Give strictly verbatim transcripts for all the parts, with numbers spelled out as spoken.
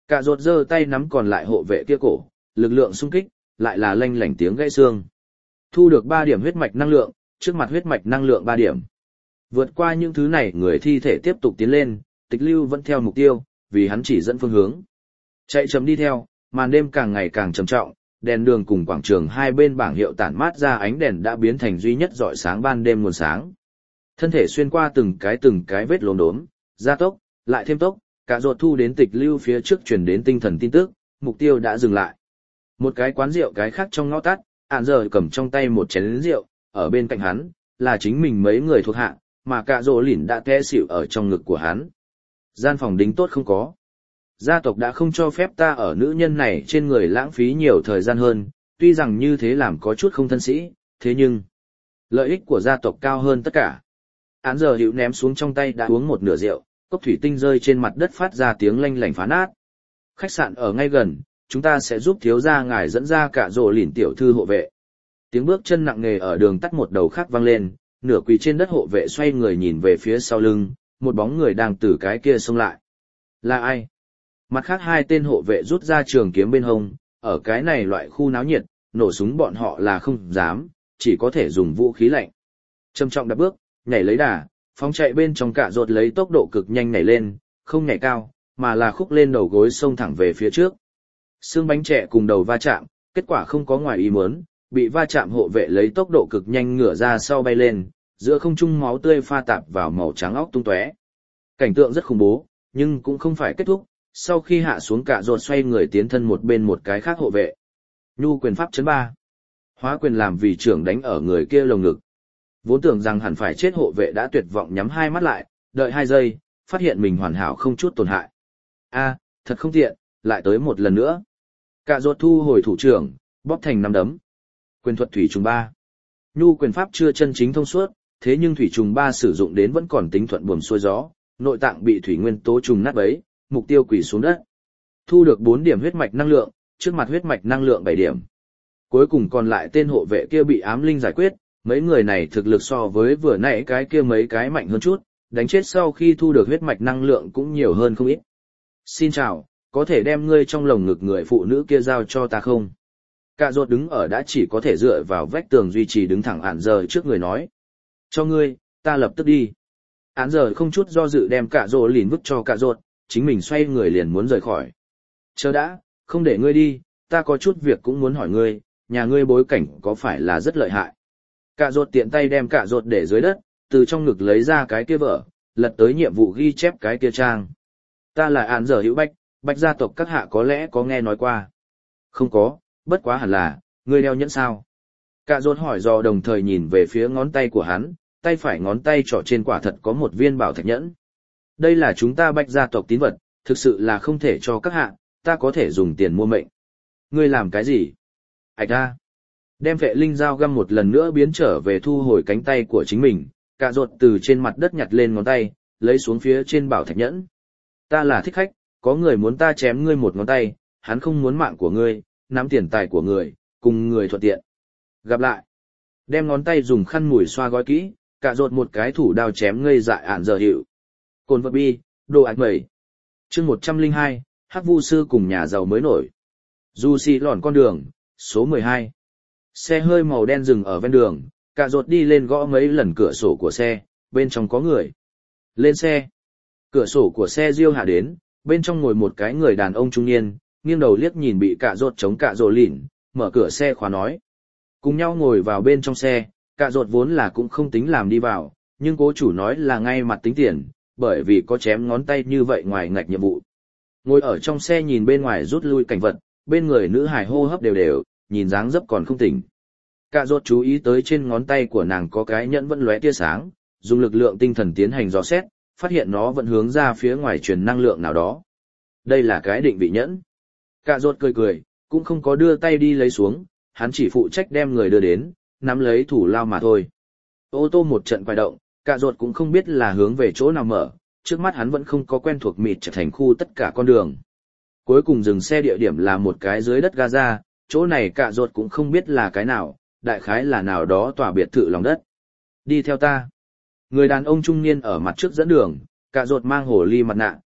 Cả rột giơ tay nắm còn lại hộ vệ kia cổ, lực lượng xung kích, lại là lanh lảnh tiếng gãy xương. Thu được ba điểm huyết mạch năng lượng, trước mặt huyết mạch năng lượng ba điểm. Vượt qua những thứ này người thi thể tiếp tục tiến lên, Tịch Lưu vẫn theo mục tiêu, vì hắn chỉ dẫn phương hướng. Chạy chậm đi theo, màn đêm càng ngày càng trầm trọng, đèn đường cùng quảng trường hai bên bảng hiệu tản mát ra ánh đèn đã biến thành duy nhất rọi sáng ban đêm nguồn sáng. Thân thể xuyên qua từng cái từng cái vết lốm đốm, gia tốc, lại thêm tốc, cả ruột thu đến Tịch Lưu phía trước truyền đến tinh thần tin tức, mục tiêu đã dừng lại. Một cái quán rượu cái khác trong ngõ tắt, Ản giờ cầm trong tay một chén rượu, ở bên cạnh hắn, là chính mình mấy người thuộc hạ, mà cả rỗ lỉn đã té xỉu ở trong ngực của hắn. Gian phòng đính tốt không có. Gia tộc đã không cho phép ta ở nữ nhân này trên người lãng phí nhiều thời gian hơn, tuy rằng như thế làm có chút không thân sĩ, thế nhưng lợi ích của gia tộc cao hơn tất cả. Án giờ hữu ném xuống trong tay đã uống một nửa rượu, cốc thủy tinh rơi trên mặt đất phát ra tiếng lanh lảnh phá nát. Khách sạn ở ngay gần, chúng ta sẽ giúp thiếu gia ngài dẫn ra cả rỗ lỉn tiểu thư hộ vệ. Tiếng bước chân nặng nề ở đường tắt một đầu khác vang lên, nửa quỳ trên đất hộ vệ xoay người nhìn về phía sau lưng, một bóng người đang từ cái kia xông lại. Là ai? Mặt khác hai tên hộ vệ rút ra trường kiếm bên hông, ở cái này loại khu náo nhiệt, nổ súng bọn họ là không dám, chỉ có thể dùng vũ khí lạnh. Trầm trọng đạp bước, nhảy lấy đà, phóng chạy bên trong cả rột lấy tốc độ cực nhanh nhảy lên, không nhảy cao, mà là khúc lên đầu gối xông thẳng về phía trước. Xương bánh trẻ cùng đầu va chạm, kết quả không có ngoài ý muốn, bị va chạm hộ vệ lấy tốc độ cực nhanh ngửa ra sau bay lên, giữa không trung máu tươi pha tạp vào màu trắng óc tung tóe. Cảnh tượng rất khủng bố, nhưng cũng không phải kết thúc, sau khi hạ xuống cả rột xoay người tiến thân một bên một cái khác hộ vệ. Nhu quyền pháp chấn ba. Hóa quyền làm vì trưởng đánh ở người kia lồng ngực. Vốn tưởng rằng hẳn phải chết hộ vệ đã tuyệt vọng nhắm hai mắt lại, đợi hai giây, phát hiện mình hoàn hảo không chút tổn hại. A, thật không tiện, lại tới một lần nữa. Cả rột thu hồi thủ trưởng, bóp thành nắm đấm. Quyền thuật thủy trùng ba. Nhu quyền pháp chưa chân chính thông suốt, thế nhưng thủy trùng ba sử dụng đến vẫn còn tính thuận buồm xuôi gió, nội tạng bị thủy nguyên tố trùng nát bấy, mục tiêu quỳ xuống đất. Thu được bốn điểm huyết mạch năng lượng, trước mặt huyết mạch năng lượng bảy điểm. Cuối cùng còn lại tên hộ vệ kia bị ám linh giải quyết, mấy người này thực lực so với vừa nãy cái kia mấy cái mạnh hơn chút, đánh chết sau khi thu được huyết mạch năng lượng cũng nhiều hơn không ít. Xin chào, có thể đem ngươi trong lồng ngực người phụ nữ kia giao cho ta không? Cả rột đứng ở đã chỉ có thể dựa vào vách tường duy trì đứng thẳng Ản giờ trước người nói. Cho ngươi, ta lập tức đi. Ản giờ không chút do dự đem cả rột lìn vứt cho cả rột, chính mình xoay người liền muốn rời khỏi. Chờ đã, không để ngươi đi, ta có chút việc cũng muốn hỏi ngươi, nhà ngươi bối cảnh có phải là rất lợi hại? Cả rột tiện tay đem cả rột để dưới đất, từ trong ngực lấy ra cái kia vở, lật tới nhiệm vụ ghi chép cái kia trang. Ta là Ản giờ hữu bách, bách gia tộc các hạ có lẽ có nghe nói qua. Không có, bất quá hẳn là, ngươi đeo nhẫn sao? Cả rốt hỏi dò đồng thời nhìn về phía ngón tay của hắn, tay phải ngón tay trỏ trên quả thật có một viên bảo thạch nhẫn. Đây là chúng ta bách gia tộc tín vật, thực sự là không thể cho các hạ, ta có thể dùng tiền mua mệnh. Ngươi làm cái gì? Ảch ra. Đem vệ linh dao găm một lần nữa biến trở về thu hồi cánh tay của chính mình, cả rốt từ trên mặt đất nhặt lên ngón tay, lấy xuống phía trên bảo thạch nhẫn. Ta là thích khách, có người muốn ta chém ngươi một ngón tay, hắn không muốn mạng của ngươi, nắm tiền tài của người, cùng người thuận tiện. Gặp lại. Đem ngón tay dùng khăn mùi xoa gói kỹ, cả rột một cái thủ đao chém ngây dại Ản giờ hiệu. Cồn vật bi, đồ ạch mẩy. Chương một trăm lẻ hai, Hắc Vu sư cùng nhà giàu mới nổi. Du xì lòn con đường, số mười hai. Xe hơi màu đen dừng ở ven đường, cả rột đi lên gõ mấy lần cửa sổ của xe, bên trong có người. Lên xe. Cửa sổ của xe riêu hạ đến, bên trong ngồi một cái người đàn ông trung niên, nghiêng đầu liếc nhìn bị cả rột chống cả rồ lỉn, mở cửa xe khóa nói. Cùng nhau ngồi vào bên trong xe, cả rột vốn là cũng không tính làm đi vào, nhưng cố chủ nói là ngay mặt tính tiền, bởi vì có chém ngón tay như vậy ngoài ngạch nhiệm vụ. Ngồi ở trong xe nhìn bên ngoài rút lui cảnh vật, bên người nữ hài hô hấp đều đều, nhìn dáng dấp còn không tỉnh. Cả rột chú ý tới trên ngón tay của nàng có cái nhẫn vẫn lóe tia sáng, dùng lực lượng tinh thần tiến hành dò xét, phát hiện nó vẫn hướng ra phía ngoài truyền năng lượng nào đó. Đây là cái định vị nhẫn. Cả rột cười cười, cũng không có đưa tay đi lấy xuống, hắn chỉ phụ trách đem người đưa đến, nắm lấy thủ lao mà thôi. Ô tô một trận quay động, cả rột cũng không biết là hướng về chỗ nào mở, trước mắt hắn vẫn không có quen thuộc mịt trở thành khu tất cả con đường. Cuối cùng dừng xe địa điểm là một cái dưới đất Gaza, chỗ này cả rột cũng không biết là cái nào, đại khái là nào đó tòa biệt thự lòng đất. Đi theo ta. Người đàn ông trung niên ở mặt trước dẫn đường, cả rột mang hồ ly mặt nạ,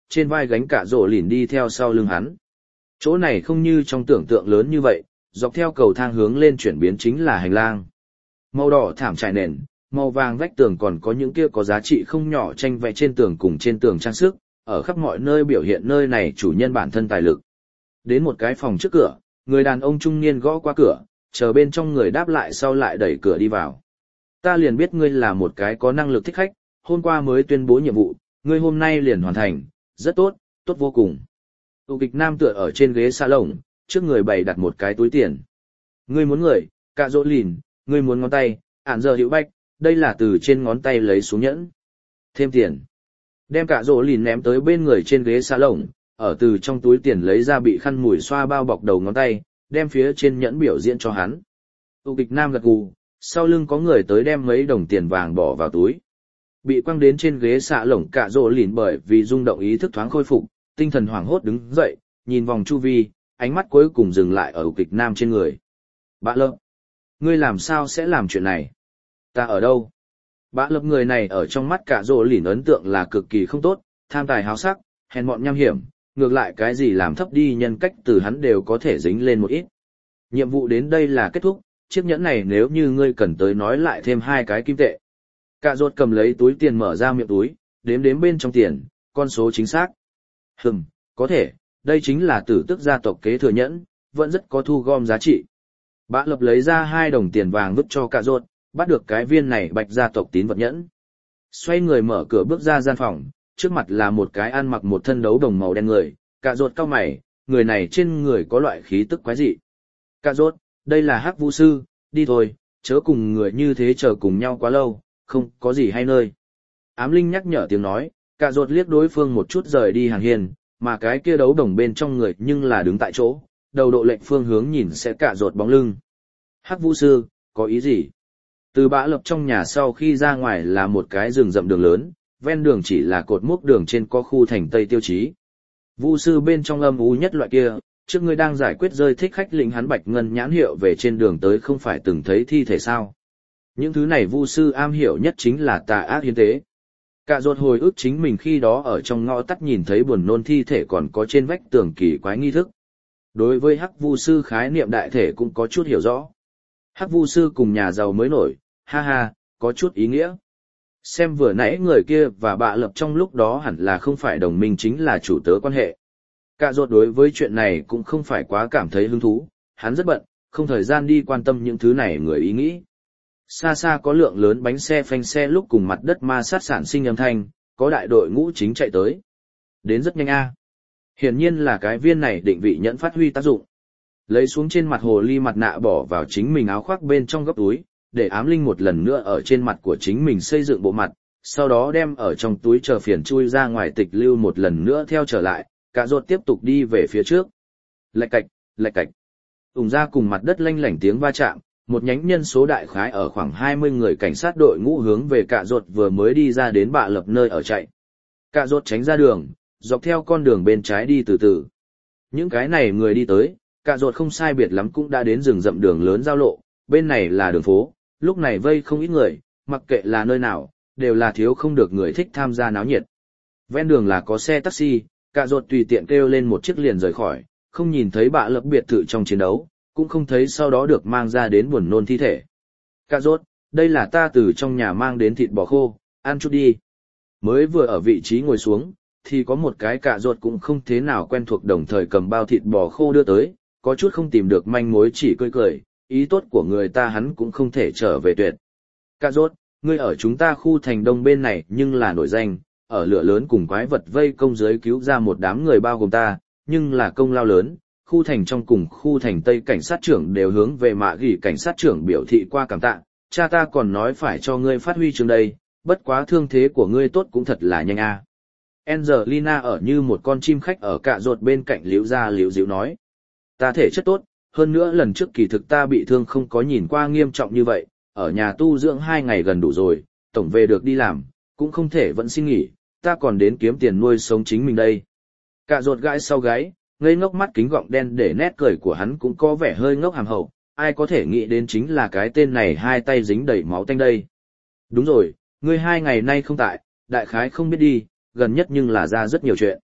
trên vai gánh cả rổ lìn đi theo sau lưng hắn. Chỗ này không như trong tưởng tượng lớn như vậy, dọc theo cầu thang hướng lên chuyển biến chính là hành lang. Màu đỏ thảm trải nền, màu vàng vách tường còn có những kia có giá trị không nhỏ tranh vẽ trên tường cùng trên tường trang sức, ở khắp mọi nơi biểu hiện nơi này chủ nhân bản thân tài lực. Đến một cái phòng trước cửa, người đàn ông trung niên gõ qua cửa, chờ bên trong người đáp lại sau lại đẩy cửa đi vào. Ta liền biết ngươi là một cái có năng lực thích khách, hôm qua mới tuyên bố nhiệm vụ, ngươi hôm nay liền hoàn thành, rất tốt, tốt vô cùng. Tù kịch nam tựa ở trên ghế salon, trước người bày đặt một cái túi tiền. Ngươi muốn người, cạ rỗ lìn, ngươi muốn ngón tay, ản giờ hữu bách, đây là từ trên ngón tay lấy xuống nhẫn. Thêm tiền. Đem cạ rỗ lìn ném tới bên người trên ghế salon, ở từ trong túi tiền lấy ra bị khăn mùi xoa bao bọc đầu ngón tay, đem phía trên nhẫn biểu diễn cho hắn. Tù kịch nam gật gù, sau lưng có người tới đem mấy đồng tiền vàng bỏ vào túi. Bị quăng đến trên ghế xạ lổng cạ rỗ lìn bởi vì rung động ý thức thoáng khôi phục, tinh thần hoảng hốt đứng dậy, nhìn vòng chu vi, ánh mắt cuối cùng dừng lại ở kịch nam trên người. Bạ Lập, ngươi làm sao sẽ làm chuyện này? Ta ở đâu? Bạ Lập người này ở trong mắt cạ rỗ lìn ấn tượng là cực kỳ không tốt, tham tài háo sắc, hèn mọn nham hiểm, ngược lại cái gì làm thấp đi nhân cách từ hắn đều có thể dính lên một ít. Nhiệm vụ đến đây là kết thúc, chiếc nhẫn này nếu như ngươi cần tới nói lại thêm hai cái kim tệ. Cạ rốt cầm lấy túi tiền mở ra miệng túi, đếm đếm bên trong tiền, con số chính xác. Hừm, có thể, đây chính là tử tước gia tộc kế thừa nhẫn, vẫn rất có thu gom giá trị. Bạ Lập lấy ra hai đồng tiền vàng vứt cho cạ rốt, bắt được cái viên này bạch gia tộc tín vật nhẫn. Xoay người mở cửa bước ra gian phòng, trước mặt là một cái ăn mặc một thân đấu đồng màu đen người, cạ rốt cau mày, người này trên người có loại khí tức quái dị. Cạ rốt, đây là Hắc Vu sư, đi thôi, chớ cùng người như thế chờ cùng nhau quá lâu, không có gì hay nơi. Ám linh nhắc nhở tiếng nói, cạ rốt liếc đối phương một chút rời đi hàng hiền, mà cái kia đấu đồng bên trong người nhưng là đứng tại chỗ, đầu độ lệnh phương hướng nhìn sẽ cạ rốt bóng lưng. Hắc Vu sư, có ý gì? Từ Bạ Lập trong nhà sau khi ra ngoài là một cái rừng rậm đường lớn, ven đường chỉ là cột mốc đường trên có khu thành Tây tiêu chí. Vu sư bên trong âm u nhất loại kia, trước ngươi đang giải quyết rơi thích khách lĩnh hắn bạch ngân nhãn hiệu về trên đường tới không phải từng thấy thi thể sao. Những thứ này vu sư am hiểu nhất chính là tà ác hiến tế. Cạ rốt hồi ức chính mình khi đó ở trong ngõ tắt nhìn thấy buồn nôn thi thể còn có trên vách tường kỳ quái nghi thức. Đối với hắc vu sư khái niệm đại thể cũng có chút hiểu rõ. Hắc vu sư cùng nhà giàu mới nổi, ha ha, có chút ý nghĩa. Xem vừa nãy người kia và Bạ Lập trong lúc đó hẳn là không phải đồng minh chính là chủ tớ quan hệ. Cạ rốt đối với chuyện này cũng không phải quá cảm thấy hứng thú, hắn rất bận, không thời gian đi quan tâm những thứ này người ý nghĩ. Xa xa có lượng lớn bánh xe phanh xe lúc cùng mặt đất ma sát sản sinh âm thanh, có đại đội ngũ chính chạy tới. Đến rất nhanh a. Hiển nhiên là cái viên này định vị nhẫn phát huy tác dụng. Lấy xuống trên mặt hồ ly mặt nạ bỏ vào chính mình áo khoác bên trong góc túi, để ám linh một lần nữa ở trên mặt của chính mình xây dựng bộ mặt, sau đó đem ở trong túi chờ phiền chui ra ngoài tịch lưu một lần nữa theo trở lại, cạ rốt tiếp tục đi về phía trước. Lạch cạch, lạch cạch. Tùng ra cùng mặt đất lanh lảnh tiếng va chạm, một nhánh nhân số đại khái ở khoảng hai mươi người cảnh sát đội ngũ hướng về cạ rốt vừa mới đi ra đến Bạ Lập nơi ở chạy. Cạ rốt tránh ra đường, dọc theo con đường bên trái đi từ từ. Những cái này người đi tới, cạ rốt không sai biệt lắm cũng đã đến rừng rậm đường lớn giao lộ, bên này là đường phố, lúc này vây không ít người, mặc kệ là nơi nào, đều là thiếu không được người thích tham gia náo nhiệt. Ven đường là có xe taxi, cạ rốt tùy tiện kêu lên một chiếc liền rời khỏi, không nhìn thấy Bạ Lập biệt thự trong chiến đấu, cũng không thấy sau đó được mang ra đến buồn nôn thi thể. Cạ rốt, đây là ta từ trong nhà mang đến thịt bò khô, ăn chút đi. Mới vừa ở vị trí ngồi xuống, thì có một cái cạ rốt cũng không thế nào quen thuộc đồng thời cầm bao thịt bò khô đưa tới, có chút không tìm được manh mối chỉ cười cười, ý tốt của người ta hắn cũng không thể trở về tuyệt. Cạ rốt, ngươi ở chúng ta khu thành đông bên này nhưng là nổi danh, ở lửa lớn cùng quái vật vây công dưới cứu ra một đám người bao gồm ta, nhưng là công lao lớn, khu thành trong cùng khu thành tây cảnh sát trưởng đều hướng về mạ gỉ cảnh sát trưởng biểu thị qua cảm tạ, cha ta còn nói phải cho ngươi phát huy trường đây, bất quá thương thế của ngươi tốt cũng thật là nhanh a. À. Angelina ở như một con chim khách ở cạ rốt bên cạnh liễu ra liễu dịu nói, ta thể chất tốt, hơn nữa lần trước kỳ thực ta bị thương không có nhìn qua nghiêm trọng như vậy, ở nhà tu dưỡng hai ngày gần đủ rồi, tổng về được đi làm, cũng không thể vẫn xin nghỉ, ta còn đến kiếm tiền nuôi sống chính mình đây. Cạ rốt gãi sau gáy, ngây ngốc mắt kính gọng đen để nét cười của hắn cũng có vẻ hơi ngốc hàm hậu, ai có thể nghĩ đến chính là cái tên này hai tay dính đầy máu tanh đây. Đúng rồi, ngươi hai ngày nay không tại, đại khái không biết đi, gần nhất nhưng là ra rất nhiều chuyện.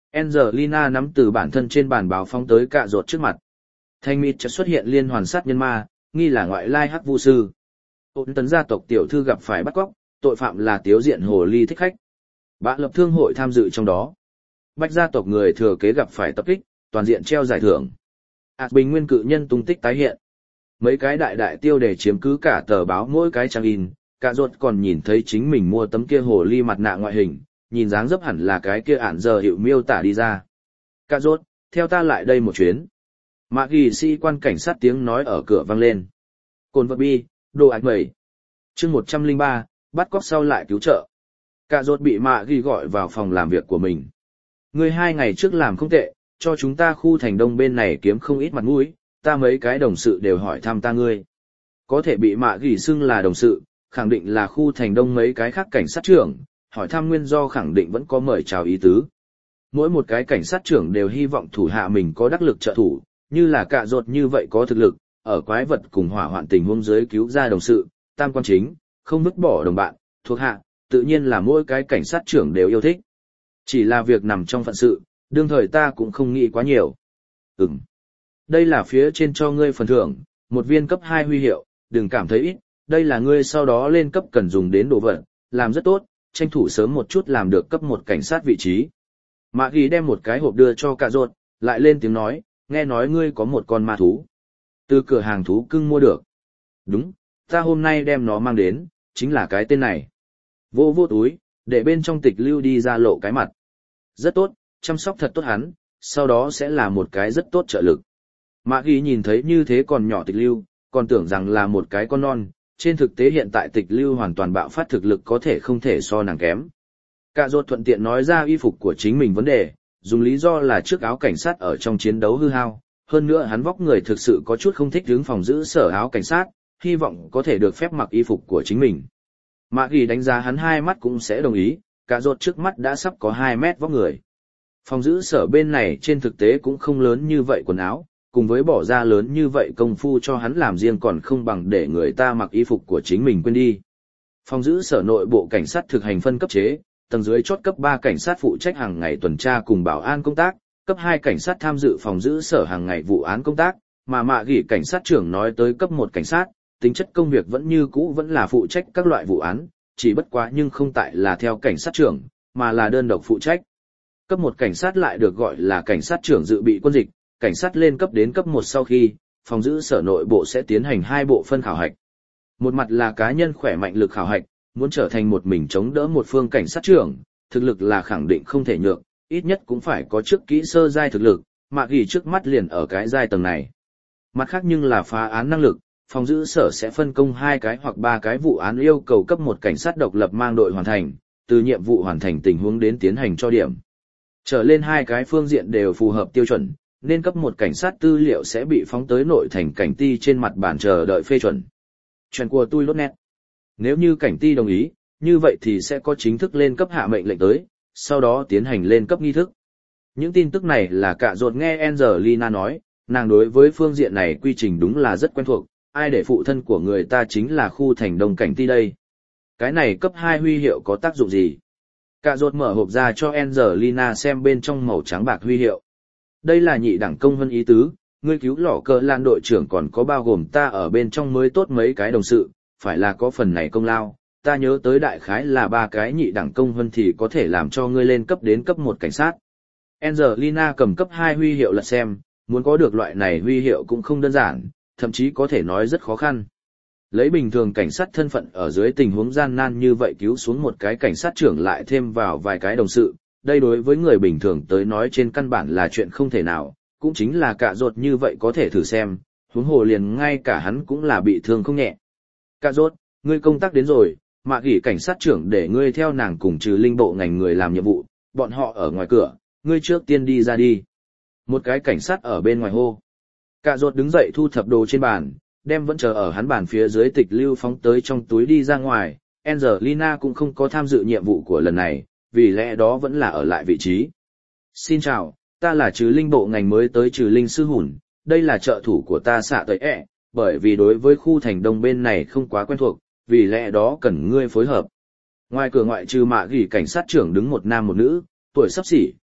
Angelina nắm từ bản thân trên bàn báo phóng tới Cạ Rột trước mặt. Thanh mịt chợt xuất hiện liên hoàn sát nhân ma, nghi là ngoại lai hắc vu sư. Ôn tấn gia tộc tiểu thư gặp phải bắt cóc, tội phạm là tiếu diện hồ ly thích khách. Bạ lập thương hội tham dự trong đó. Bách gia tộc người thừa kế gặp phải tập kích, toàn diện treo giải thưởng. Ảt bình nguyên cự nhân tung tích tái hiện. Mấy cái đại đại tiêu đề chiếm cứ cả tờ báo mỗi cái trang in, Cạ Rột còn nhìn thấy chính mình mua tấm kia hồ ly mặt nạ ngoại hình, nhìn dáng dấp hẳn là cái kia ản giờ hiệu miêu tả đi ra. Cạ Rột, theo ta lại đây một chuyến. Mạ ghi sĩ quan cảnh sát tiếng nói ở cửa vang lên. Cồn vật bi, đồ ảnh mẩy. chương một trăm lẻ ba, bắt cóc sau lại cứu trợ. Cạ Rột bị Mạ ghi gọi vào phòng làm việc của mình. Ngươi hai ngày trước làm không tệ, cho chúng ta khu thành đông bên này kiếm không ít mặt mũi, ta mấy cái đồng sự đều hỏi thăm ta ngươi. Có thể bị Mạ ghi xưng là đồng sự, khẳng định là khu thành đông mấy cái khác cảnh sát trưởng, hỏi thăm nguyên do khẳng định vẫn có mời chào ý tứ. Mỗi một cái cảnh sát trưởng đều hy vọng thủ hạ mình có đắc lực trợ thủ, như là Cạ Rột như vậy có thực lực, ở quái vật cùng hỏa hoạn tình huống dưới cứu ra đồng sự, tam quan chính, không vứt bỏ đồng bạn, thuộc hạ, tự nhiên là mỗi cái cảnh sát trưởng đều yêu thích. Chỉ là việc nằm trong phận sự, đương thời ta cũng không nghĩ quá nhiều. Ừm. Đây là phía trên cho ngươi phần thưởng, một viên cấp hai huy hiệu, đừng cảm thấy ít, đây là ngươi sau đó lên cấp cần dùng đến đồ vật, làm rất tốt, tranh thủ sớm một chút làm được cấp một cảnh sát vị trí. Mạ ghi đem một cái hộp đưa cho Cạ Rột, lại lên tiếng nói, nghe nói ngươi có một con ma thú. Từ cửa hàng thú cưng mua được. Đúng, ta hôm nay đem nó mang đến, chính là cái tên này. Vô vô túi, để bên trong tịch lưu đi ra lộ cái mặt. Rất tốt, chăm sóc thật tốt hắn, sau đó sẽ là một cái rất tốt trợ lực. Mạ ghi nhìn thấy như thế còn nhỏ tịch lưu, còn tưởng rằng là một cái con non, trên thực tế hiện tại tịch lưu hoàn toàn bạo phát thực lực có thể không thể so nàng kém. Cạ Rột thuận tiện nói ra y phục của chính mình vấn đề, dùng lý do là trước áo cảnh sát ở trong chiến đấu hư hao, hơn nữa hắn vóc người thực sự có chút không thích hướng phòng giữ sở áo cảnh sát, hy vọng có thể được phép mặc y phục của chính mình. Mạ ghi đánh giá hắn hai mắt cũng sẽ đồng ý, Cạ Rột trước mắt đã sắp có hai mét vóc người. Phòng giữ sở bên này trên thực tế cũng không lớn như vậy quần áo, cùng với bỏ ra lớn như vậy công phu cho hắn làm riêng còn không bằng để người ta mặc y phục của chính mình quên đi. Phòng giữ sở nội bộ cảnh sát thực hành phân cấp chế, tầng dưới chốt cấp ba cảnh sát phụ trách hàng ngày tuần tra cùng bảo an công tác, cấp hai cảnh sát tham dự phòng giữ sở hàng ngày vụ án công tác, mà Mạ ghi cảnh sát trưởng nói tới cấp một cảnh sát, tính chất công việc vẫn như cũ vẫn là phụ trách các loại vụ án, chỉ bất quá nhưng không tại là theo cảnh sát trưởng, mà là đơn độc phụ trách. Cấp một cảnh sát lại được gọi là cảnh sát trưởng dự bị quân dịch, cảnh sát lên cấp đến cấp một sau khi, phòng giữ sở nội bộ sẽ tiến hành hai bộ phân khảo hạch. Một mặt là cá nhân khỏe mạnh lực khảo hạch, muốn trở thành một mình chống đỡ một phương cảnh sát trưởng, thực lực là khẳng định không thể nhượng, ít nhất cũng phải có trước kỹ sơ giai thực lực, Mạ ghi trước mắt liền ở cái giai tầng này. Mặt khác nhưng là phá án năng lực, phòng giữ sở sẽ phân công hai cái hoặc ba cái vụ án yêu cầu cấp một cảnh sát độc lập mang đội hoàn thành, từ nhiệm vụ hoàn thành tình huống đến tiến hành cho điểm. Trở lên hai cái phương diện đều phù hợp tiêu chuẩn, nên cấp một cảnh sát tư liệu sẽ bị phóng tới nội thành cảnh ty trên mặt bản chờ đợi phê chuẩn. Chuyện của tôi lốt nét. Nếu như cảnh ty đồng ý, như vậy thì sẽ có chính thức lên cấp hạ mệnh lệnh tới, sau đó tiến hành lên cấp nghi thức. Những tin tức này là Cạ Rột nghe Angelina nói, nàng đối với phương diện này quy trình đúng là rất quen thuộc, ai để phụ thân của người ta chính là khu thành đông cảnh ty đây. Cái này cấp hai huy hiệu có tác dụng gì? Cạ Rột mở hộp ra cho Angelina xem bên trong màu trắng bạc huy hiệu. Đây là nhị đẳng công vân ý tứ, ngươi cứu lỏ cờ lan đội trưởng còn có bao gồm ta ở bên trong mới tốt mấy cái đồng sự, phải là có phần này công lao, ta nhớ tới đại khái là ba cái nhị đẳng công vân thì có thể làm cho ngươi lên cấp đến cấp một cảnh sát. Angelina cầm cấp hai huy hiệu lật xem, muốn có được loại này huy hiệu cũng không đơn giản, thậm chí có thể nói rất khó khăn. Lấy bình thường cảnh sát thân phận ở dưới tình huống gian nan như vậy cứu xuống một cái cảnh sát trưởng lại thêm vào vài cái đồng sự, đây đối với người bình thường tới nói trên căn bản là chuyện không thể nào, cũng chính là Cạ Rột như vậy có thể thử xem, huống hồ liền ngay cả hắn cũng là bị thương không nhẹ. Cạ Rột, ngươi công tác đến rồi, Mạ ghi cảnh sát trưởng để ngươi theo nàng cùng trừ linh bộ ngành người làm nhiệm vụ, bọn họ ở ngoài cửa, ngươi trước tiên đi ra đi. Một cái cảnh sát ở bên ngoài hô. Cạ Rột đứng dậy thu thập đồ trên bàn, đem vẫn chờ ở hắn bàn phía dưới tịch lưu phóng tới trong túi đi ra ngoài. Angelina cũng không có tham dự nhiệm vụ của lần này, vì lẽ đó vẫn là ở lại vị trí. Xin chào, ta là trừ linh bộ ngành mới tới trừ linh sư hùn, đây là trợ thủ của ta xạ tới ẹ, bởi vì đối với khu thành đông bên này không quá quen thuộc, vì lẽ đó cần ngươi phối hợp. Ngoài cửa ngoại trừ Mạ ghi cảnh sát trưởng đứng một nam một nữ, tuổi sắp xỉ,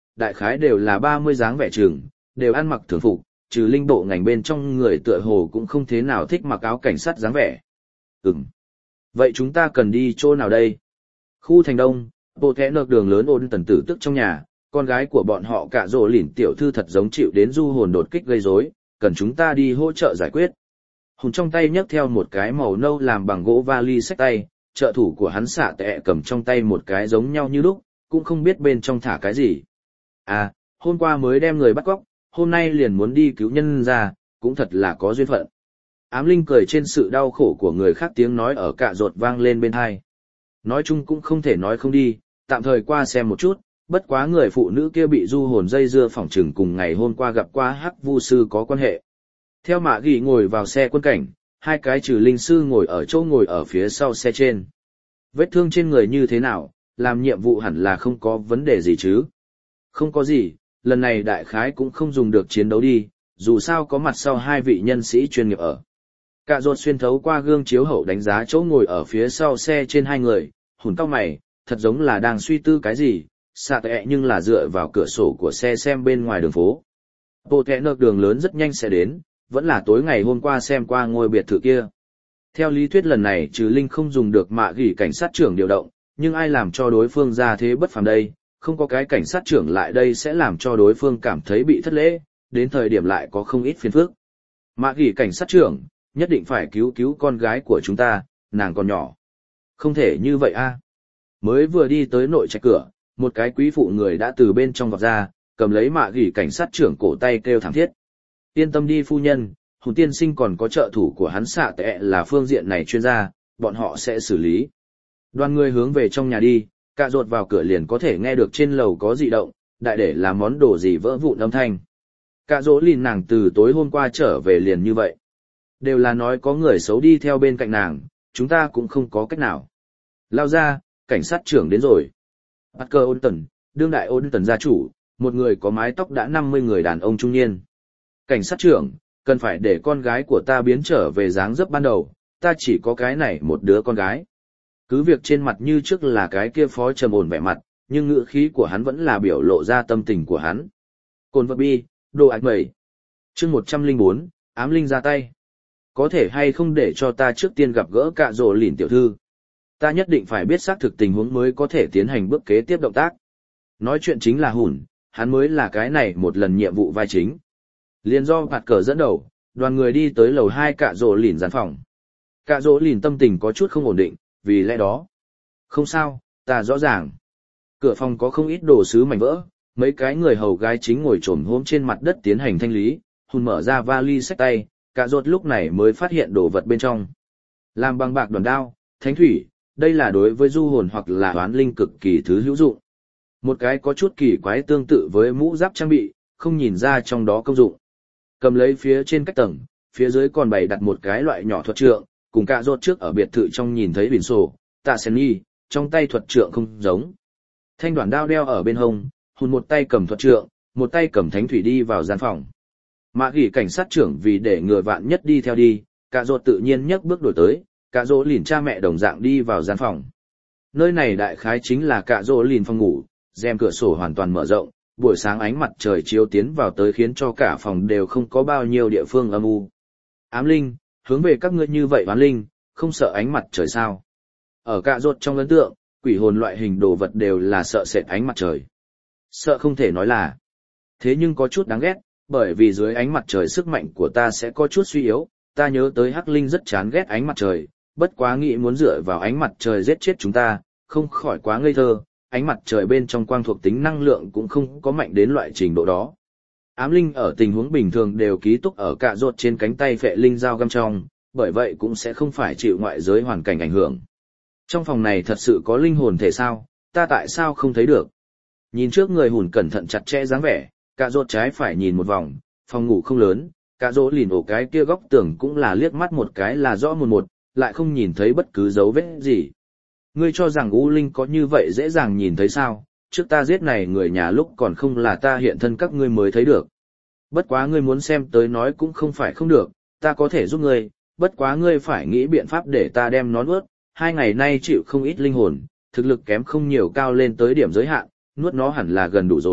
đại khái đều là ba mươi dáng vẻ trường, đều ăn mặc thường phục, trừ linh bộ ngành bên trong người tựa hồ cũng không thế nào thích mặc áo cảnh sát dáng vẻ. Ừm. Vậy chúng ta cần đi chỗ nào đây? Khu thành đông, bộ kẽ nợc đường lớn ôn tần tử tức trong nhà, con gái của bọn họ cả rồ lỉn tiểu thư thật giống chịu đến du hồn đột kích gây rối, cần chúng ta đi hỗ trợ giải quyết. Hùng trong tay nhấc theo một cái màu nâu làm bằng gỗ vali xách tay, trợ thủ của hắn xạ tệ cầm trong tay một cái giống nhau như lúc, cũng không biết bên trong thả cái gì. À, hôm qua mới đem người bắt cóc, hôm nay liền muốn đi cứu nhân ra, cũng thật là có duyên phận. Ám Linh cười trên sự đau khổ của người khác, tiếng nói ở cạ rột vang lên bên tai. Nói chung cũng không thể nói không đi, tạm thời qua xem một chút, bất quá người phụ nữ kia bị du hồn dây dưa phỏng chừng cùng ngày hôm qua gặp qua hắc vu sư có quan hệ. Theo Mạ Gỉ ngồi vào xe quân cảnh, hai cái trừ linh sư ngồi ở chỗ ngồi ở phía sau xe trên. Vết thương trên người như thế nào, làm nhiệm vụ hẳn là không có vấn đề gì chứ. Không có gì, lần này đại khái cũng không dùng được chiến đấu đi, dù sao có mặt sau hai vị nhân sĩ chuyên nghiệp ở. Cạ rột xuyên thấu qua gương chiếu hậu đánh giá chỗ ngồi ở phía sau xe trên hai người, hùn cau mày, thật giống là đang suy tư cái gì, xạ tệ nhưng là dựa vào cửa sổ của xe xem bên ngoài đường phố. Bộ kẽ nợc đường lớn rất nhanh sẽ đến, vẫn là tối ngày hôm qua xem qua ngôi biệt thự kia. Theo lý thuyết lần này trừ Linh không dùng được Mạ Gỉ cảnh sát trưởng điều động, nhưng ai làm cho đối phương ra thế bất phàm đây, không có cái cảnh sát trưởng lại đây sẽ làm cho đối phương cảm thấy bị thất lễ, đến thời điểm lại có không ít phiền phức. Mạ Gỉ cảnh sát trưởng, nhất định phải cứu cứu con gái của chúng ta, nàng còn nhỏ. Không thể như vậy a. Mới vừa đi tới nội trạch cửa, một cái quý phụ người đã từ bên trong vọt ra, cầm lấy Mạ Gỉ cảnh sát trưởng cổ tay kêu thảm thiết. Yên tâm đi phu nhân, Hùng tiên sinh còn có trợ thủ của hắn xạ tệ là phương diện này chuyên gia, bọn họ sẽ xử lý. Đoàn người hướng về trong nhà đi, cạ rột vào cửa liền có thể nghe được trên lầu có dị động, đại để là món đồ gì vỡ vụn âm thanh. Cạ rỗ lìn nàng từ tối hôm qua trở về liền như vậy. Đều là nói có người xấu đi theo bên cạnh nàng, chúng ta cũng không có cách nào. Lao ra, cảnh sát trưởng đến rồi. Parker Olton, đương đại Olton gia chủ, một người có mái tóc đã năm mươi người đàn ông trung niên. Cảnh sát trưởng, cần phải để con gái của ta biến trở về dáng dấp ban đầu, ta chỉ có cái này một đứa con gái. Cứ việc trên mặt như trước là cái kia phó trầm ổn vẻ mặt, nhưng ngữ khí của hắn vẫn là biểu lộ ra tâm tình của hắn. Cồn vật bi, đồ ạch mẩy. Chương một trăm lẻ bốn, ám linh ra tay. Có thể hay không để cho ta trước tiên gặp gỡ cạ rỗ lìn tiểu thư. Ta nhất định phải biết xác thực tình huống mới có thể tiến hành bước kế tiếp động tác. Nói chuyện chính là Hùn, hắn mới là cái này một lần nhiệm vụ vai chính. Liên do bạt cờ dẫn đầu, đoàn người đi tới lầu hai cạ rỗ lìn gian phòng. Cạ rỗ lìn tâm tình có chút không ổn định, vì lẽ đó. Không sao, ta rõ ràng. Cửa phòng có không ít đồ sứ mảnh vỡ, mấy cái người hầu gái chính ngồi trồm hôm trên mặt đất tiến hành thanh lý, Hùn mở ra vali xách tay, cạ rốt lúc này mới phát hiện đồ vật bên trong. Làm bằng bạc đoàn đao, thánh thủy, đây là đối với du hồn hoặc là oán linh cực kỳ thứ hữu dụng. Một cái có chút kỳ quái tương tự với mũ giáp trang bị, không nhìn ra trong đó công dụng. Cầm lấy phía trên cách tầng, phía dưới còn bày đặt một cái loại nhỏ thuật trượng, cùng cạ rốt trước ở biệt thự trong nhìn thấy biển sổ, tạ sen nhi, trong tay thuật trượng không giống. Thanh đoạn đao đeo ở bên hông, Hùn một tay cầm thuật trượng, một tay cầm thánh thủy đi vào gian phòng. Mạ Gỉ cảnh sát trưởng vì để người vạn nhất đi theo đi, cạ rốt tự nhiên nhấc bước đổi tới, cạ rỗ lìn cha mẹ đồng dạng đi vào gian phòng. Nơi này đại khái chính là cạ rỗ lìn phòng ngủ, rèm cửa sổ hoàn toàn mở rộng, buổi sáng ánh mặt trời chiếu tiến vào tới khiến cho cả phòng đều không có bao nhiêu địa phương âm u. Ám linh, hướng về các ngươi như vậy oán linh, không sợ ánh mặt trời sao? Ở cạ rốt trong ấn tượng, quỷ hồn loại hình đồ vật đều là sợ sệt ánh mặt trời. Sợ không thể nói là. Thế nhưng có chút đáng ghét, bởi vì dưới ánh mặt trời sức mạnh của ta sẽ có chút suy yếu, ta nhớ tới Hắc Linh rất chán ghét ánh mặt trời, bất quá nghĩ muốn dựa vào ánh mặt trời giết chết chúng ta, không khỏi quá ngây thơ, ánh mặt trời bên trong quang thuộc tính năng lượng cũng không có mạnh đến loại trình độ đó. Ám linh ở tình huống bình thường đều ký túc ở cạ rốt trên cánh tay phệ linh dao găm trong, bởi vậy cũng sẽ không phải chịu ngoại giới hoàn cảnh ảnh hưởng. Trong phòng này thật sự có linh hồn thể sao, ta tại sao không thấy được? Nhìn trước người Hùn cẩn thận chặt chẽ dáng vẻ, cạ rốt trái phải nhìn một vòng, phòng ngủ không lớn, cạ rốt lìn ổ cái kia góc tường cũng là liếc mắt một cái là rõ một một, lại không nhìn thấy bất cứ dấu vết gì. Ngươi cho rằng U Linh có như vậy dễ dàng nhìn thấy sao? Trước ta giết này người nhà lúc còn không là ta hiện thân các ngươi mới thấy được. Bất quá ngươi muốn xem tới nói cũng không phải không được, ta có thể giúp ngươi, bất quá ngươi phải nghĩ biện pháp để ta đem nó nuốt. Hai ngày nay chịu không ít linh hồn, thực lực kém không nhiều cao lên tới điểm giới hạn, nuốt nó hẳn là gần đủ rồi,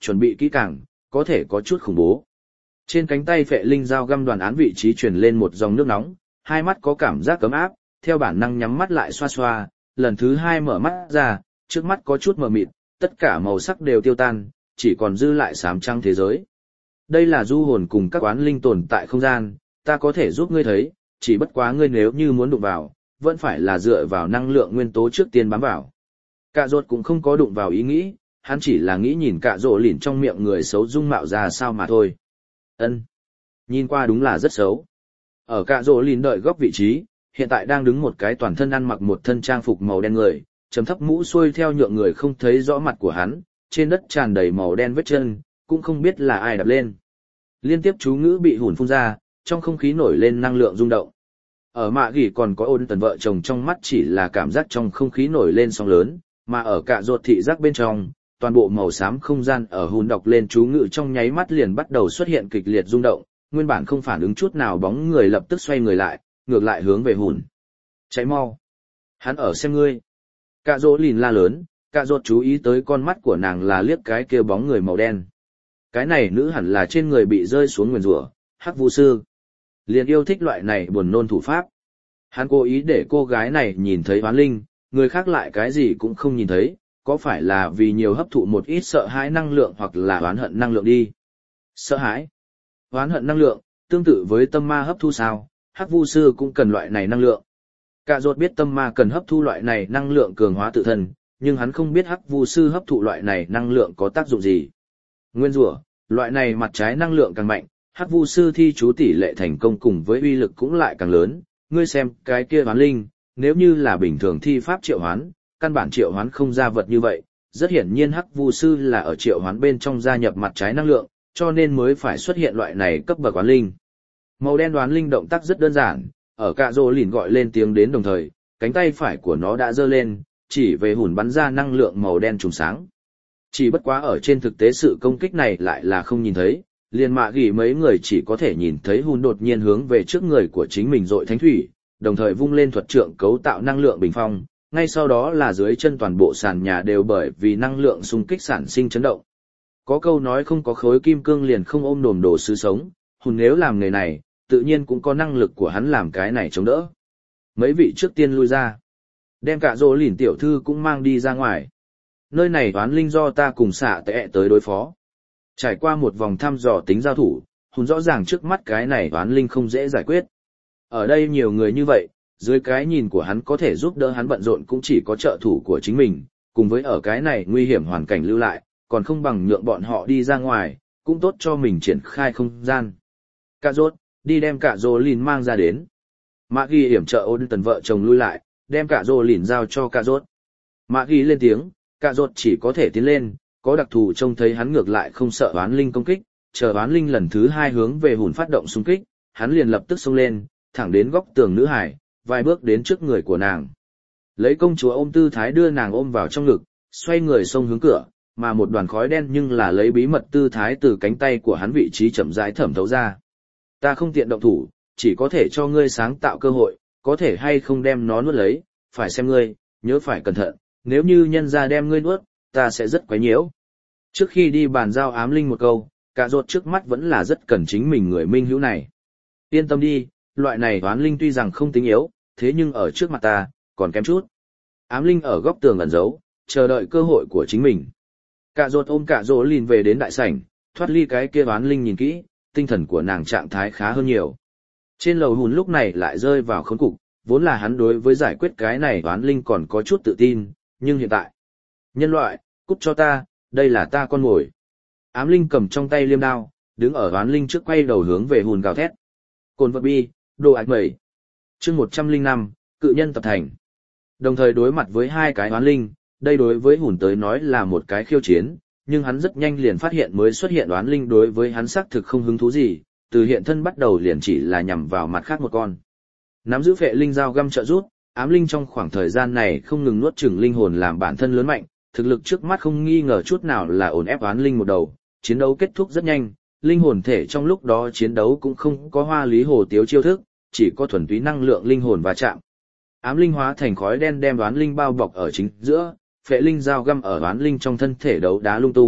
chuẩn bị kỹ càng, có thể có chút khủng bố. Trên cánh tay phệ linh dao găm đoàn án vị trí truyền lên một dòng nước nóng, hai mắt có cảm giác cấm áp, theo bản năng nhắm mắt lại xoa xoa, lần thứ hai mở mắt ra, trước mắt có chút mờ mịt, tất cả màu sắc đều tiêu tan, chỉ còn dư lại xám trắng thế giới. Đây là du hồn cùng các oán linh tồn tại không gian, ta có thể giúp ngươi thấy, chỉ bất quá ngươi nếu như muốn đụng vào, vẫn phải là dựa vào năng lượng nguyên tố trước tiên bám vào. Cạ rốt cũng không có đụng vào ý nghĩ, hắn chỉ là nghĩ nhìn cạ rỗ lìn trong miệng người xấu dung mạo ra sao mà thôi. Ân, nhìn qua đúng là rất xấu. Ở cạ rỗ lìn đợi góc vị trí, hiện tại đang đứng một cái toàn thân ăn mặc một thân trang phục màu đen người, chấm thấp mũ xuôi theo nhượng người không thấy rõ mặt của hắn, trên đất tràn đầy màu đen vết chân, cũng không biết là ai đạp lên. Liên tiếp chú ngữ bị hùn phun ra, trong không khí nổi lên năng lượng rung động. Ở mạ gỉ còn có ôn tần vợ chồng trong mắt chỉ là cảm giác trong không khí nổi lên sóng lớn, mà ở cả ruột thị giác bên trong, toàn bộ màu xám không gian ở hùn đọc lên chú ngữ trong nháy mắt liền bắt đầu xuất hiện kịch liệt rung động, nguyên bản không phản ứng chút nào bóng người lập tức xoay người lại, ngược lại hướng về hùn. Cháy mau! Hắn ở xem ngươi! Cả rỗ lìn la lớn, cả ruột chú ý tới con mắt của nàng là liếc cái kia bóng người màu đen. Cái này nữ hẳn là trên người bị rơi xuống nguyền rủa, hắc vu sư. Liền yêu thích loại này buồn nôn thủ pháp. Hắn cố ý để cô gái này nhìn thấy oán linh, người khác lại cái gì cũng không nhìn thấy, có phải là vì nhiều hấp thụ một ít sợ hãi năng lượng hoặc là oán hận năng lượng đi. Sợ hãi, oán hận năng lượng, tương tự với tâm ma hấp thu sao, hắc vu sư cũng cần loại này năng lượng. Cả rốt biết tâm ma cần hấp thu loại này năng lượng cường hóa tự thân, nhưng hắn không biết hắc vu sư hấp thụ loại này năng lượng có tác dụng gì. Nguyên rủa, loại này mặt trái năng lượng càng mạnh, hắc vu sư thi chú tỷ lệ thành công cùng với uy lực cũng lại càng lớn. Ngươi xem, cái kia oán linh, nếu như là bình thường thi pháp triệu hoán, căn bản triệu hoán không ra vật như vậy, rất hiển nhiên hắc vu sư là ở triệu hoán bên trong gia nhập mặt trái năng lượng, cho nên mới phải xuất hiện loại này cấp bậc oán linh. Màu đen oán linh động tác rất đơn giản, ở cạ rỗ lìn gọi lên tiếng đến đồng thời, cánh tay phải của nó đã giơ lên, chỉ về hùn bắn ra năng lượng màu đen trùng sáng. Chỉ bất quá ở trên thực tế sự công kích này lại là không nhìn thấy, liền mạ gỉ mấy người chỉ có thể nhìn thấy hùn đột nhiên hướng về trước người của chính mình dội thánh thủy, đồng thời vung lên thuật trượng cấu tạo năng lượng bình phong, ngay sau đó là dưới chân toàn bộ sàn nhà đều bởi vì năng lượng xung kích sản sinh chấn động. Có câu nói không có khối kim cương liền không ôm đồm đồ sứ sống, hùn nếu làm nghề này, tự nhiên cũng có năng lực của hắn làm cái này chống đỡ. Mấy vị trước tiên lui ra, đem cả rỗ lìn tiểu thư cũng mang đi ra ngoài. Nơi này toán linh do ta cùng xạ tệ tới đối phó. Trải qua một vòng thăm dò tính giao thủ, hùn rõ ràng trước mắt cái này toán linh không dễ giải quyết. Ở đây nhiều người như vậy, dưới cái nhìn của hắn có thể giúp đỡ hắn bận rộn cũng chỉ có trợ thủ của chính mình, cùng với ở cái này nguy hiểm hoàn cảnh lưu lại, còn không bằng nhượng bọn họ đi ra ngoài, cũng tốt cho mình triển khai không gian. Cạ rốt, đi đem cả rỗ lìn mang ra đến. Mạ ghi hiểm trợ ôn tần vợ chồng lui lại, đem cả rỗ lìn giao cho cạ rốt. Mạ ghi lên tiếng, cạ rốt chỉ có thể tiến lên, có đặc thù trông thấy hắn ngược lại không sợ oán linh công kích, chờ oán linh lần thứ hai hướng về hùn phát động xung kích, hắn liền lập tức xông lên, thẳng đến góc tường nữ hải, vài bước đến trước người của nàng. Lấy công chúa ôm tư thái đưa nàng ôm vào trong ngực, xoay người xông hướng cửa, mà một đoàn khói đen nhưng là lấy bí mật tư thái từ cánh tay của hắn vị trí chậm rãi thẩm thấu ra. Ta không tiện động thủ, chỉ có thể cho ngươi sáng tạo cơ hội, có thể hay không đem nó nuốt lấy, phải xem ngươi, nhớ phải cẩn thận, nếu như nhân ra đem ngươi nuốt, ta sẽ rất quấy nhiễu. Trước khi đi bàn giao ám linh một câu, cả rốt trước mắt vẫn là rất cần chính mình người minh hữu này. Yên tâm đi, loại này oán linh tuy rằng không tính yếu, thế nhưng ở trước mặt ta, còn kém chút. Ám linh ở góc tường ẩn giấu, chờ đợi cơ hội của chính mình. Cả rốt ôm cả rỗ lìn về đến đại sảnh, thoát ly cái kia oán linh nhìn kỹ, tinh thần của nàng trạng thái khá hơn nhiều. Trên lầu hùn lúc này lại rơi vào khốn cục, vốn là hắn đối với giải quyết cái này oán linh còn có chút tự tin, nhưng hiện tại, nhân loại, cút cho ta, đây là ta con mồi. Ám linh cầm trong tay liêm đao, đứng ở oán linh trước quay đầu hướng về hùn gào thét. Cồn vật bi, đồ ạch mẩy. Chương một trăm lẻ năm, cự nhân tập thành. Đồng thời đối mặt với hai cái oán linh, đây đối với hùn tới nói là một cái khiêu chiến, nhưng hắn rất nhanh liền phát hiện mới xuất hiện oán linh đối với hắn xác thực không hứng thú gì, từ hiện thân bắt đầu liền chỉ là nhằm vào mặt khác một con. Nắm giữ phệ linh dao găm trợ rút, ám linh trong khoảng thời gian này không ngừng nuốt chửng linh hồn làm bản thân lớn mạnh, thực lực trước mắt không nghi ngờ chút nào là ổn ép oán linh một đầu, chiến đấu kết thúc rất nhanh, linh hồn thể trong lúc đó chiến đấu cũng không có hoa lý hồ tiếu chiêu thức, chỉ có thuần túy năng lượng linh hồn va chạm. Ám linh hóa thành khói đen đem oán linh bao bọc ở chính giữa, phệ linh dao găm ở oán linh trong thân thể đấu đá lung tung,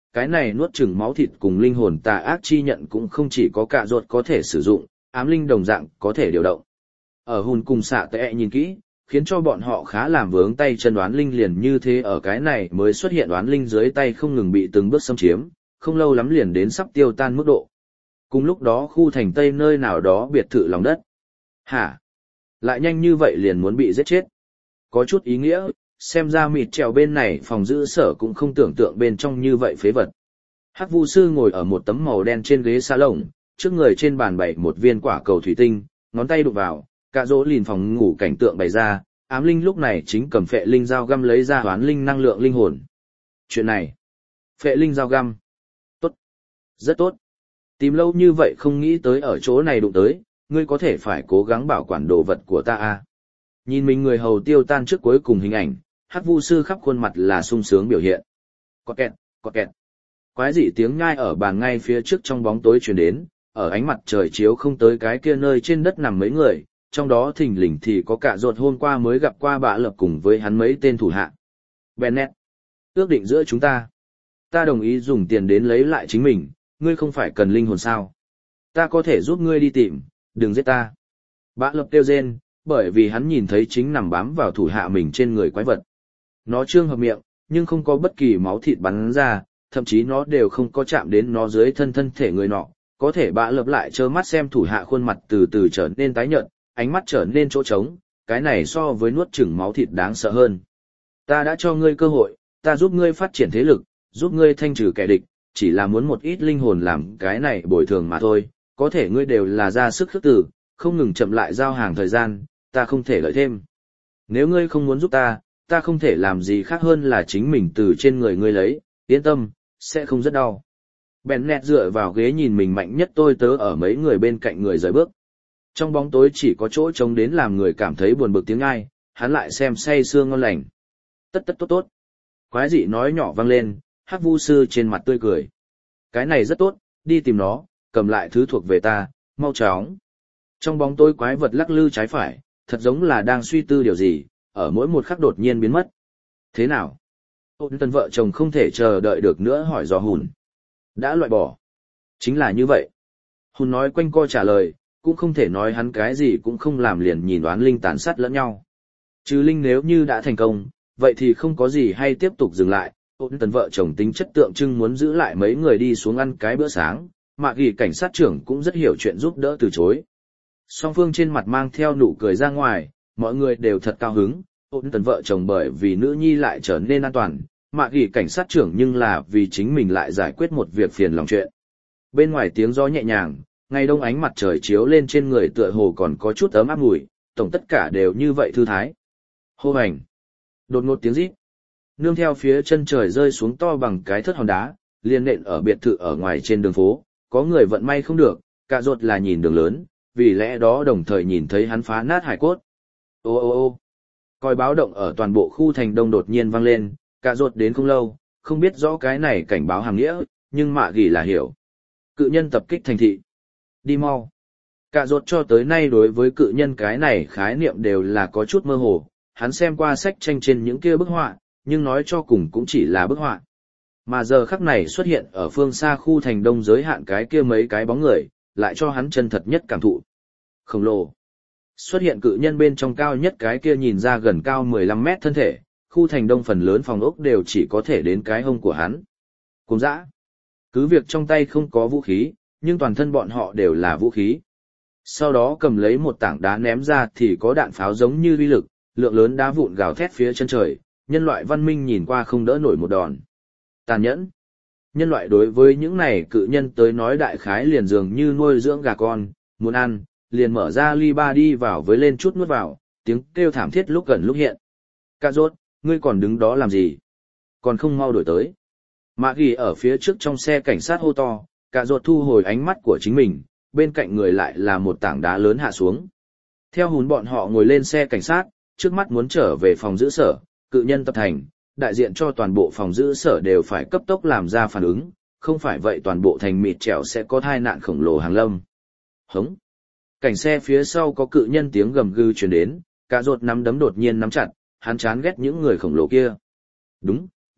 cái này nuốt chửng máu thịt cùng linh hồn tà ác chi nhận cũng không chỉ có cả ruột có thể sử dụng, ám linh đồng dạng có thể điều động. Ở hùn cùng xạ tệ nhìn kỹ, khiến cho bọn họ khá làm vướng tay chân đoán linh liền như thế ở cái này mới xuất hiện đoán linh dưới tay không ngừng bị từng bước xâm chiếm, không lâu lắm liền đến sắp tiêu tan mức độ. Cùng lúc đó khu thành Tây nơi nào đó biệt thự lòng đất. Hả? Lại nhanh như vậy liền muốn bị giết chết. Có chút ý nghĩa, xem ra mịt trèo bên này phòng giữ sở cũng không tưởng tượng bên trong như vậy phế vật. Hắc Vu sư ngồi ở một tấm màu đen trên ghế salon, trước người trên bàn bày một viên quả cầu thủy tinh, ngón tay đụng vào, cả dỗ lìn phòng ngủ cảnh tượng bày ra, ám linh lúc này chính cầm phệ linh dao găm lấy ra hoán linh năng lượng linh hồn. Chuyện này, phệ linh dao găm, tốt, rất tốt. Tìm lâu như vậy không nghĩ tới ở chỗ này đụng tới, ngươi có thể phải cố gắng bảo quản đồ vật của ta à. Nhìn mình người hầu tiêu tan trước cuối cùng hình ảnh, Hắc Vu sư khắp khuôn mặt là sung sướng biểu hiện. Có kẹt, có kẹt. Quái dị tiếng nhai ở bàn ngay phía trước trong bóng tối truyền đến, ở ánh mặt trời chiếu không tới cái kia nơi trên đất nằm mấy người, trong đó thình lình thì có cả ruột hôm qua mới gặp qua bạ lập cùng với hắn mấy tên thủ hạ. Bennett, ước định giữa chúng ta. Ta đồng ý dùng tiền đến lấy lại chính mình, ngươi không phải cần linh hồn sao. Ta có thể giúp ngươi đi tìm, đừng giết ta. Bạ lập kêu rên, bởi vì hắn nhìn thấy chính nằm bám vào thủ hạ mình trên người quái vật. Nó trương hợp miệng, nhưng không có bất kỳ máu thịt bắn ra, thậm chí nó đều không có chạm đến nó dưới thân thân thể người nọ. Có thể bạ lập lại trơ mắt xem thủ hạ khuôn mặt từ từ trở nên tái nhợt, ánh mắt trở nên chỗ trống, cái này so với nuốt chửng máu thịt đáng sợ hơn. Ta đã cho ngươi cơ hội, ta giúp ngươi phát triển thế lực, giúp ngươi thanh trừ kẻ địch, chỉ là muốn một ít linh hồn làm cái này bồi thường mà thôi, có thể ngươi đều là ra sức khước từ, không ngừng chậm lại giao hàng thời gian, ta không thể lợi thêm. Nếu ngươi không muốn giúp ta, ta không thể làm gì khác hơn là chính mình từ trên người ngươi lấy, yên tâm, sẽ không rất đau. Bennett dựa vào ghế nhìn mình mạnh nhất tôi tớ ở mấy người bên cạnh người rời bước. Trong bóng tối chỉ có chỗ trống đến làm người cảm thấy buồn bực tiếng ai, hắn lại xem say sưa ngon lành. Tất tất tốt tốt. Quái dị nói nhỏ vang lên, Hắc Vu sư trên mặt tươi cười. Cái này rất tốt, đi tìm nó, cầm lại thứ thuộc về ta, mau chóng. Trong bóng tối quái vật lắc lư trái phải, thật giống là đang suy tư điều gì, ở mỗi một khắc đột nhiên biến mất. Thế nào? Ôn tân vợ chồng không thể chờ đợi được nữa hỏi dò Hùn. Đã loại bỏ. Chính là như vậy. Hùn nói quanh co trả lời, cũng không thể nói hắn cái gì cũng không làm liền nhìn đoán linh tàn sát lẫn nhau. Trừ linh nếu như đã thành công, vậy thì không có gì hay tiếp tục dừng lại. Ôn tần vợ chồng tính chất tượng trưng muốn giữ lại mấy người đi xuống ăn cái bữa sáng, mà ghi cảnh sát trưởng cũng rất hiểu chuyện giúp đỡ từ chối. Song phương trên mặt mang theo nụ cười ra ngoài, mọi người đều thật cao hứng, ôn tần vợ chồng bởi vì nữ nhi lại trở nên an toàn, mà ghi cảnh sát trưởng nhưng là vì chính mình lại giải quyết một việc phiền lòng chuyện. Bên ngoài tiếng gió nhẹ nhàng, ngày đông ánh mặt trời chiếu lên trên người tựa hồ còn có chút ấm áp mùi, tổng tất cả đều như vậy thư thái. Hô hành. Đột ngột tiếng rít. Nương theo phía chân trời rơi xuống to bằng cái thớt hòn đá, liền nện ở biệt thự ở ngoài trên đường phố, có người vận may không được, cả ruột là nhìn đường lớn, vì lẽ đó đồng thời nhìn thấy hắn phá nát hải cốt. Ô ô ô còi báo động ở toàn bộ khu thành đông đột nhiên vang lên, cả ruột đến không lâu, không biết rõ cái này cảnh báo hàm nghĩa, nhưng mạ gỉ là hiểu. Cự nhân tập kích thành thị. Đi mau. Cả ruột cho tới nay đối với cự nhân cái này khái niệm đều là có chút mơ hồ, hắn xem qua sách tranh trên những kia bức họa, nhưng nói cho cùng cũng chỉ là bức họa. Mà giờ khắc này xuất hiện ở phương xa khu thành đông giới hạn cái kia mấy cái bóng người, lại cho hắn chân thật nhất cảm thụ. Khổng lồ. Xuất hiện cự nhân bên trong cao nhất cái kia nhìn ra gần cao mười lăm mét thân thể, khu thành đông phần lớn phòng ốc đều chỉ có thể đến cái hông của hắn. Cùng dã. Cứ việc trong tay không có vũ khí, nhưng toàn thân bọn họ đều là vũ khí. Sau đó cầm lấy một tảng đá ném ra thì có đạn pháo giống như uy lực, lượng lớn đá vụn gào thét phía chân trời, nhân loại văn minh nhìn qua không đỡ nổi một đòn. Tàn nhẫn. Nhân loại đối với những này cự nhân tới nói đại khái liền dường như nuôi dưỡng gà con, muốn ăn, liền mở ra ly ba đi vào với lên chút nuốt vào, tiếng kêu thảm thiết lúc gần lúc hiện. Cà rốt, ngươi còn đứng đó làm gì? Còn không mau đổi tới. Mạ ghi ở phía trước trong xe cảnh sát hô to, cà rốt thu hồi ánh mắt của chính mình, bên cạnh người lại là một tảng đá lớn hạ xuống. Theo hùn bọn họ ngồi lên xe cảnh sát, trước mắt muốn trở về phòng giữ sở, cự nhân tập thành, đại diện cho toàn bộ phòng giữ sở đều phải cấp tốc làm ra phản ứng, không phải vậy toàn bộ thành mịt trẻo sẽ có tai nạn khổng lồ hàng lâm. Hống. Cảnh xe phía sau có cự nhân tiếng gầm gừ truyền đến, cả rột nắm đấm đột nhiên nắm chặt, hắn chán ghét những người khổng lồ kia. Đúng,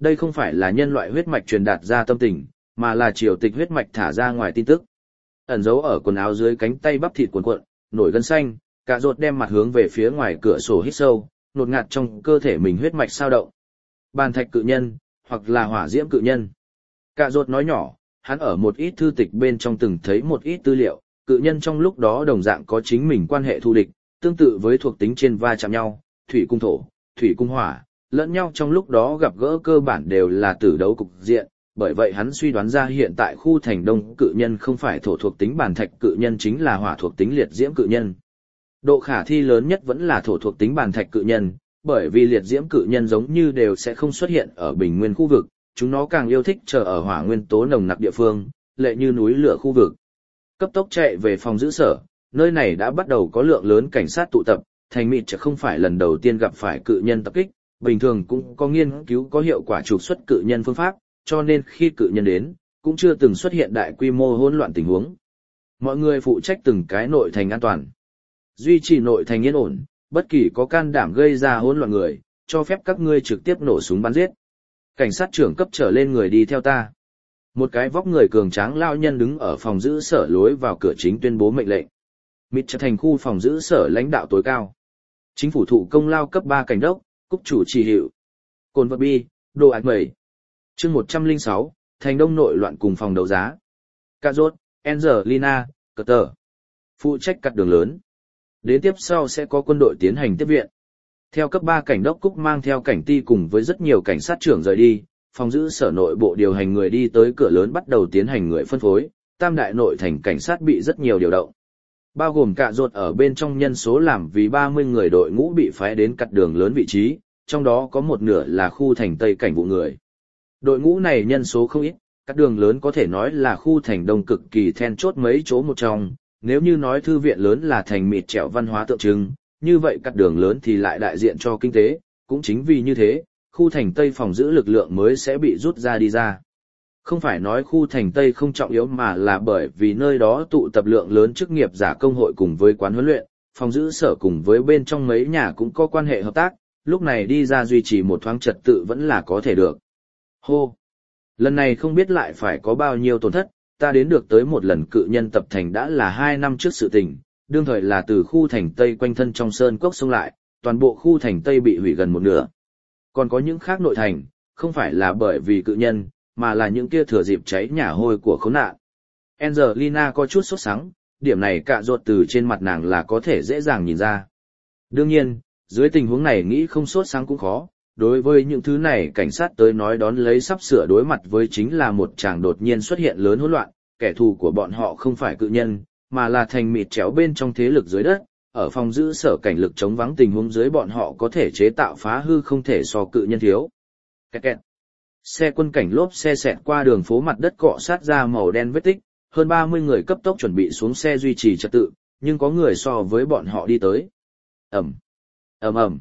Đây không phải là nhân loại huyết mạch truyền đạt ra tâm tình, mà là triều tịch huyết mạch thả ra ngoài tin tức. Ẩn giấu ở quần áo dưới cánh tay bắp thịt cuộn cuộn, nổi gân xanh, Cạ Rốt đem mặt hướng về phía ngoài cửa sổ hít sâu, nột ngạt trong cơ thể mình huyết mạch sao động. Bàn thạch cự nhân, hoặc là hỏa diễm cự nhân. Cạ Rốt nói nhỏ, hắn ở một ít thư tịch bên trong từng thấy một ít tư liệu, cự nhân trong lúc đó đồng dạng có chính mình quan hệ thù địch, tương tự với thuộc tính trên va chạm nhau, thủy cung thổ, thủy cung hỏa, lẫn nhau trong lúc đó gặp gỡ cơ bản đều là tử đấu cục diện, bởi vậy hắn suy đoán ra hiện tại khu thành đông cự nhân không phải thổ thuộc tính bản thạch cự nhân chính là hỏa thuộc tính liệt diễm cự nhân. Độ khả thi lớn nhất vẫn là thổ thuộc tính bản thạch cự nhân, bởi vì liệt diễm cự nhân giống như đều sẽ không xuất hiện ở bình nguyên khu vực, chúng nó càng yêu thích chờ ở hỏa nguyên tố nồng nặc địa phương, lệ như núi lửa khu vực. Cấp tốc chạy về phòng giữ sở, nơi này đã bắt đầu có lượng lớn cảnh sát tụ tập, thành mịt chắc không phải lần đầu tiên gặp phải cự nhân tập kích, bình thường cũng có nghiên cứu có hiệu quả trục xuất cự nhân phương pháp, cho nên khi cự nhân đến, cũng chưa từng xuất hiện đại quy mô hỗn loạn tình huống. Mọi người phụ trách từng cái nội thành an toàn, duy trì nội thành yên ổn, bất kỳ có can đảm gây ra hỗn loạn người, cho phép các ngươi trực tiếp nổ súng bắn giết. Cảnh sát trưởng cấp trở lên người đi theo ta. Một cái vóc người cường tráng lao nhân đứng ở phòng giữ sở lối vào cửa chính tuyên bố mệnh lệnh. Mịt trở thành khu phòng giữ sở lãnh đạo tối cao. Chính phủ thụ công lao cấp ba cảnh đốc, cúc chủ chỉ hiệu. Cồn vật bi, đồ ạch mẩy. Chương một trăm lẻ sáu, thành đông nội loạn cùng phòng đấu giá. Cạ Rốt, Angelina, Carter. Phụ trách cắt đường lớn. Đến tiếp sau sẽ có quân đội tiến hành tiếp viện. Theo cấp ba cảnh đốc Cúc mang theo cảnh ti cùng với rất nhiều cảnh sát trưởng rời đi, phòng giữ sở nội bộ điều hành người đi tới cửa lớn bắt đầu tiến hành người phân phối, tam đại nội thành cảnh sát bị rất nhiều điều động. Bao gồm Cạ Rốt ở bên trong nhân số làm vì ba mươi người đội ngũ bị phái đến cắt đường lớn vị trí, trong đó có một nửa là khu thành Tây cảnh vụ người. Đội ngũ này nhân số không ít, cắt đường lớn có thể nói là khu thành đông cực kỳ then chốt mấy chỗ một trong, nếu như nói thư viện lớn là thành mịt trẻo văn hóa tượng trưng, như vậy cắt đường lớn thì lại đại diện cho kinh tế, cũng chính vì như thế, khu thành Tây phòng giữ lực lượng mới sẽ bị rút ra đi ra. Không phải nói khu thành Tây không trọng yếu mà là bởi vì nơi đó tụ tập lượng lớn chức nghiệp giả công hội cùng với quán huấn luyện, phòng giữ sở cùng với bên trong mấy nhà cũng có quan hệ hợp tác, lúc này đi ra duy trì một thoáng trật tự vẫn là có thể được. Hô! Lần này không biết lại phải có bao nhiêu tổn thất, ta đến được tới một lần cự nhân tập thành đã là hai năm trước sự tình, đương thời là từ khu thành Tây quanh thân trong sơn cốc xông lại, toàn bộ khu thành Tây bị hủy gần một nửa. Còn có những khác nội thành, không phải là bởi vì cự nhân, mà là những kia thừa dịp cháy nhà hôi của khốn nạn. Angelina có chút sốt sắng, điểm này Cạ Rốt từ trên mặt nàng là có thể dễ dàng nhìn ra. Đương nhiên, dưới tình huống này nghĩ không sốt sáng cũng khó, đối với những thứ này cảnh sát tới nói đón lấy sắp sửa đối mặt với chính là một chàng đột nhiên xuất hiện lớn hỗn loạn, kẻ thù của bọn họ không phải cự nhân, mà là thành mịt chéo bên trong thế lực dưới đất, ở phòng giữ sở cảnh lực chống vắng tình huống dưới bọn họ có thể chế tạo phá hư không thể so cự nhân thiếu. Kẹt kẹt. Xe quân cảnh lốp xe xẹt qua đường phố mặt đất cọ sát ra màu đen vết tích, hơn ba mươi người cấp tốc chuẩn bị xuống xe duy trì trật tự, nhưng có người so với bọn họ đi tới. Ầm, ầm ầm.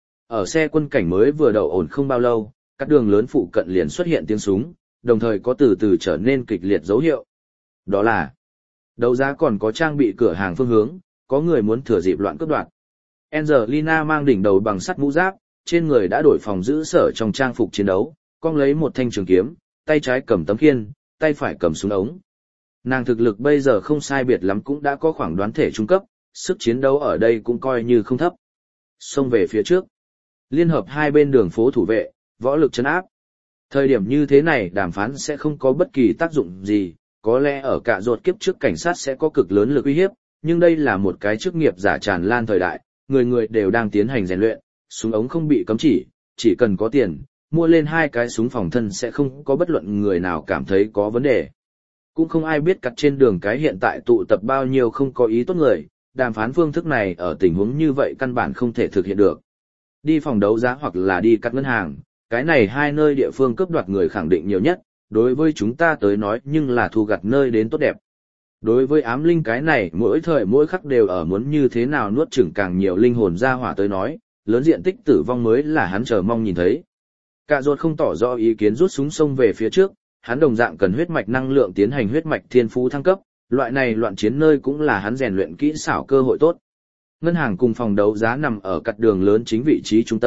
Ở xe quân cảnh mới vừa đậu ổn không bao lâu, các đường lớn phụ cận liền xuất hiện tiếng súng, đồng thời có từ từ trở nên kịch liệt dấu hiệu. Đó là đấu giá còn có trang bị cửa hàng phương hướng, có người muốn thừa dịp loạn cướp đoạt. Angelina mang đỉnh đầu bằng sắt mũ giáp, trên người đã đổi phòng giữ sở trong trang phục chiến đấu, cong lấy một thanh trường kiếm, tay trái cầm tấm khiên, tay phải cầm súng ống. Nàng thực lực bây giờ không sai biệt lắm cũng đã có khoảng đoán thể trung cấp, sức chiến đấu ở đây cũng coi như không thấp. Xông về phía trước. Liên hợp hai bên đường phố thủ vệ, võ lực trấn áp. Thời điểm như thế này đàm phán sẽ không có bất kỳ tác dụng gì, có lẽ ở Cạ Rốt kiếp trước cảnh sát sẽ có cực lớn lực uy hiếp, nhưng đây là một cái chức nghiệp giả tràn lan thời đại, người người đều đang tiến hành rèn luyện, súng ống không bị cấm chỉ, chỉ cần có tiền, mua lên hai cái súng phòng thân sẽ không có bất luận người nào cảm thấy có vấn đề. Cũng không ai biết cắt trên đường cái hiện tại tụ tập bao nhiêu không có ý tốt người, đàm phán phương thức này ở tình huống như vậy căn bản không thể thực hiện được. Đi phòng đấu giá hoặc là đi cắt ngân hàng, cái này hai nơi địa phương cướp đoạt người khẳng định nhiều nhất, đối với chúng ta tới nói nhưng là thu gặt nơi đến tốt đẹp. Đối với ám linh cái này mỗi thời mỗi khắc đều ở muốn như thế nào nuốt chửng càng nhiều linh hồn ra hỏa tới nói, lớn diện tích tử vong mới là hắn chờ mong nhìn thấy. Cạ Rốt không tỏ rõ ý kiến rút súng xông về phía trước, hắn đồng dạng cần huyết mạch năng lượng tiến hành huyết mạch thiên phú thăng cấp, loại này loạn chiến nơi cũng là hắn rèn luyện kỹ xảo cơ hội tốt. Ngân hàng cùng phòng đấu giá nằm ở cắt đường lớn chính vị trí trung tâm,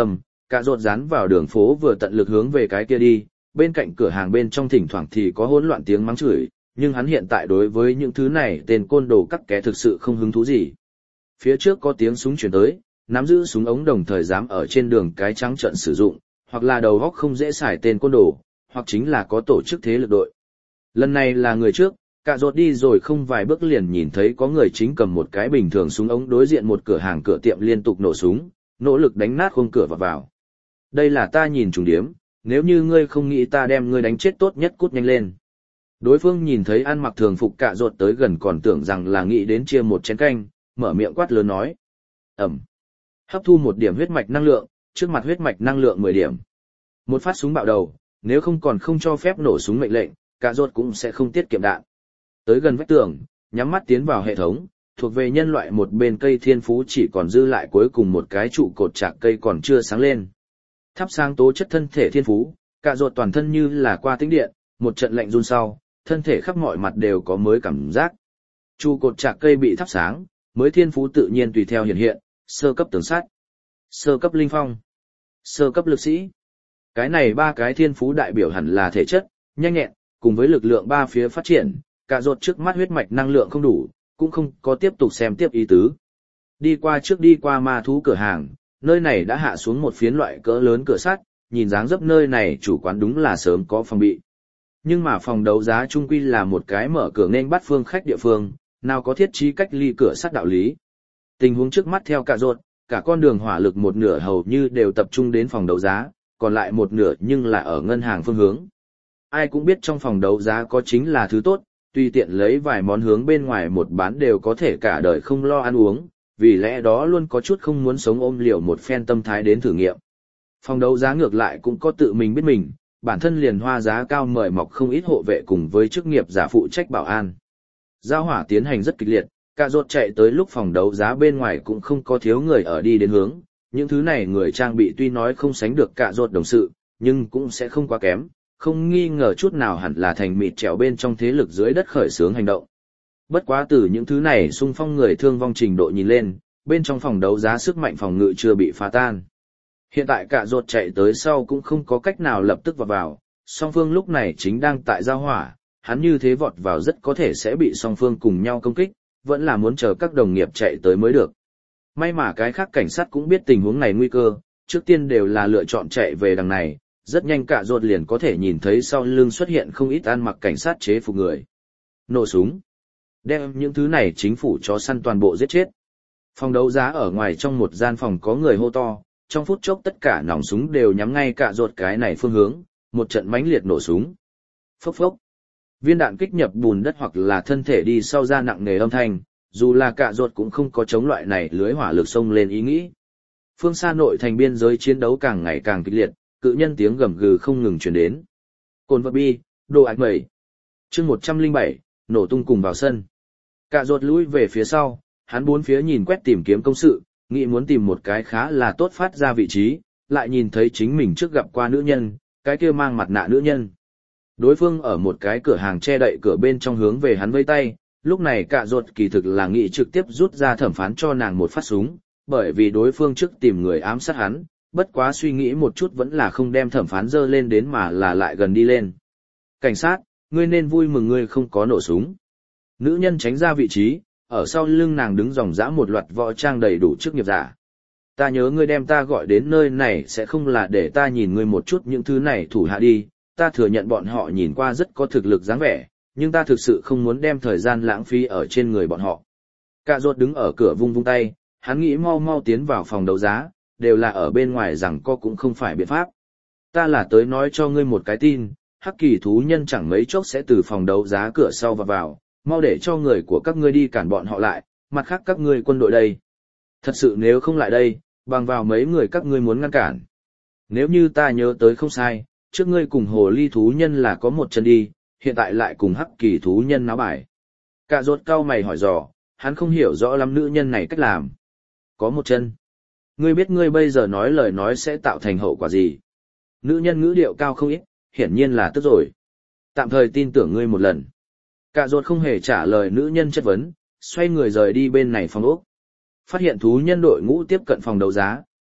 cả rột dán vào đường phố vừa tận lực hướng về cái kia đi, bên cạnh cửa hàng bên trong thỉnh thoảng thì có hỗn loạn tiếng mắng chửi, nhưng hắn hiện tại đối với những thứ này tên côn đồ cắt ké thực sự không hứng thú gì. Phía trước có tiếng súng chuyển tới, nắm giữ súng ống đồng thời dám ở trên đường cái trắng trợn sử dụng, hoặc là đầu góc không dễ xài tên côn đồ, hoặc chính là có tổ chức thế lực đội. Lần này là người trước, cả rột đi rồi không vài bước liền nhìn thấy có người chính cầm một cái bình thường súng ống đối diện một cửa hàng cửa tiệm liên tục nổ súng, nỗ lực đánh nát khung cửa vào vào. Đây là ta nhìn trùng điếm, nếu như ngươi không nghĩ ta đem ngươi đánh chết tốt nhất cút nhanh lên. Đối phương nhìn thấy ăn mặc thường phục cả rột tới gần còn tưởng rằng là nghĩ đến chia một chén canh, mở miệng quát lớn nói. Ẩm. Hấp thu một điểm huyết mạch năng lượng, trước mặt huyết mạch năng lượng mười điểm. Một phát súng bạo đầu, nếu không còn không cho phép nổ súng mệnh lệnh, cả rột cũng sẽ không tiết kiệm đạn. Tới gần vách tường, nhắm mắt tiến vào hệ thống, thuộc về nhân loại một bên cây thiên phú chỉ còn dư lại cuối cùng một cái trụ cột chạc cây còn chưa sáng lên. Thắp sáng tố chất thân thể thiên phú, cả rột toàn thân như là qua tĩnh điện, một trận lạnh run sau, thân thể khắp mọi mặt đều có mới cảm giác. Trụ cột chạc cây bị thắp sáng, mới thiên phú tự nhiên tùy theo hiện hiện, sơ cấp tường sắt, sơ cấp linh phong, sơ cấp lực sĩ. Cái này ba cái thiên phú đại biểu hẳn là thể chất, nhanh nhẹn, cùng với lực lượng ba phía phát triển, cả rột trước mắt huyết mạch năng lượng không đủ, cũng không có tiếp tục xem tiếp ý tứ. Đi qua trước đi qua ma thú cửa hàng, nơi này đã hạ xuống một phiến loại cỡ lớn cửa sắt, nhìn dáng dấp nơi này chủ quán đúng là sớm có phòng bị. Nhưng mà phòng đấu giá trung quy là một cái mở cửa nên bắt phương khách địa phương, nào có thiết trí cách ly cửa sắt đạo lý. Tình huống trước mắt theo cả rột, cả con đường hỏa lực một nửa hầu như đều tập trung đến phòng đấu giá, còn lại một nửa nhưng là ở ngân hàng phương hướng. Ai cũng biết trong phòng đấu giá có chính là thứ tốt, tùy tiện lấy vài món hướng bên ngoài một bán đều có thể cả đời không lo ăn uống, vì lẽ đó luôn có chút không muốn sống ôm liều một phen tâm thái đến thử nghiệm. Phòng đấu giá ngược lại cũng có tự mình biết mình, bản thân liền hoa giá cao mời mọc không ít hộ vệ cùng với chức nghiệp giả phụ trách bảo an. Giao hỏa tiến hành rất kịch liệt, cả rột chạy tới lúc phòng đấu giá bên ngoài cũng không có thiếu người ở đi đến hướng, những thứ này người trang bị tuy nói không sánh được cả rột đồng sự, nhưng cũng sẽ không quá kém, không nghi ngờ chút nào hẳn là thành mịt trèo bên trong thế lực dưới đất khởi xướng hành động. Bất quá từ những thứ này xung phong người thương vong trình độ nhìn lên, bên trong phòng đấu giá sức mạnh phòng ngự chưa bị phá tan. Hiện tại cả rột chạy tới sau cũng không có cách nào lập tức vào vào, song phương lúc này chính đang tại giao hỏa, hắn như thế vọt vào rất có thể sẽ bị song phương cùng nhau công kích, vẫn là muốn chờ các đồng nghiệp chạy tới mới được. May mà cái khác cảnh sát cũng biết tình huống này nguy cơ, trước tiên đều là lựa chọn chạy về đằng này, rất nhanh cả rột liền có thể nhìn thấy sau lưng xuất hiện không ít ăn mặc cảnh sát chế phục người. Nổ súng. Đem những thứ này chính phủ chó săn toàn bộ giết chết. Phòng đấu giá ở ngoài trong một gian phòng có người hô to, trong phút chốc tất cả nòng súng đều nhắm ngay cả rột cái này phương hướng, một trận mãnh liệt nổ súng. Phốc phốc. Viên đạn kích nhập bùn đất hoặc là thân thể đi sau ra nặng nề âm thanh, dù là cả rột cũng không có chống loại này lưới hỏa lực xông lên ý nghĩ. Phương xa nội thành biên giới chiến đấu càng ngày càng kịch liệt, cự nhân tiếng gầm gừ không ngừng truyền đến. Cồn vật bi, đồ ạch mẩy. Chương một trăm lẻ bảy, nổ tung cùng vào sân. Cả rột lùi về phía sau, hắn bốn phía nhìn quét tìm kiếm công sự, nghĩ muốn tìm một cái khá là tốt phát ra vị trí, lại nhìn thấy chính mình trước gặp qua nữ nhân, cái kia mang mặt nạ nữ nhân. Đối phương ở một cái cửa hàng che đậy cửa bên trong hướng về hắn vây tay, lúc này cả rột kỳ thực là nghĩ trực tiếp rút ra thẩm phán cho nàng một phát súng, bởi vì đối phương trước tìm người ám sát hắn, bất quá suy nghĩ một chút vẫn là không đem thẩm phán dơ lên đến mà là lại gần đi lên. Cảnh sát, ngươi nên vui mừng ngươi không có nổ súng. Nữ nhân tránh ra vị trí, ở sau lưng nàng đứng dòng dã một loạt võ trang đầy đủ chức nghiệp giả. Ta nhớ ngươi đem ta gọi đến nơi này sẽ không là để ta nhìn ngươi một chút những thứ này thủ hạ đi, ta thừa nhận bọn họ nhìn qua rất có thực lực dáng vẻ, nhưng ta thực sự không muốn đem thời gian lãng phí ở trên người bọn họ. Cả rột đứng ở cửa vung vung tay, hắn nghĩ mau mau tiến vào phòng đấu giá, đều là ở bên ngoài rằng co cũng không phải biện pháp. Ta là tới nói cho ngươi một cái tin, hắc kỳ thú nhân chẳng mấy chốc sẽ từ phòng đấu giá cửa sau và vào, mau để cho người của các ngươi đi cản bọn họ lại, mặt khác các ngươi quân đội đây. Thật sự nếu không lại đây, bằng vào mấy người các ngươi muốn ngăn cản. Nếu như ta nhớ tới không sai, trước ngươi cùng hồ ly thú nhân là có một chân đi, hiện tại lại cùng hắc kỳ thú nhân náo bài. Cả rốt cau mày hỏi dò, hắn không hiểu rõ lắm nữ nhân này cách làm. Có một chân. Ngươi biết ngươi bây giờ nói lời nói sẽ tạo thành hậu quả gì? Nữ nhân ngữ điệu cao không ít, hiển nhiên là tức rồi. Tạm thời tin tưởng ngươi một lần. Cả rốt không hề trả lời nữ nhân chất vấn, xoay người rời đi bên này phòng ốc. Phát hiện thú nhân đội ngũ tiếp cận phòng đấu giá,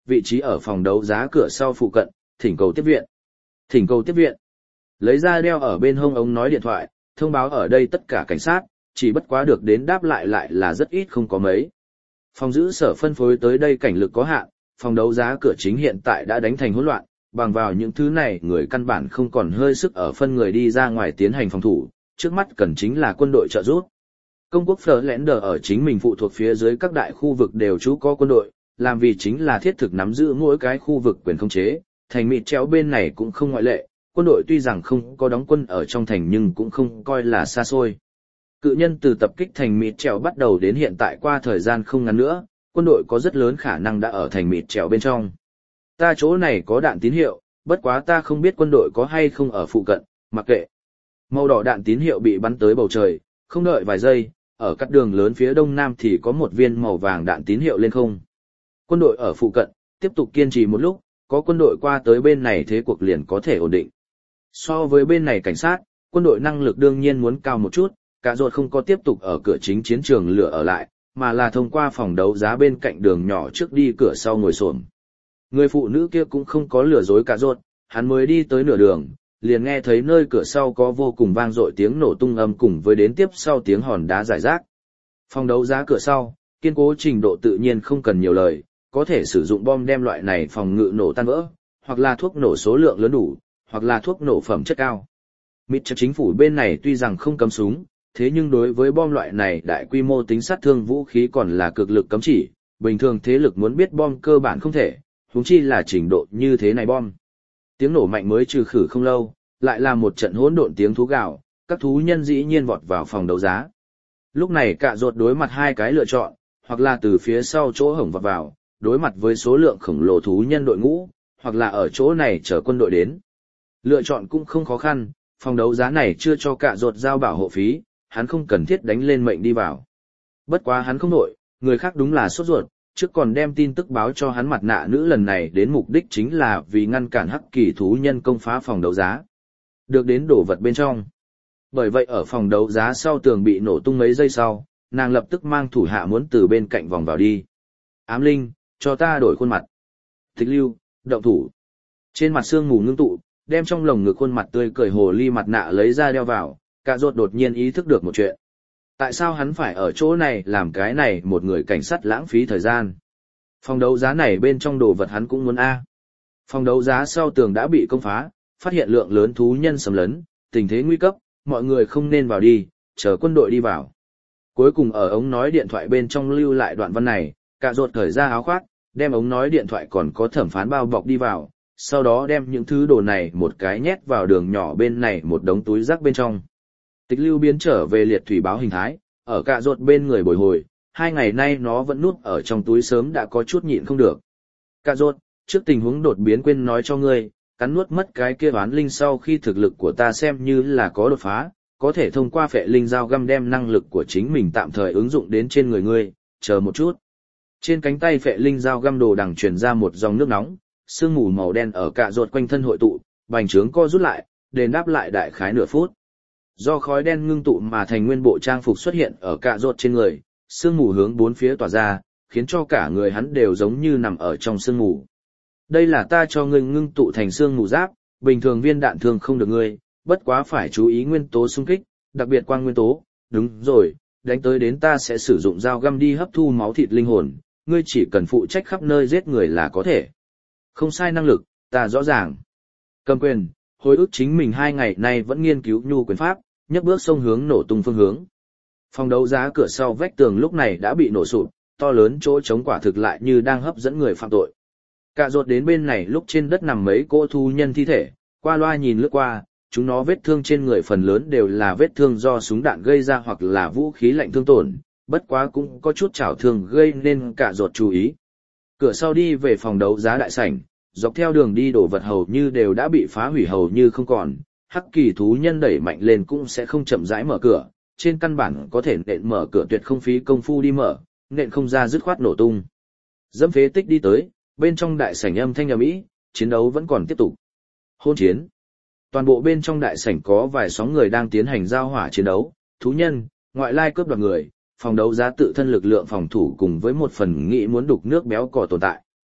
vị trí ở phòng đấu giá cửa sau phụ cận, thỉnh cầu tiếp viện. Thỉnh cầu tiếp viện. Lấy ra đeo ở bên hông ống nói điện thoại, thông báo ở đây tất cả cảnh sát, chỉ bất quá được đến đáp lại lại là rất ít không có mấy. Phòng giữ sở phân phối tới đây cảnh lực có hạn, phòng đấu giá cửa chính hiện tại đã đánh thành hỗn loạn, bằng vào những thứ này người căn bản không còn hơi sức ở phân người đi ra ngoài tiến hành phòng thủ, trước mắt cần chính là quân đội trợ giúp. Công quốc Florender ở chính mình phụ thuộc phía dưới các đại khu vực đều trú có quân đội, làm vì chính là thiết thực nắm giữ mỗi cái khu vực quyền khống chế, thành mịt chéo bên này cũng không ngoại lệ, quân đội tuy rằng không có đóng quân ở trong thành nhưng cũng không coi là xa xôi. Cự nhân từ tập kích thành mịt chéo bắt đầu đến hiện tại qua thời gian không ngắn nữa, quân đội có rất lớn khả năng đã ở thành mịt chéo bên trong. Ta chỗ này có đạn tín hiệu, bất quá ta không biết quân đội có hay không ở phụ cận, mặc kệ. Màu đỏ đạn tín hiệu bị bắn tới bầu trời, không đợi vài giây, ở các đường lớn phía đông nam thì có một viên màu vàng đạn tín hiệu lên không. Quân đội ở phụ cận, tiếp tục kiên trì một lúc, có quân đội qua tới bên này thế cuộc liền có thể ổn định. So với bên này cảnh sát, quân đội năng lực đương nhiên muốn cao một chút, cả ruột không có tiếp tục ở cửa chính chiến trường lửa ở lại, mà là thông qua phòng đấu giá bên cạnh đường nhỏ trước đi cửa sau ngồi xổm. Người phụ nữ kia cũng không có lừa dối cả ruột, hắn mới đi tới nửa đường, liền nghe thấy nơi cửa sau có vô cùng vang dội tiếng nổ tung âm cùng với đến tiếp sau tiếng hòn đá rải rác. Phòng đấu giá cửa sau, kiên cố trình độ tự nhiên không cần nhiều lời, có thể sử dụng bom đem loại này phòng ngự nổ tan vỡ, hoặc là thuốc nổ số lượng lớn đủ, hoặc là thuốc nổ phẩm chất cao. Mít chính phủ bên này tuy rằng không cấm súng, thế nhưng đối với bom loại này đại quy mô tính sát thương vũ khí còn là cực lực cấm chỉ, bình thường thế lực muốn biết bom cơ bản không thể, huống chi là trình độ như thế này bom. Tiếng nổ mạnh mới trừ khử không lâu, lại là một trận hỗn độn tiếng thú gào, các thú nhân dĩ nhiên vọt vào phòng đấu giá. Lúc này cả ruột đối mặt hai cái lựa chọn, hoặc là từ phía sau chỗ hổng vọt vào, đối mặt với số lượng khổng lồ thú nhân đội ngũ, hoặc là ở chỗ này chờ quân đội đến. Lựa chọn cũng không khó khăn, phòng đấu giá này chưa cho cả ruột giao bảo hộ phí, hắn không cần thiết đánh lên mệnh đi vào. Bất quá hắn không nổi, người khác đúng là sốt ruột, trước còn đem tin tức báo cho hắn mặt nạ nữ lần này đến mục đích chính là vì ngăn cản hắc kỳ thú nhân công phá phòng đấu giá. Được đến đổ vật bên trong. Bởi vậy ở phòng đấu giá sau tường bị nổ tung mấy giây sau, nàng lập tức mang thủ hạ muốn từ bên cạnh vòng vào đi. Ám linh, cho ta đổi khuôn mặt. Tịch lưu, động thủ. Trên mặt sương mù ngưng tụ, đem trong lồng ngực khuôn mặt tươi cười hồ ly mặt nạ lấy ra đeo vào, cả ruột đột nhiên ý thức được một chuyện. Tại sao hắn phải ở chỗ này làm cái này một người cảnh sát lãng phí thời gian? Phòng đấu giá này bên trong đồ vật hắn cũng muốn A. Phòng đấu giá sau tường đã bị công phá, phát hiện lượng lớn thú nhân xâm lấn, tình thế nguy cấp, mọi người không nên vào đi, chờ quân đội đi vào. Cuối cùng ở ống nói điện thoại bên trong lưu lại đoạn văn này, cả ruột cởi ra áo khoác, đem ống nói điện thoại còn có thẩm phán bao bọc đi vào, sau đó đem những thứ đồ này một cái nhét vào đường nhỏ bên này một đống túi rác bên trong. Tịch lưu biến trở về liệt thủy báo hình thái, ở cả ruột bên người bồi hồi, hai ngày nay nó vẫn núp ở trong túi sớm đã có chút nhịn không được. Cả ruột, trước tình huống đột biến quên nói cho ngươi, cắn nuốt mất cái kia oán linh sau khi thực lực của ta xem như là có đột phá, có thể thông qua phệ linh dao găm đem năng lực của chính mình tạm thời ứng dụng đến trên người ngươi, chờ một chút. Trên cánh tay phệ linh dao găm đồ đằng truyền ra một dòng nước nóng, sương mù màu đen ở cả ruột quanh thân hội tụ, bành trướng co rút lại, đền đáp lại đại khái nửa phút. Do khói đen ngưng tụ mà thành nguyên bộ trang phục xuất hiện ở cả ruột trên người, sương mù hướng bốn phía tỏa ra, khiến cho cả người hắn đều giống như nằm ở trong sương mù. Đây là ta cho ngươi ngưng tụ thành sương mù giáp, bình thường viên đạn thường không được ngươi, bất quá phải chú ý nguyên tố xung kích, đặc biệt quang nguyên tố, đúng rồi, đánh tới đến ta sẽ sử dụng dao găm đi hấp thu máu thịt linh hồn, ngươi chỉ cần phụ trách khắp nơi giết người là có thể. Không sai năng lực, ta rõ ràng. Cầm quyền, hồi ức chính mình hai ngày nay vẫn nghiên cứu nhu quyền pháp, nhấc bước xông hướng nổ tung phương hướng. Phòng đấu giá cửa sau vách tường lúc này đã bị nổ sụp, to lớn chỗ trống quả thực lại như đang hấp dẫn người phạm tội. Cả ruột đến bên này lúc trên đất nằm mấy cỗ thú nhân thi thể, qua loa nhìn lướt qua, chúng nó vết thương trên người phần lớn đều là vết thương do súng đạn gây ra hoặc là vũ khí lạnh thương tổn, bất quá cũng có chút chảo thương gây nên cả ruột chú ý. Cửa sau đi về phòng đấu giá đại sảnh, dọc theo đường đi đổ vật hầu như đều đã bị phá hủy hầu như không còn, hắc kỳ thú nhân đẩy mạnh lên cũng sẽ không chậm rãi mở cửa, trên căn bản có thể nện mở cửa tuyệt không phí công phu đi mở, nện không ra dứt khoát nổ tung. Dẫm phế tích đi tới, bên trong đại sảnh âm thanh ầm ĩ, chiến đấu vẫn còn tiếp tục. Hôn chiến. Toàn bộ bên trong đại sảnh có vài sóng người đang tiến hành giao hỏa chiến đấu, thú nhân, ngoại lai cướp đoạt người, phòng đấu giá tự thân lực lượng phòng thủ cùng với một phần nghĩ muốn đục nước béo cò tồn tại.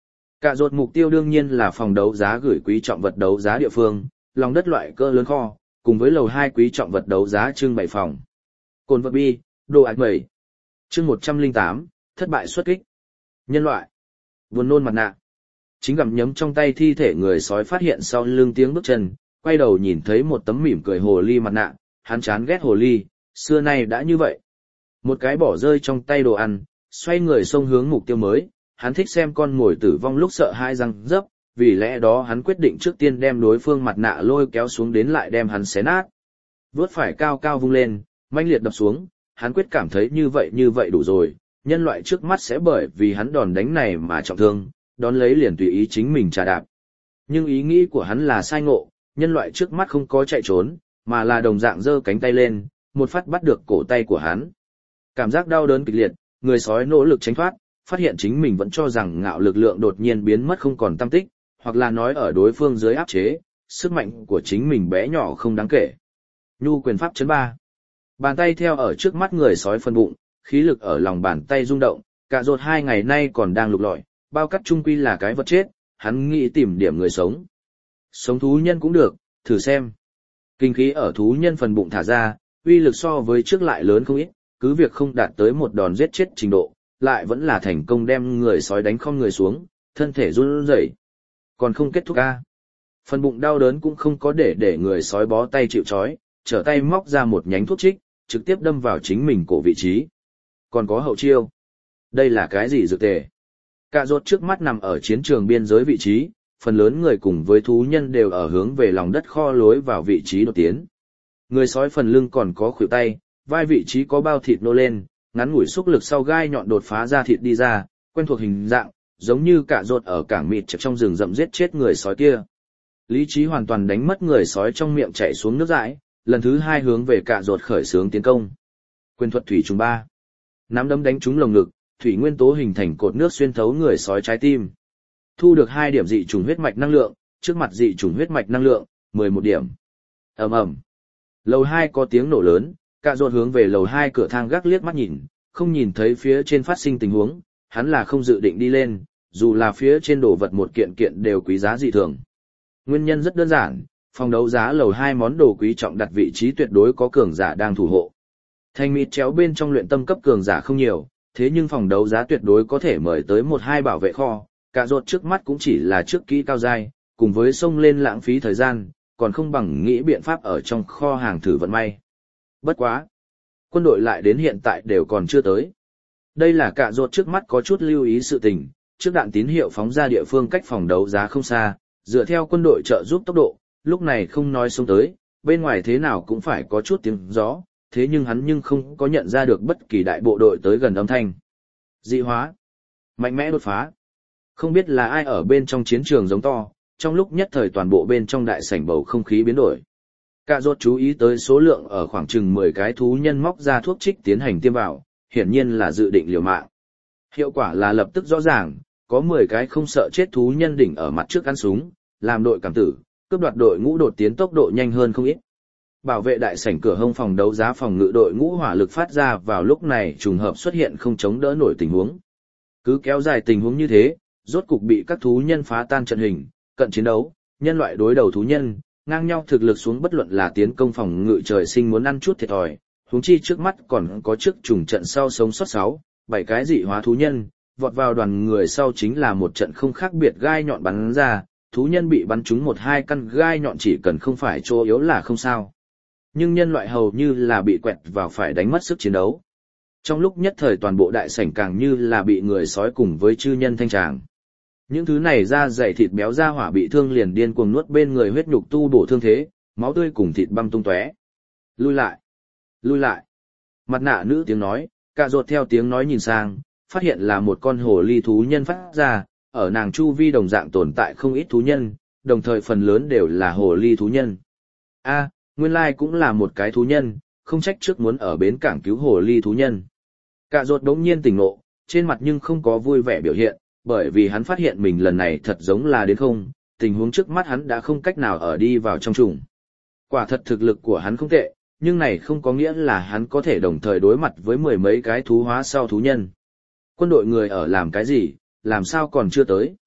Cả rột mục tiêu đương nhiên là phòng đấu giá gửi quý trọng vật đấu giá địa phương, lòng đất loại cỡ lớn kho, cùng với lầu hai quý trọng vật đấu giá trưng bày phòng. Cồn vật bi, đồ ạch bảy. Chương một trăm lẻ tám, thất bại xuất kích. Nhân loại. Buồn nôn mặt nạ. Chính gặm nhấm trong tay thi thể người sói phát hiện sau lưng tiếng bước chân, quay đầu nhìn thấy một tấm mỉm cười hồ ly mặt nạ, hắn chán ghét hồ ly, xưa nay đã như vậy. Một cái bỏ rơi trong tay đồ ăn, xoay người xông hướng mục tiêu mới, hắn thích xem con ngồi tử vong lúc sợ hai răng rấp, vì lẽ đó hắn quyết định trước tiên đem đối phương mặt nạ lôi kéo xuống đến lại đem hắn xé nát. Vớt phải cao cao vung lên, manh liệt đập xuống, hắn quyết cảm thấy như vậy như vậy đủ rồi, nhân loại trước mắt sẽ bởi vì hắn đòn đánh này mà trọng thương, đón lấy liền tùy ý chính mình trà đạp. Nhưng ý nghĩ của hắn là sai ngộ, nhân loại trước mắt không có chạy trốn, mà là đồng dạng giơ cánh tay lên, một phát bắt được cổ tay của hắn. Cảm giác đau đớn kịch liệt, người sói nỗ lực tránh thoát, phát hiện chính mình vẫn cho rằng ngạo lực lượng đột nhiên biến mất không còn tăm tích, hoặc là nói ở đối phương dưới áp chế, sức mạnh của chính mình bé nhỏ không đáng kể. Nhu quyền pháp chấn ba. Bàn tay theo ở trước mắt người sói phân bụng, khí lực ở lòng bàn tay rung động, cả rột hai ngày nay còn đang lục lọi, bao cắt trung quy là cái vật chết, hắn nghĩ tìm điểm người sống. Sống thú nhân cũng được, thử xem. Kinh khí ở thú nhân phần bụng thả ra, uy lực so với trước lại lớn không ít, cứ việc không đạt tới một đòn giết chết trình độ, lại vẫn là thành công đem người sói đánh không người xuống, thân thể run rẩy. Còn không kết thúc a. Phần bụng đau đớn cũng không có để để người sói bó tay chịu trói, trở tay móc ra một nhánh thuốc trích, trực tiếp đâm vào chính mình cổ vị trí. Còn có hậu chiêu. Đây là cái gì dược tề? Cả rốt trước mắt nằm ở chiến trường biên giới vị trí, phần lớn người cùng với thú nhân đều ở hướng về lòng đất kho lối vào vị trí đột tiến. Người sói phần lưng còn có khuỷu tay, vai vị trí có bao thịt nô lên, ngắn ngủi xúc lực sau gai nhọn đột phá ra thịt đi ra, quen thuộc hình dạng, giống như cả rốt ở cảng mịt trong rừng rậm giết chết người sói kia. Lý trí hoàn toàn đánh mất người sói trong miệng chảy xuống nước dãi, lần thứ hai hướng về cả rốt khởi xướng tiến công. Quyền thuật thủy trùng ba. Nắm đấm đánh trúng lồng ngực, thủy nguyên tố hình thành cột nước xuyên thấu người sói trái tim. Thu được hai điểm dị trùng huyết mạch năng lượng, trước mặt dị trùng huyết mạch năng lượng, mười một điểm. Ầm ầm. Lầu hai có tiếng nổ lớn, cả rốt hướng về lầu hai cửa thang gác liếc mắt nhìn, không nhìn thấy phía trên phát sinh tình huống, hắn là không dự định đi lên, dù là phía trên đồ vật một kiện kiện đều quý giá dị thường. Nguyên nhân rất đơn giản, phòng đấu giá lầu hai món đồ quý trọng đặt vị trí tuyệt đối có cường giả đang thủ hộ. Thành mịt chéo bên trong luyện tâm cấp cường giả không nhiều, thế nhưng phòng đấu giá tuyệt đối có thể mời tới một hai bảo vệ kho, cả rốt trước mắt cũng chỉ là trước kỹ cao giai, cùng với xông lên lãng phí thời gian, còn không bằng nghĩ biện pháp ở trong kho hàng thử vận may. Bất quá. Quân đội lại đến hiện tại đều còn chưa tới. Đây là cả rốt trước mắt có chút lưu ý sự tình, trước đạn tín hiệu phóng ra địa phương cách phòng đấu giá không xa, dựa theo quân đội trợ giúp tốc độ, lúc này không nói xông tới, bên ngoài thế nào cũng phải có chút tiếng gió, thế nhưng hắn nhưng không có nhận ra được bất kỳ đại bộ đội tới gần âm thanh. Dị hóa. Mạnh mẽ đột phá. Không biết là ai ở bên trong chiến trường giống to, trong lúc nhất thời toàn bộ bên trong đại sảnh bầu không khí biến đổi. Cả rốt chú ý tới số lượng ở khoảng chừng mười cái thú nhân móc ra thuốc trích tiến hành tiêm vào, hiển nhiên là dự định liều mạng. Hiệu quả là lập tức rõ ràng, có mười cái không sợ chết thú nhân đỉnh ở mặt trước ăn súng, làm đội cảm tử, cướp đoạt đội ngũ đột tiến tốc độ nhanh hơn không ít. Bảo vệ đại sảnh cửa hông phòng đấu giá phòng ngự đội ngũ hỏa lực phát ra vào lúc này trùng hợp xuất hiện không chống đỡ nổi tình huống. Cứ kéo dài tình huống như thế, rốt cục bị các thú nhân phá tan trận hình, cận chiến đấu, nhân loại đối đầu thú nhân, ngang nhau thực lực xuống bất luận là tiến công phòng ngự trời sinh muốn ăn chút thiệt thòi, huống chi trước mắt còn có trước trùng trận sau sống sót sáu, bảy cái dị hóa thú nhân, vọt vào đoàn người sau chính là một trận không khác biệt gai nhọn bắn ra, thú nhân bị bắn trúng một hai căn gai nhọn chỉ cần không phải chỗ yếu là không sao. Nhưng nhân loại hầu như là bị quẹt vào phải đánh mất sức chiến đấu. Trong lúc nhất thời toàn bộ đại sảnh càng như là bị người sói cùng với chư nhân thanh tràng. Những thứ này da dày thịt béo da hỏa bị thương liền điên cuồng nuốt bên người huyết nhục tu bổ thương thế, máu tươi cùng thịt băm tung tóe. Lui lại, lui lại. Mặt nạ nữ tiếng nói, cả rốt theo tiếng nói nhìn sang, phát hiện là một con hồ ly thú nhân phát ra, ở nàng chu vi đồng dạng tồn tại không ít thú nhân, đồng thời phần lớn đều là hồ ly thú nhân. A, nguyên lai cũng là một cái thú nhân, không trách trước muốn ở bến cảng cứu hồ ly thú nhân. Cả rốt đống nhiên tỉnh ngộ, trên mặt nhưng không có vui vẻ biểu hiện, bởi vì hắn phát hiện mình lần này thật giống là đến không, tình huống trước mắt hắn đã không cách nào ở đi vào trong trùng. Quả thật thực lực của hắn không tệ, nhưng này không có nghĩa là hắn có thể đồng thời đối mặt với mười mấy cái thú hóa sau thú nhân. Quân đội người ở làm cái gì, làm sao còn chưa tới?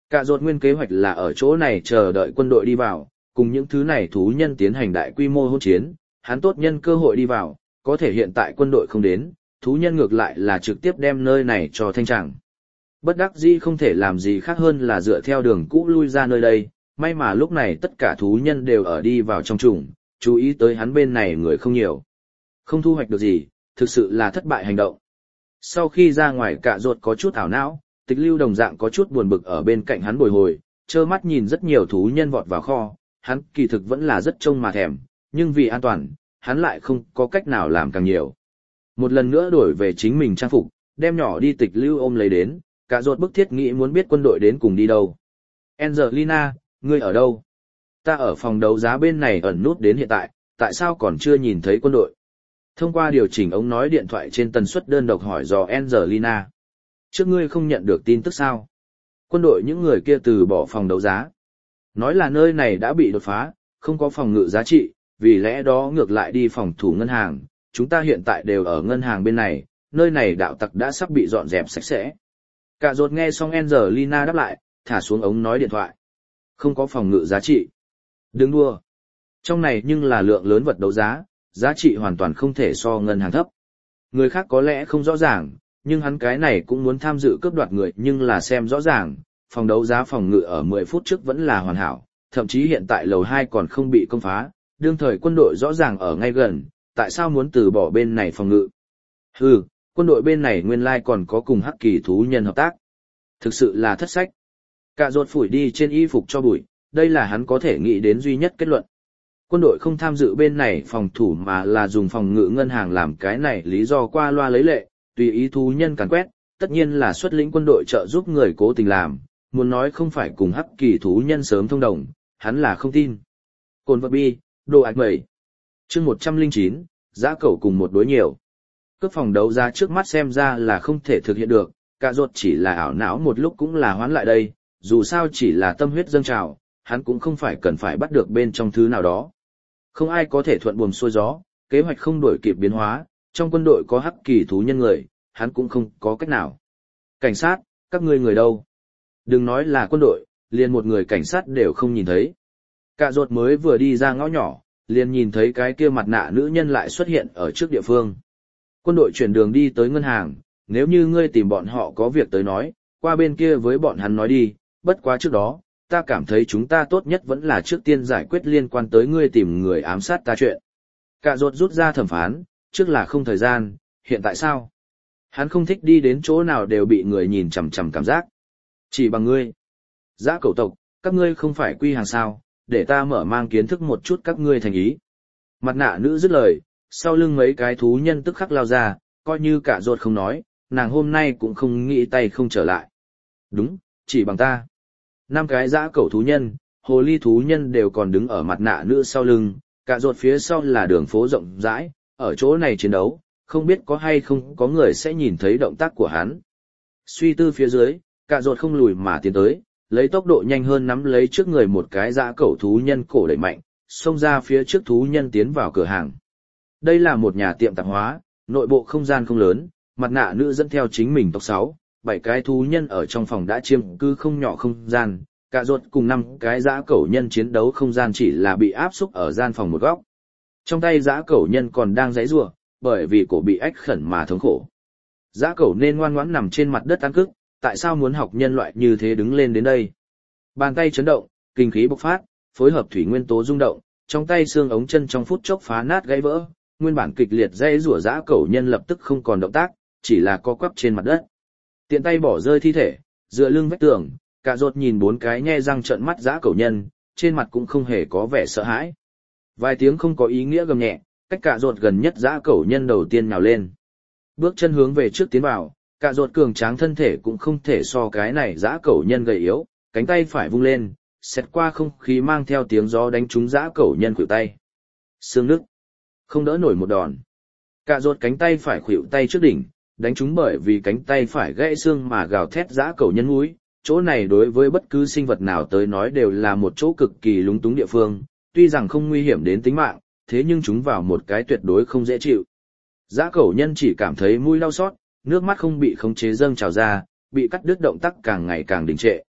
Cả rốt nguyên kế hoạch là ở chỗ này chờ đợi quân đội đi vào, cùng những thứ này thú nhân tiến hành đại quy mô hỗn chiến, hắn tốt nhân cơ hội đi vào, có thể hiện tại quân đội không đến, thú nhân ngược lại là trực tiếp đem nơi này cho thanh tràng. Bất đắc dĩ không thể làm gì khác hơn là dựa theo đường cũ lui ra nơi đây, may mà lúc này tất cả thú nhân đều ở đi vào trong trùng, chú ý tới hắn bên này người không nhiều. Không thu hoạch được gì, thực sự là thất bại hành động. Sau khi ra ngoài Cả rốt có chút ảo não, Tịch Lưu đồng dạng có chút buồn bực ở bên cạnh hắn bồi hồi, trơ mắt nhìn rất nhiều thú nhân vọt vào kho, hắn kỳ thực vẫn là rất trông mà thèm, nhưng vì an toàn, hắn lại không có cách nào làm càng nhiều. Một lần nữa đổi về chính mình trang phục, đem nhỏ đi Tịch Lưu ôm lấy đến, Cả rốt bức thiết nghĩ muốn biết quân đội đến cùng đi đâu. Angelina, ngươi ở đâu? Ta ở phòng đấu giá bên này ẩn nút đến hiện tại, tại sao còn chưa nhìn thấy quân đội? Thông qua điều chỉnh ống nói điện thoại trên tần suất đơn độc hỏi dò Angelina. Trước ngươi không nhận được tin tức sao? Quân đội những người kia từ bỏ phòng đấu giá. Nói là nơi này đã bị đột phá, không có phòng ngự giá trị, vì lẽ đó ngược lại đi phòng thủ ngân hàng. Chúng ta hiện tại đều ở ngân hàng bên này, nơi này đạo tặc đã sắp bị dọn dẹp sạch sẽ. Cả rốt nghe xong Angelina đáp lại, thả xuống ống nói điện thoại. Không có phòng ngự giá trị. Đừng đua. Trong này nhưng là lượng lớn vật đấu giá, giá trị hoàn toàn không thể so ngân hàng thấp. Người khác có lẽ không rõ ràng, nhưng hắn cái này cũng muốn tham dự cướp đoạt người nhưng là xem rõ ràng, phòng đấu giá phòng ngự ở mười phút trước vẫn là hoàn hảo, thậm chí hiện tại lầu hai còn không bị công phá, đương thời quân đội rõ ràng ở ngay gần, tại sao muốn từ bỏ bên này phòng ngự? Hừ, quân đội bên này nguyên lai còn có cùng hắc kỳ thú nhân hợp tác. Thực sự là thất sách. Cả rốt phủi đi trên y phục cho bụi, đây là hắn có thể nghĩ đến duy nhất kết luận. Quân đội không tham dự bên này phòng thủ mà là dùng phòng ngự ngân hàng làm cái này lý do qua loa lấy lệ, tùy ý thú nhân càn quét, tất nhiên là xuất lĩnh quân đội trợ giúp người cố tình làm, muốn nói không phải cùng hắc kỳ thú nhân sớm thông đồng, hắn là không tin. Cồn vật bi, đồ ạch mẩy. Chương một trăm lẻ chín, giã cẩu cùng một đối nhiều. Cướp phòng đấu giá trước mắt xem ra là không thể thực hiện được, Cả rốt chỉ là ảo não một lúc cũng là hoán lại đây, dù sao chỉ là tâm huyết dâng trào, hắn cũng không phải cần phải bắt được bên trong thứ nào đó. Không ai có thể thuận buồm xuôi gió, kế hoạch không đổi kịp biến hóa, trong quân đội có hắc kỳ thú nhân người, hắn cũng không có cách nào. Cảnh sát, các ngươi người đâu? Đừng nói là quân đội, liền một người cảnh sát đều không nhìn thấy. Cả rốt mới vừa đi ra ngõ nhỏ, liền nhìn thấy cái kia mặt nạ nữ nhân lại xuất hiện ở trước địa phương. Quân đội chuyển đường đi tới ngân hàng, nếu như ngươi tìm bọn họ có việc tới nói, qua bên kia với bọn hắn nói đi, bất quá trước đó, ta cảm thấy chúng ta tốt nhất vẫn là trước tiên giải quyết liên quan tới ngươi tìm người ám sát ta chuyện. Cả rốt rút ra thẩm phán, trước là không thời gian, hiện tại sao? Hắn không thích đi đến chỗ nào đều bị người nhìn chằm chằm cảm giác. Chỉ bằng ngươi. Dã cẩu tộc, các ngươi không phải quy hàng sao, để ta mở mang kiến thức một chút các ngươi thành ý. Mặt nạ nữ dứt lời, sau lưng mấy cái thú nhân tức khắc lao ra, coi như Cả rốt không nói, nàng hôm nay cũng không nghĩ tay không trở lại. Đúng, chỉ bằng ta. Năm cái dã cẩu thú nhân, hồ ly thú nhân đều còn đứng ở mặt nạ nữ sau lưng, Cả rốt phía sau là đường phố rộng rãi, ở chỗ này chiến đấu, không biết có hay không có người sẽ nhìn thấy động tác của hắn. Suy tư phía dưới, Cả rốt không lùi mà tiến tới, lấy tốc độ nhanh hơn nắm lấy trước người một cái dã cẩu thú nhân cổ đẩy mạnh, xông ra phía trước thú nhân tiến vào cửa hàng. Đây là một nhà tiệm tạp hóa, nội bộ không gian không lớn, mặt nạ nữ dẫn theo chính mình tộc sáu, bảy cái thú nhân ở trong phòng đã chiếm cư không nhỏ không gian, Cả rốt cùng năm cái dã cẩu nhân chiến đấu không gian chỉ là bị áp xúc ở gian phòng một góc. Trong tay dã cẩu nhân còn đang giãy giụa, bởi vì cổ bị ách khẩn mà thống khổ. Dã cẩu nên ngoan ngoãn nằm trên mặt đất ăn cức, tại sao muốn học nhân loại như thế đứng lên đến đây? Bàn tay chấn động, kinh khí bộc phát, phối hợp thủy nguyên tố rung động, trong tay xương ống chân trong phút chốc phá nát gãy vỡ, nguyên bản kịch liệt dây rủa dã cẩu nhân lập tức không còn động tác, chỉ là co quắp trên mặt đất. Tiện tay bỏ rơi thi thể, dựa lưng vách tường, Cả rốt nhìn bốn cái nhe răng trợn mắt dã cẩu nhân, trên mặt cũng không hề có vẻ sợ hãi. Vài tiếng không có ý nghĩa gầm nhẹ, cách Cả rốt gần nhất dã cẩu nhân đầu tiên nhào lên. Bước chân hướng về trước tiến vào, Cả rốt cường tráng thân thể cũng không thể so cái này dã cẩu nhân gầy yếu, cánh tay phải vung lên, xẹt qua không khí mang theo tiếng gió đánh trúng dã cẩu nhân khuỷu tay. Xương nứt, không đỡ nổi một đòn. Cả rốt cánh tay phải khuỷu tay trước đỉnh, đánh trúng bởi vì cánh tay phải gãy xương mà gào thét dã cẩu nhân mũi. Chỗ này đối với bất cứ sinh vật nào tới nói đều là một chỗ cực kỳ lúng túng địa phương, tuy rằng không nguy hiểm đến tính mạng, thế nhưng chúng vào một cái tuyệt đối không dễ chịu. Dã cẩu nhân chỉ cảm thấy mũi đau xót, nước mắt không bị khống chế dâng trào ra, bị cắt đứt động tác càng ngày càng đình trệ.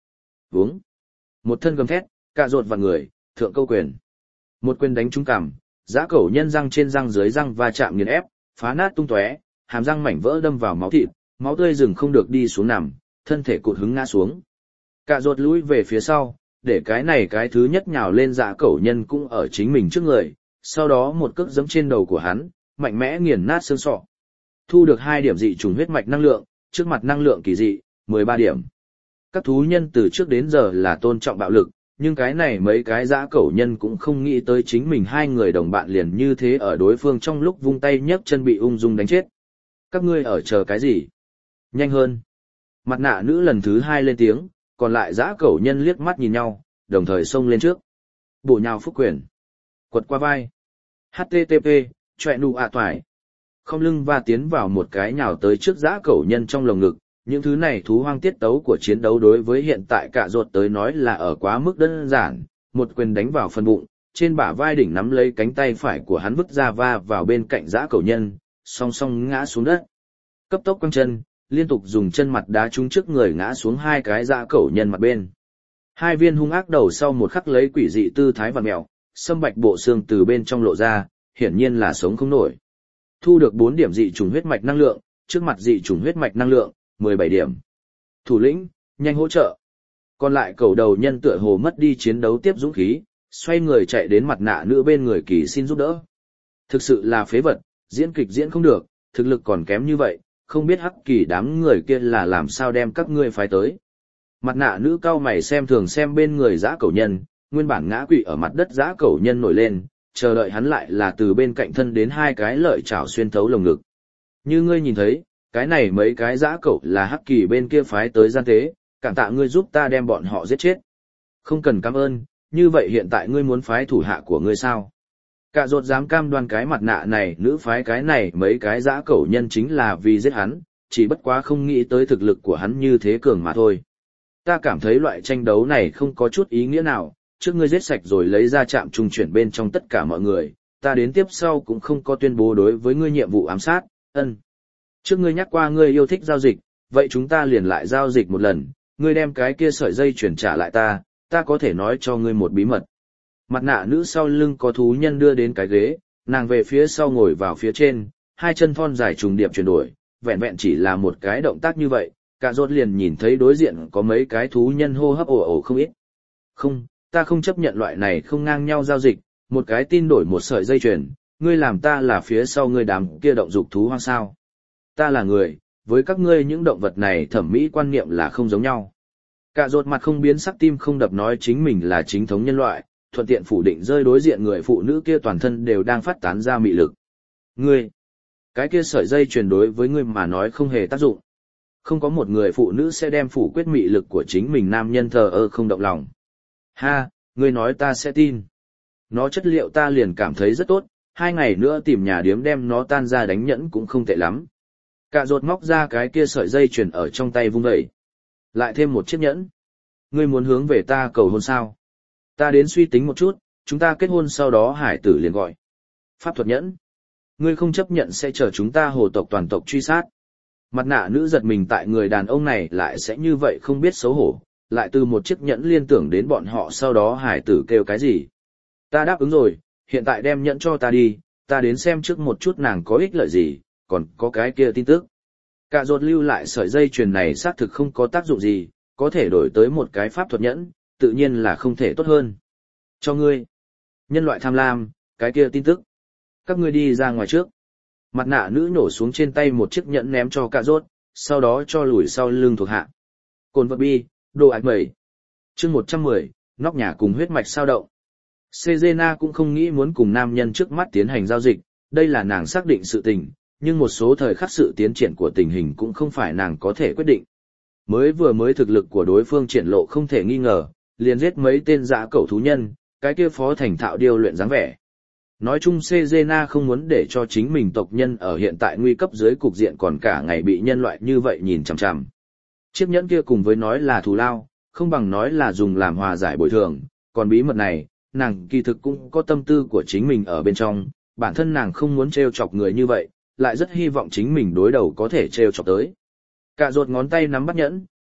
Vướng. Một thân gầm thét, cạ rột vặn người, thượng câu quyền. Một quyền đánh trúng cằm, giã cẩu nhân răng trên răng dưới răng va chạm nghiền ép, phá nát tung tóe, hàm răng mảnh vỡ đâm vào máu thịt, máu tươi rừng không được đi xuống nằm, thân thể cụt hứng ngã xuống. Cạ rột lùi về phía sau, để cái này cái thứ nhất nhào lên giã cẩu nhân cũng ở chính mình trước người, sau đó một cước giẫm trên đầu của hắn, mạnh mẽ nghiền nát xương sọ. Thu được hai điểm dị trùng huyết mạch năng lượng, trước mặt năng lượng kỳ dị, mười ba điểm. Các thú nhân từ trước đến giờ là tôn trọng bạo lực, nhưng cái này mấy cái dã cẩu nhân cũng không nghĩ tới chính mình hai người đồng bạn liền như thế ở đối phương trong lúc vung tay nhấc chân bị ung dung đánh chết. Các ngươi ở chờ cái gì? Nhanh hơn. Mặt nạ nữ lần thứ hai lên tiếng, còn lại dã cẩu nhân liếc mắt nhìn nhau, đồng thời xông lên trước. Bổ nhào phúc quyền. Quật qua vai. hát tê tê pê, chọe nụ ạ toải. Không lưng va tiến vào một cái nhào tới trước dã cẩu nhân trong lồng ngực. Những thứ này thú hoang tiết tấu của chiến đấu đối với hiện tại cạ rột tới nói là ở quá mức đơn giản, một quyền đánh vào phần bụng, trên bả vai đỉnh nắm lấy cánh tay phải của hắn vứt ra va vào bên cạnh dã cẩu nhân, song song ngã xuống đất. Cấp tốc quăng chân, liên tục dùng chân mặt đá trúng trước người ngã xuống hai cái dã cẩu nhân mặt bên. Hai viên hung ác đầu sau một khắc lấy quỷ dị tư thái vặn mèo, sâm bạch bộ xương từ bên trong lộ ra, hiển nhiên là sống không nổi. Thu được bốn điểm dị trùng huyết mạch năng lượng, trước mặt dị trùng huyết mạch năng lượng mười bảy điểm. Thủ lĩnh, nhanh hỗ trợ. Còn lại cầu đầu nhân tựa hồ mất đi chiến đấu tiếp dũng khí, xoay người chạy đến mặt nạ nữ bên người kỳ xin giúp đỡ. Thực sự là phế vật, diễn kịch diễn không được, thực lực còn kém như vậy, không biết hắc kỳ đám người kia là làm sao đem các ngươi phái tới. Mặt nạ nữ cao mày xem thường xem bên người dã cẩu nhân, nguyên bản ngã quỵ ở mặt đất dã cẩu nhân nổi lên, chờ đợi hắn lại là từ bên cạnh thân đến hai cái lợi chảo xuyên thấu lồng ngực. Như ngươi nhìn thấy, cái này mấy cái dã cẩu là hắc kỳ bên kia phái tới gian tế, cảm tạ ngươi giúp ta đem bọn họ giết chết. Không cần cảm ơn, như vậy hiện tại ngươi muốn phái thủ hạ của ngươi sao? Cạ rột dám cam đoan cái mặt nạ này nữ phái cái này mấy cái dã cẩu nhân chính là vì giết hắn, chỉ bất quá không nghĩ tới thực lực của hắn như thế cường mà thôi. Ta cảm thấy loại tranh đấu này không có chút ý nghĩa nào, trước ngươi giết sạch rồi lấy ra trạm trung chuyển bên trong tất cả mọi người, ta đến tiếp sau cũng không có tuyên bố đối với ngươi nhiệm vụ ám sát, ân. Trước ngươi nhắc qua ngươi yêu thích giao dịch, vậy chúng ta liền lại giao dịch một lần, ngươi đem cái kia sợi dây chuyển trả lại ta, ta có thể nói cho ngươi một bí mật. Mặt nạ nữ sau lưng có thú nhân đưa đến cái ghế, nàng về phía sau ngồi vào phía trên, hai chân thon dài trùng điệp chuyển đổi, vẹn vẹn chỉ là một cái động tác như vậy, cả rốt liền nhìn thấy đối diện có mấy cái thú nhân hô hấp ồ ồ không ít. Không, ta không chấp nhận loại này không ngang nhau giao dịch, một cái tin đổi một sợi dây chuyền, ngươi làm ta là phía sau ngươi đám kia động dục thú hoang sao. Ta là người, với các ngươi những động vật này thẩm mỹ quan niệm là không giống nhau. Cả rốt mặt không biến sắc tim không đập nói chính mình là chính thống nhân loại, thuận tiện phủ định rơi đối diện người phụ nữ kia toàn thân đều đang phát tán ra mị lực. Ngươi, cái kia sợi dây truyền đối với ngươi mà nói không hề tác dụng. Không có một người phụ nữ sẽ đem phủ quyết mị lực của chính mình nam nhân thờ ơ không động lòng. Ha, ngươi nói ta sẽ tin. Nó chất liệu ta liền cảm thấy rất tốt, hai ngày nữa tìm nhà điếm đem nó tan ra đánh nhẫn cũng không tệ lắm. Cạ rột móc ra cái kia sợi dây chuyền ở trong tay vung dậy. Lại thêm một chiếc nhẫn. Ngươi muốn hướng về ta cầu hôn sao? Ta đến suy tính một chút, chúng ta kết hôn sau đó hải tử liền gọi. Pháp thuật nhẫn. Ngươi không chấp nhận sẽ chờ chúng ta hồ tộc toàn tộc truy sát. Mặt nạ nữ giật mình tại người đàn ông này lại sẽ như vậy không biết xấu hổ, lại từ một chiếc nhẫn liên tưởng đến bọn họ sau đó hải tử kêu cái gì. Ta đáp ứng rồi, hiện tại đem nhẫn cho ta đi, ta đến xem trước một chút nàng có ích lợi gì, còn có cái kia tin tức. Cạ rột lưu lại sợi dây chuyền này xác thực không có tác dụng gì, có thể đổi tới một cái pháp thuật nhẫn, tự nhiên là không thể tốt hơn. Cho ngươi. Nhân loại tham lam, cái kia tin tức. Các ngươi đi ra ngoài trước. Mặt nạ nữ nổ xuống trên tay một chiếc nhẫn ném cho cạ rốt, sau đó cho lùi sau lưng thuộc hạ. Cồn vật bi, đồ ạch mẩy. Chương một trăm mười, nóc nhà cùng huyết mạch sao động. Sejena cũng không nghĩ muốn cùng nam nhân trước mắt tiến hành giao dịch, đây là nàng xác định sự tình, nhưng một số thời khắc sự tiến triển của tình hình cũng không phải nàng có thể quyết định. Mới vừa mới thực lực của đối phương triển lộ không thể nghi ngờ, liền giết mấy tên dã cẩu thú nhân, cái kia phó thành thạo điêu luyện dáng vẻ. Nói chung Sejena không muốn để cho chính mình tộc nhân ở hiện tại nguy cấp dưới cục diện còn cả ngày bị nhân loại như vậy nhìn chằm chằm. Chiếc nhẫn kia cùng với nói là thù lao, không bằng nói là dùng làm hòa giải bồi thường, còn bí mật này, nàng kỳ thực cũng có tâm tư của chính mình ở bên trong, bản thân nàng không muốn trêu chọc người như vậy, lại rất hy vọng chính mình đối đầu có thể trêu chọc tới. Cạ rột ngón tay nắm bắt nhẫn,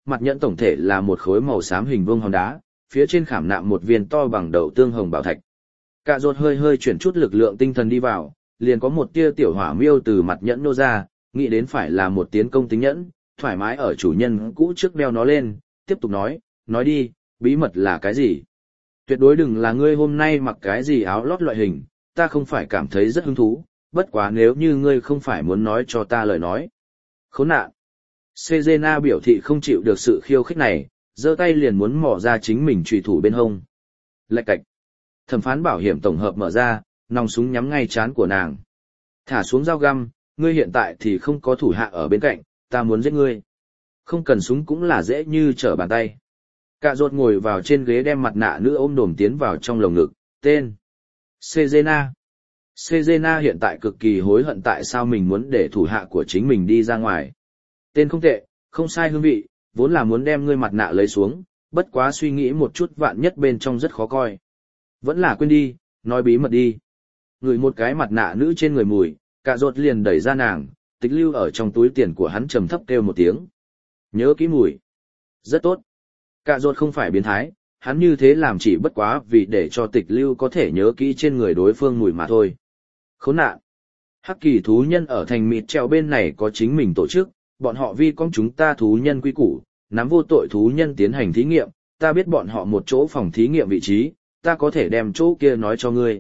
mặt nhẫn tổng thể là một khối màu xám hình vuông hòn đá, phía trên khảm nạm một viên to bằng đậu tương hồng bảo thạch. Cạ rốt hơi hơi chuyển chút lực lượng tinh thần đi vào, liền có một tia tiểu hỏa miêu từ mặt nhẫn nô ra, nghĩ đến phải là một tiến công tính nhẫn, thoải mái ở chủ nhân cũ trước đeo nó lên, tiếp tục nói, nói đi, bí mật là cái gì? Tuyệt đối đừng là ngươi hôm nay mặc cái gì áo lót loại hình, ta không phải cảm thấy rất hứng thú, bất quá nếu như ngươi không phải muốn nói cho ta lời nói. Khốn nạn! Sejena biểu thị không chịu được sự khiêu khích này, giơ tay liền muốn mò ra chính mình trùy thủ bên hông. Lạch cạch! Thẩm phán bảo hiểm tổng hợp mở ra, nòng súng nhắm ngay trán của nàng. Thả xuống dao găm, ngươi hiện tại thì không có thủ hạ ở bên cạnh, ta muốn giết ngươi. Không cần súng cũng là dễ như trở bàn tay. Cạ rốt ngồi vào trên ghế đem mặt nạ nữ ôm đồm tiến vào trong lồng ngực, tên. Sejena. Sejena hiện tại cực kỳ hối hận tại sao mình muốn để thủ hạ của chính mình đi ra ngoài. Tên không tệ, không sai hương vị, vốn là muốn đem ngươi mặt nạ lấy xuống, bất quá suy nghĩ một chút vạn nhất bên trong rất khó coi. Vẫn là quên đi, nói bí mật đi. Ngửi một cái mặt nạ nữ trên người mùi, Cạ rốt liền đẩy ra nàng, tịch lưu ở trong túi tiền của hắn trầm thấp kêu một tiếng. Nhớ kỹ mùi. Rất tốt. Cạ rốt không phải biến thái, hắn như thế làm chỉ bất quá vì để cho tịch lưu có thể nhớ kỹ trên người đối phương mùi mà thôi. Khốn nạn. Hắc kỳ thú nhân ở thành mịt treo bên này có chính mình tổ chức, bọn họ vi con chúng ta thú nhân quy củ, nắm vô tội thú nhân tiến hành thí nghiệm, ta biết bọn họ một chỗ phòng thí nghiệm vị trí, ta có thể đem chỗ kia nói cho ngươi.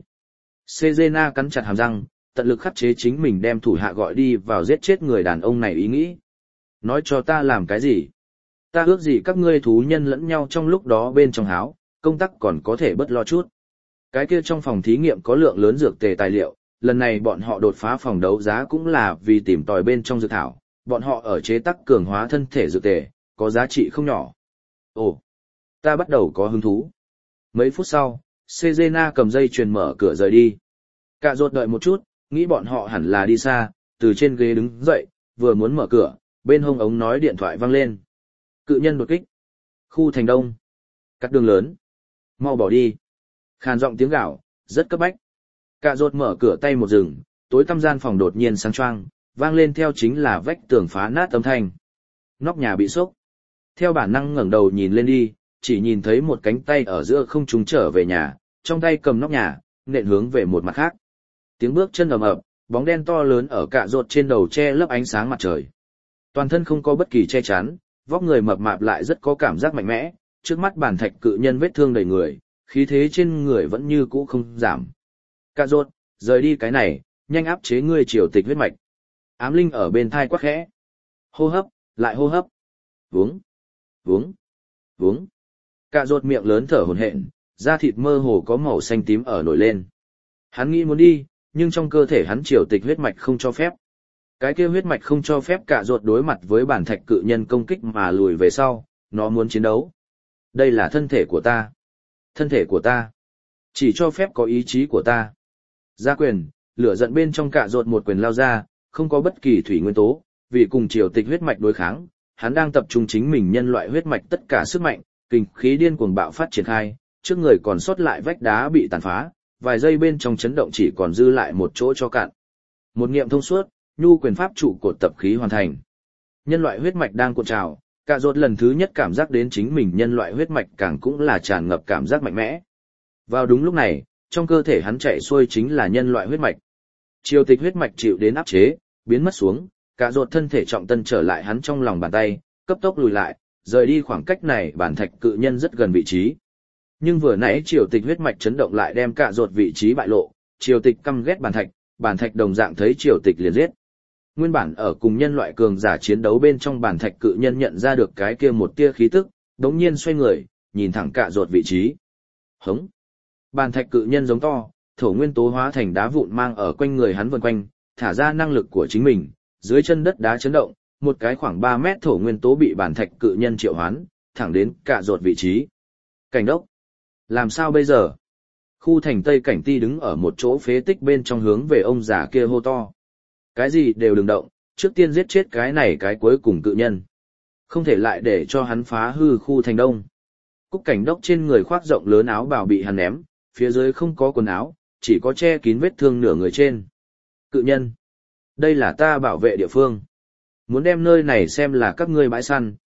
Sejena cắn chặt hàm răng, tận lực khắc chế chính mình đem thủ hạ gọi đi vào giết chết người đàn ông này ý nghĩ. Nói cho ta làm cái gì? Ta ước gì các ngươi thú nhân lẫn nhau trong lúc đó bên trong háo, công tác còn có thể bất lo chút. Cái kia trong phòng thí nghiệm có lượng lớn dược tề tài liệu, lần này bọn họ đột phá phòng đấu giá cũng là vì tìm tòi bên trong dược thảo, bọn họ ở chế tác cường hóa thân thể dược tề, có giá trị không nhỏ. Ồ, ta bắt đầu có hứng thú. Mấy phút sau, Sejena cầm dây chuyền mở cửa rời đi. Cạ rốt đợi một chút, nghĩ bọn họ hẳn là đi xa, từ trên ghế đứng dậy, vừa muốn mở cửa, bên hông ống nói điện thoại vang lên. Cự nhân đột kích. Khu thành đông. Cắt đường lớn. Mau bỏ đi. Khàn giọng tiếng gạo, rất cấp bách. Cạ rốt mở cửa tay một rừng, tối tăm gian phòng đột nhiên sáng choang, vang lên theo chính là vách tường phá nát âm thanh. Nóc nhà bị sốc. Theo bản năng ngẩng đầu nhìn lên đi, chỉ nhìn thấy một cánh tay ở giữa không trung trở về nhà, trong tay cầm nóc nhà, nện hướng về một mặt khác. Tiếng bước chân ầm ầm, bóng đen to lớn ở Cạ rốt trên đầu che lấp ánh sáng mặt trời. Toàn thân không có bất kỳ che chắn, vóc người mập mạp lại rất có cảm giác mạnh mẽ, trước mắt bản thạch cự nhân vết thương đầy người, khí thế trên người vẫn như cũ không giảm. Cạ rốt, rời đi cái này, nhanh áp chế ngươi triều tịch huyết mạch. Ám linh ở bên thai quắc khẽ. Hô hấp, lại hô hấp. Uống, uống, uống. Cạ rốt miệng lớn thở hổn hển, da thịt mơ hồ có màu xanh tím ở nổi lên. Hắn nghĩ muốn đi, nhưng trong cơ thể hắn triều tịch huyết mạch không cho phép. Cái kia huyết mạch không cho phép Cạ rốt đối mặt với bản thạch cự nhân công kích mà lùi về sau, nó muốn chiến đấu. Đây là thân thể của ta. Thân thể của ta. Chỉ cho phép có ý chí của ta. Ra quyền, lửa giận bên trong Cạ rốt một quyền lao ra, không có bất kỳ thủy nguyên tố, vì cùng triều tịch huyết mạch đối kháng, hắn đang tập trung chính mình nhân loại huyết mạch tất cả sức mạnh, kinh khí điên cuồng bạo phát triển khai, trước người còn sót lại vách đá bị tàn phá, vài giây bên trong chấn động chỉ còn dư lại một chỗ cho cạn. Một niệm thông suốt, nhu quyền pháp trụ cột tập khí hoàn thành. Nhân loại huyết mạch đang cuộn trào, Cạ rốt lần thứ nhất cảm giác đến chính mình nhân loại huyết mạch càng cũng là tràn ngập cảm giác mạnh mẽ. Vào đúng lúc này, trong cơ thể hắn chạy xuôi chính là nhân loại huyết mạch. Triều tịch huyết mạch chịu đến áp chế, biến mất xuống, Cạ rốt thân thể trọng tân trở lại hắn trong lòng bàn tay, cấp tốc lùi lại, rời đi khoảng cách này bản thạch cự nhân rất gần vị trí. Nhưng vừa nãy triều tịch huyết mạch chấn động lại đem Cạ rốt vị trí bại lộ, triều tịch căm ghét bản thạch, bản thạch đồng dạng thấy triều tịch liền giết. Nguyên bản ở cùng nhân loại cường giả chiến đấu bên trong bản thạch cự nhân nhận ra được cái kia một tia khí tức, đống nhiên xoay người, nhìn thẳng Cạ rốt vị trí. Hống! Bản thạch cự nhân giống to, thổ nguyên tố hóa thành đá vụn mang ở quanh người hắn vần quanh, thả ra năng lực của chính mình, dưới chân đất đá chấn động, một cái khoảng ba mét thổ nguyên tố bị bản thạch cự nhân triệu hoán, thẳng đến Cạ rốt vị trí. Cảnh đốc! Làm sao bây giờ? Khu thành Tây Cảnh Ti đứng ở một chỗ phế tích bên trong hướng về ông già kia hô to. Cái gì đều đừng động, trước tiên giết chết cái này cái cuối cùng cự nhân. Không thể lại để cho hắn phá hư khu thành đông. Cúc cảnh đốc trên người khoác rộng lớn áo bào bị hắn ném, phía dưới không có quần áo, chỉ có che kín vết thương nửa người trên. Cự nhân! Đây là ta bảo vệ địa phương. Muốn đem nơi này xem là các ngươi bãi săn,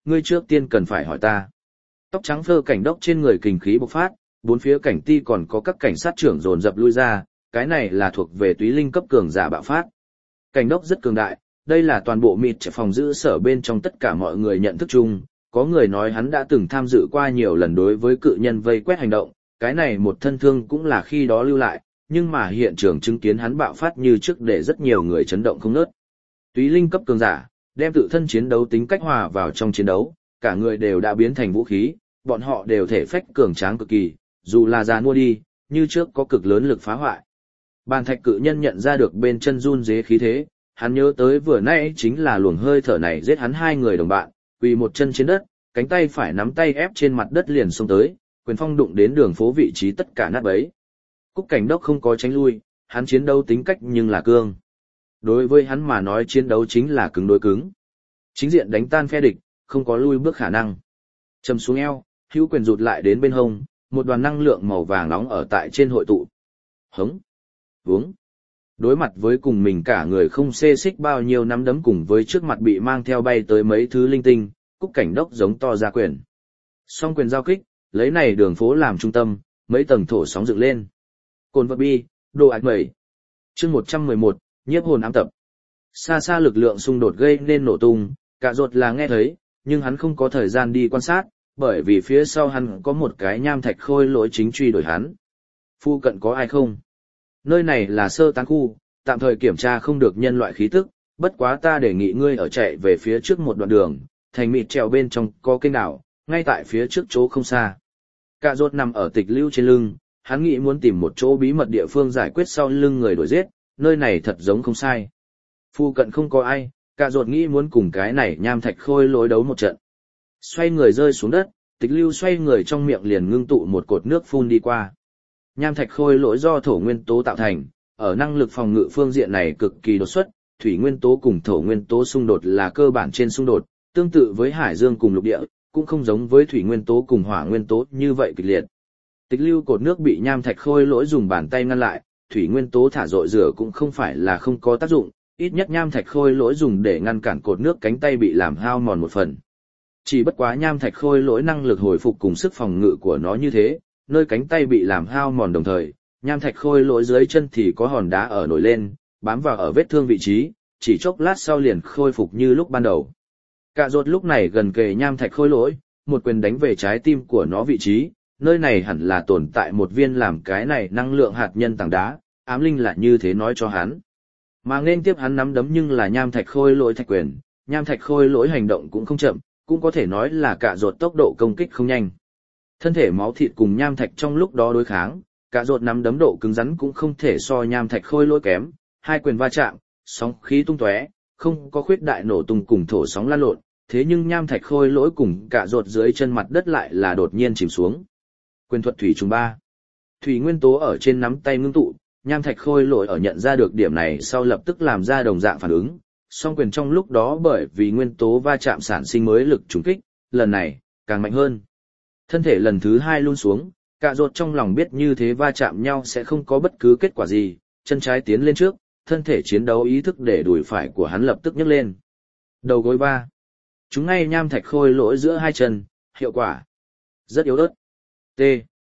ngươi trước tiên cần phải hỏi ta. Tóc trắng phơ cảnh đốc trên người kình khí bộc phát, bốn phía cảnh ti còn có các cảnh sát trưởng dồn dập lui ra, cái này là thuộc về túy linh cấp cường giả bạo phát. Cảnh đốc rất cường đại, đây là toàn bộ mịt phòng giữ sở bên trong tất cả mọi người nhận thức chung, có người nói hắn đã từng tham dự qua nhiều lần đối với cự nhân vây quét hành động, cái này một thân thương cũng là khi đó lưu lại, nhưng mà hiện trường chứng kiến hắn bạo phát như trước để rất nhiều người chấn động không nớt. Túy linh cấp cường giả, đem tự thân chiến đấu tính cách hòa vào trong chiến đấu, cả người đều đã biến thành vũ khí, bọn họ đều thể phách cường tráng cực kỳ, dù là già mua đi, như trước có cực lớn lực phá hoại. Bàn thạch cự nhân nhận ra được bên chân run rế khí thế, hắn nhớ tới vừa nãy chính là luồng hơi thở này giết hắn hai người đồng bạn, quỳ một chân trên đất, cánh tay phải nắm tay ép trên mặt đất liền xông tới, quyền phong đụng đến đường phố vị trí tất cả nát bấy. Cúc cảnh đốc không có tránh lui, hắn chiến đấu tính cách nhưng là cương. Đối với hắn mà nói chiến đấu chính là cứng đối cứng. Chính diện đánh tan phe địch, không có lui bước khả năng. Chầm xuống eo, hữu quyền rụt lại đến bên hông, một đoàn năng lượng màu vàng nóng ở tại trên hội tụ. Hống, uống. Đối mặt với cùng mình cả người không xê xích bao nhiêu nắm đấm cùng với trước mặt bị mang theo bay tới mấy thứ linh tinh, cúc cảnh đốc giống to ra quyền. Song quyền giao kích, lấy này đường phố làm trung tâm, mấy tầng thổ sóng dựng lên. Cồn vật bi, đồ ạch mẩy. Chương một trăm mười một, nhiếp hồn ám tập. Xa xa lực lượng xung đột gây nên nổ tung, cả ruột là nghe thấy, nhưng hắn không có thời gian đi quan sát, bởi vì phía sau hắn có một cái nham thạch khôi lỗi chính truy đuổi hắn. Phu cận có ai không? Nơi này là sơ tán khu, tạm thời kiểm tra không được nhân loại khí tức, bất quá ta đề nghị ngươi ở chạy về phía trước một đoạn đường, thành mịt trèo bên trong có kênh đảo, ngay tại phía trước chỗ không xa. Cả ruột nằm ở tịch lưu trên lưng, hắn nghĩ muốn tìm một chỗ bí mật địa phương giải quyết sau lưng người đuổi giết, nơi này thật giống không sai. Phu cận không có ai, cả ruột nghĩ muốn cùng cái này nham thạch khôi lối đấu một trận. Xoay người rơi xuống đất, tịch lưu xoay người trong miệng liền ngưng tụ một cột nước phun đi qua. Nham thạch khôi lỗi do thổ nguyên tố tạo thành, ở năng lực phòng ngự phương diện này cực kỳ đột xuất, thủy nguyên tố cùng thổ nguyên tố xung đột là cơ bản trên xung đột, tương tự với hải dương cùng lục địa, cũng không giống với thủy nguyên tố cùng hỏa nguyên tố như vậy kịch liệt. Tịch lưu cột nước bị nham thạch khôi lỗi dùng bàn tay ngăn lại, thủy nguyên tố thả dội rửa cũng không phải là không có tác dụng, ít nhất nham thạch khôi lỗi dùng để ngăn cản cột nước cánh tay bị làm hao mòn một phần. Chỉ bất quá nham thạch khôi lỗi năng lực hồi phục cùng sức phòng ngự của nó như thế, nơi cánh tay bị làm hao mòn đồng thời, nham thạch khôi lỗi dưới chân thì có hòn đá ở nổi lên, bám vào ở vết thương vị trí, chỉ chốc lát sau liền khôi phục như lúc ban đầu. Cả rốt lúc này gần kề nham thạch khôi lỗi, một quyền đánh về trái tim của nó vị trí, nơi này hẳn là tồn tại một viên làm cái này năng lượng hạt nhân tảng đá, ám linh là như thế nói cho hắn. Mà nên tiếp hắn nắm đấm nhưng là nham thạch khôi lỗi thạch quyền, nham thạch khôi lỗi hành động cũng không chậm, cũng có thể nói là cả rốt tốc độ công kích không nhanh. Thân thể máu thịt cùng nham thạch trong lúc đó đối kháng, cả rốt nắm đấm độ cứng rắn cũng không thể so nham thạch khôi lỗi kém, hai quyền va chạm, sóng khí tung tóe, không có khuyết đại nổ tung cùng thổ sóng lan lộn, thế nhưng nham thạch khôi lỗi cùng cả rốt dưới chân mặt đất lại là đột nhiên chìm xuống. Quyền thuật thủy trùng ba. Thủy nguyên tố ở trên nắm tay ngưng tụ, nham thạch khôi lỗi ở nhận ra được điểm này sau lập tức làm ra đồng dạng phản ứng, song quyền trong lúc đó bởi vì nguyên tố va chạm sản sinh mới lực trùng kích, lần này càng mạnh hơn. Thân thể lần thứ hai luôn xuống, cả rốt trong lòng biết như thế va chạm nhau sẽ không có bất cứ kết quả gì, chân trái tiến lên trước, thân thể chiến đấu ý thức để đùi phải của hắn lập tức nhấc lên. Đầu gối ba. Chúng ngay nham thạch khôi lỗi giữa hai chân, hiệu quả rất yếu ớt. T.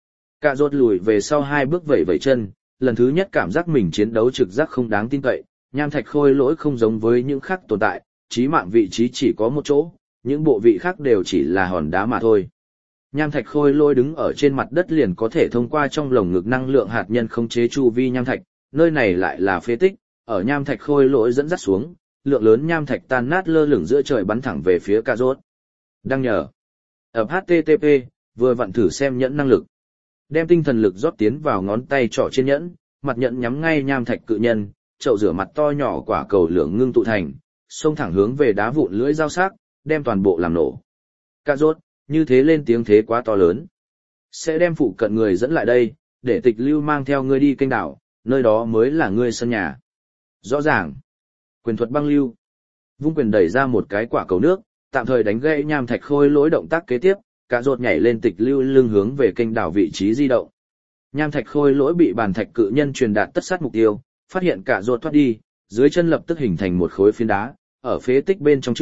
Cả rốt lùi về sau hai bước vẩy vẩy chân, lần thứ nhất cảm giác mình chiến đấu trực giác không đáng tin cậy, nham thạch khôi lỗi không giống với những khác tồn tại, chí mạng vị trí chỉ có một chỗ, những bộ vị khác đều chỉ là hòn đá mà thôi. Nham thạch khôi lỗi đứng ở trên mặt đất liền có thể thông qua trong lồng ngực năng lượng hạt nhân khống chế chu vi nham thạch, nơi này lại là phế tích, ở nham thạch khôi lỗi dẫn dắt xuống, lượng lớn nham thạch tan nát lơ lửng giữa trời bắn thẳng về phía Cà Rốt. Đăng nhờ. Ập hát tê tê pê, vừa vặn thử xem nhẫn năng lực. Đem tinh thần lực rót tiến vào ngón tay trỏ trên nhẫn, mặt nhẫn nhắm ngay nham thạch cự nhân, chậu rửa mặt to nhỏ quả cầu lửa ngưng tụ thành, xông thẳng hướng về đá vụn lưỡi dao sắc, đem toàn bộ làm nổ. Cà Rốt, như thế lên tiếng thế quá to lớn. Sẽ đem phụ cận người dẫn lại đây, để Tịch Lưu mang theo ngươi đi kênh đảo, nơi đó mới là ngươi sân nhà. Rõ ràng. Quyền thuật băng lưu. Vung quyền đẩy ra một cái quả cầu nước, tạm thời đánh gãy nham thạch khôi lỗi động tác kế tiếp, Cà Rốt nhảy lên Tịch Lưu lưng hướng về kênh đảo vị trí di động. Nham thạch khôi lỗi bị bàn thạch cự nhân truyền đạt tất sát mục tiêu, phát hiện Cà Rốt thoát đi, dưới chân lập tức hình thành một khối phiến đá, ở phế tích bên trong trượt,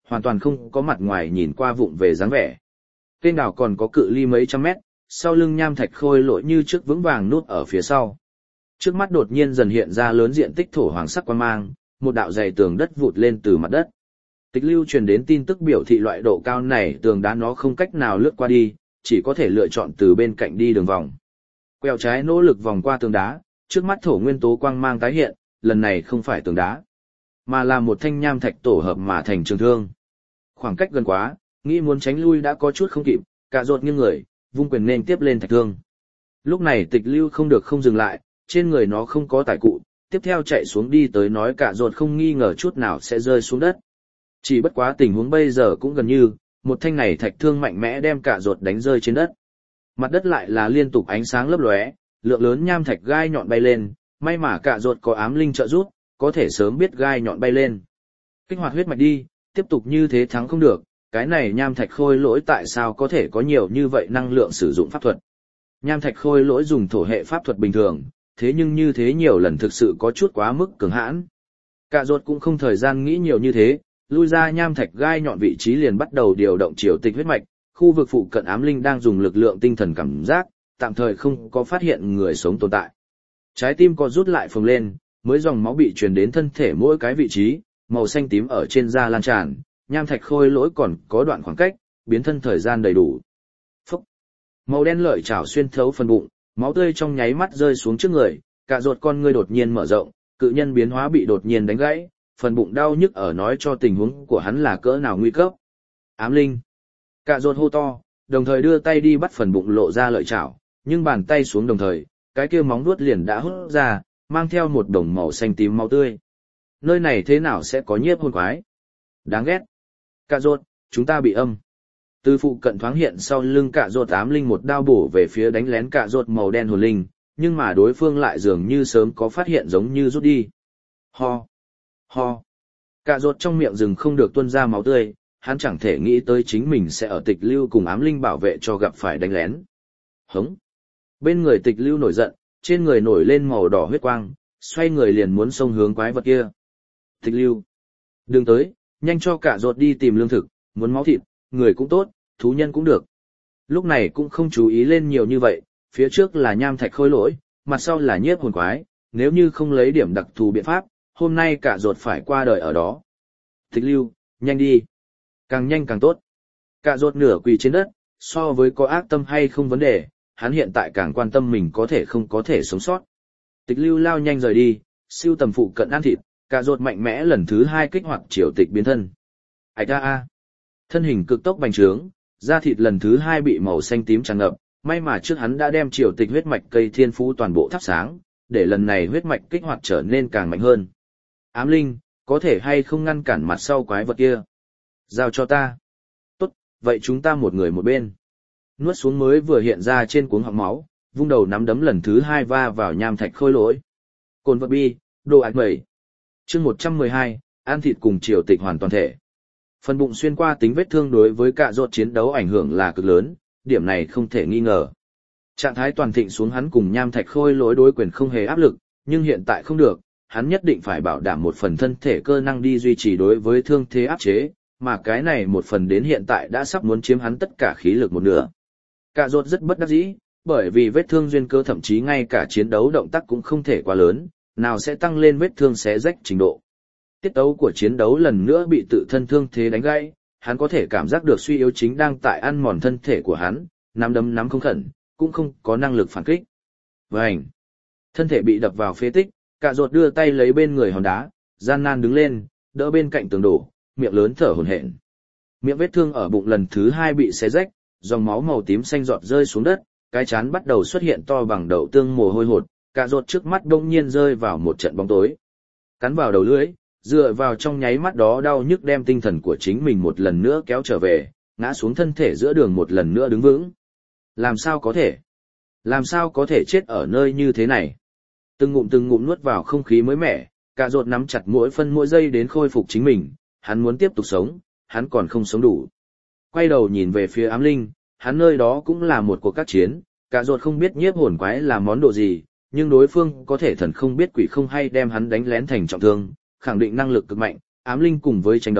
hoàn toàn không có mặt ngoài nhìn qua vụng về dáng vẻ. Kênh đảo còn có cự ly mấy trăm mét, sau lưng nham thạch khôi lỗi như trước vững vàng nút ở phía sau. Trước mắt đột nhiên dần hiện ra lớn diện tích thổ hoàng sắc quang mang, một đạo dày tường đất vụt lên từ mặt đất. Tịch lưu truyền đến tin tức biểu thị loại độ cao này tường đá nó không cách nào lướt qua đi, chỉ có thể lựa chọn từ bên cạnh đi đường vòng. Quẹo trái nỗ lực vòng qua tường đá, trước mắt thổ nguyên tố quang mang tái hiện, lần này không phải tường đá, mà là một thanh nham thạch tổ hợp mà thành trường thương. Khoảng cách gần quá, nghĩ muốn tránh lui đã có chút không kịp, cả rột nghiêng người, vung quyền nên tiếp lên thạch thương. Lúc này tịch lưu không được không dừng lại, trên người nó không có tài cụ, tiếp theo chạy xuống đi tới nói cả rột không nghi ngờ chút nào sẽ rơi xuống đất. Chỉ bất quá tình huống bây giờ cũng gần như, một thanh này thạch thương mạnh mẽ đem cả rột đánh rơi trên đất. Mặt đất lại là liên tục ánh sáng lấp lóe, lượng lớn nham thạch gai nhọn bay lên, may mà cả rột có ám linh trợ giúp, có thể sớm biết gai nhọn bay lên. Kích hoạt huyết mạch đi, tiếp tục như thế thắng không được, cái này nham thạch khôi lỗi tại sao có thể có nhiều như vậy năng lượng sử dụng pháp thuật. Nham thạch khôi lỗi dùng thổ hệ pháp thuật bình thường, thế nhưng như thế nhiều lần thực sự có chút quá mức cường hãn. Cả rột cũng không thời gian nghĩ nhiều như thế, lui ra nham thạch gai nhọn vị trí liền bắt đầu điều động triều tịch huyết mạch, khu vực phụ cận ám linh đang dùng lực lượng tinh thần cảm giác, tạm thời không có phát hiện người sống tồn tại. Trái tim có rút lại phồng lên, mới dòng máu bị truyền đến thân thể mỗi cái vị trí, màu xanh tím ở trên da lan tràn, nham thạch khôi lỗi còn có đoạn khoảng cách, biến thân thời gian đầy đủ. Phúc! Màu đen lợi chảo xuyên thấu phần bụng, máu tươi trong nháy mắt rơi xuống trước người, cả ruột con ngươi đột nhiên mở rộng, cự nhân biến hóa bị đột nhiên đánh gãy, phần bụng đau nhức ở nói cho tình huống của hắn là cỡ nào nguy cấp. Ám linh! Cả ruột hô to, đồng thời đưa tay đi bắt phần bụng lộ ra lợi chảo, nhưng bàn tay xuống đồng thời, cái kia móng vuốt liền đã hút ra, mang theo một đồng màu xanh tím máu tươi. Nơi này thế nào sẽ có nhiếp hồn quái? Đáng ghét! Cả ruột, chúng ta bị âm. Từ phụ cận thoáng hiện sau lưng cả ruột ám linh một đao bổ về phía đánh lén cả ruột màu đen hồn linh, nhưng mà đối phương lại dường như sớm có phát hiện giống như rút đi. Ho! Ho! Cả ruột trong miệng rừng không được tuôn ra máu tươi, hắn chẳng thể nghĩ tới chính mình sẽ ở tịch lưu cùng ám linh bảo vệ cho gặp phải đánh lén. Hống! Bên người tịch lưu nổi giận, trên người nổi lên màu đỏ huyết quang, xoay người liền muốn xông hướng quái vật kia. Tịch lưu! Đừng tới, nhanh cho cả ruột đi tìm lương thực, muốn máu thịt, người cũng tốt, thú nhân cũng được. Lúc này cũng không chú ý lên nhiều như vậy, phía trước là nham thạch khôi lỗi, mặt sau là nhiếp hồn quái, nếu như không lấy điểm đặc thù biện pháp, hôm nay cả ruột phải qua đời ở đó. Tịch lưu, nhanh đi. Càng nhanh càng tốt. Cả ruột nửa quỳ trên đất, so với có ác tâm hay không vấn đề, hắn hiện tại càng quan tâm mình có thể không có thể sống sót. Tịch lưu lao nhanh rời đi, siêu tầm phụ cận ăn thịt, cả ruột mạnh mẽ lần thứ hai kích hoạt triều tịch biến thân. Ảch a a. Thân hình cực tốc bành trướng, da thịt lần thứ hai bị màu xanh tím tràn ngập, may mà trước hắn đã đem triều tịch huyết mạch cây thiên phú toàn bộ thắp sáng, để lần này huyết mạch kích hoạt trở nên càng mạnh hơn. Ám linh, có thể hay không ngăn cản mặt sau quái vật kia? Giao cho ta. Tốt, vậy chúng ta một người một bên. Nuốt xuống mới vừa hiện ra trên cuống họng máu, vung đầu nắm đấm lần thứ hai va vào nham thạch khôi lỗi. Cồn vật bi, đồ ạch mẩy. Chương một trăm mười hai, ăn thịt cùng triều tịch hoàn toàn thể. Phần bụng xuyên qua tính vết thương đối với cả ruột chiến đấu ảnh hưởng là cực lớn, điểm này không thể nghi ngờ. Trạng thái toàn thịnh xuống hắn cùng nham thạch khôi lỗi đối quyền không hề áp lực, nhưng hiện tại không được, hắn nhất định phải bảo đảm một phần thân thể cơ năng đi duy trì đối với thương thế áp chế, mà cái này một phần đến hiện tại đã sắp muốn chiếm hắn tất cả khí lực một nửa. Cả ruột rất bất đắc dĩ, bởi vì vết thương duyên cơ thậm chí ngay cả chiến đấu động tác cũng không thể quá lớn, nào sẽ tăng lên vết thương xé rách trình độ. Tiết tấu của chiến đấu lần nữa bị tự thân thương thế đánh gãy, hắn có thể cảm giác được suy yếu chính đang tại ăn mòn thân thể của hắn, nắm đấm nắm không khẩn, cũng không có năng lực phản kích. Vành! Thân thể bị đập vào phế tích, cả ruột đưa tay lấy bên người hòn đá, gian nan đứng lên, đỡ bên cạnh tường đổ, miệng lớn thở hổn hển. Miệng vết thương ở bụng lần thứ hai bị xé rách, dòng máu màu tím xanh giọt rơi xuống đất, cái chán bắt đầu xuất hiện to bằng đậu tương mồ hôi hột, cả ruột trước mắt đông nhiên rơi vào một trận bóng tối. Cắn vào đầu lưỡi, dựa vào trong nháy mắt đó đau nhức đem tinh thần của chính mình một lần nữa kéo trở về, ngã xuống thân thể giữa đường một lần nữa đứng vững. Làm sao có thể? Làm sao có thể chết ở nơi như thế này? Từng ngụm từng ngụm nuốt vào không khí mới mẻ, cả ruột nắm chặt mỗi phân mỗi giây đến khôi phục chính mình, hắn muốn tiếp tục sống, hắn còn không sống đủ. Quay đầu nhìn về phía ám linh, hắn nơi đó cũng là một cuộc các chiến, cả ruột không biết nhiếp hồn quái là món đồ gì, nhưng đối phương có thể thần không biết quỷ không hay đem hắn đánh lén thành trọng thương, khẳng định năng lực cực mạnh, ám linh cùng với tranh đấu,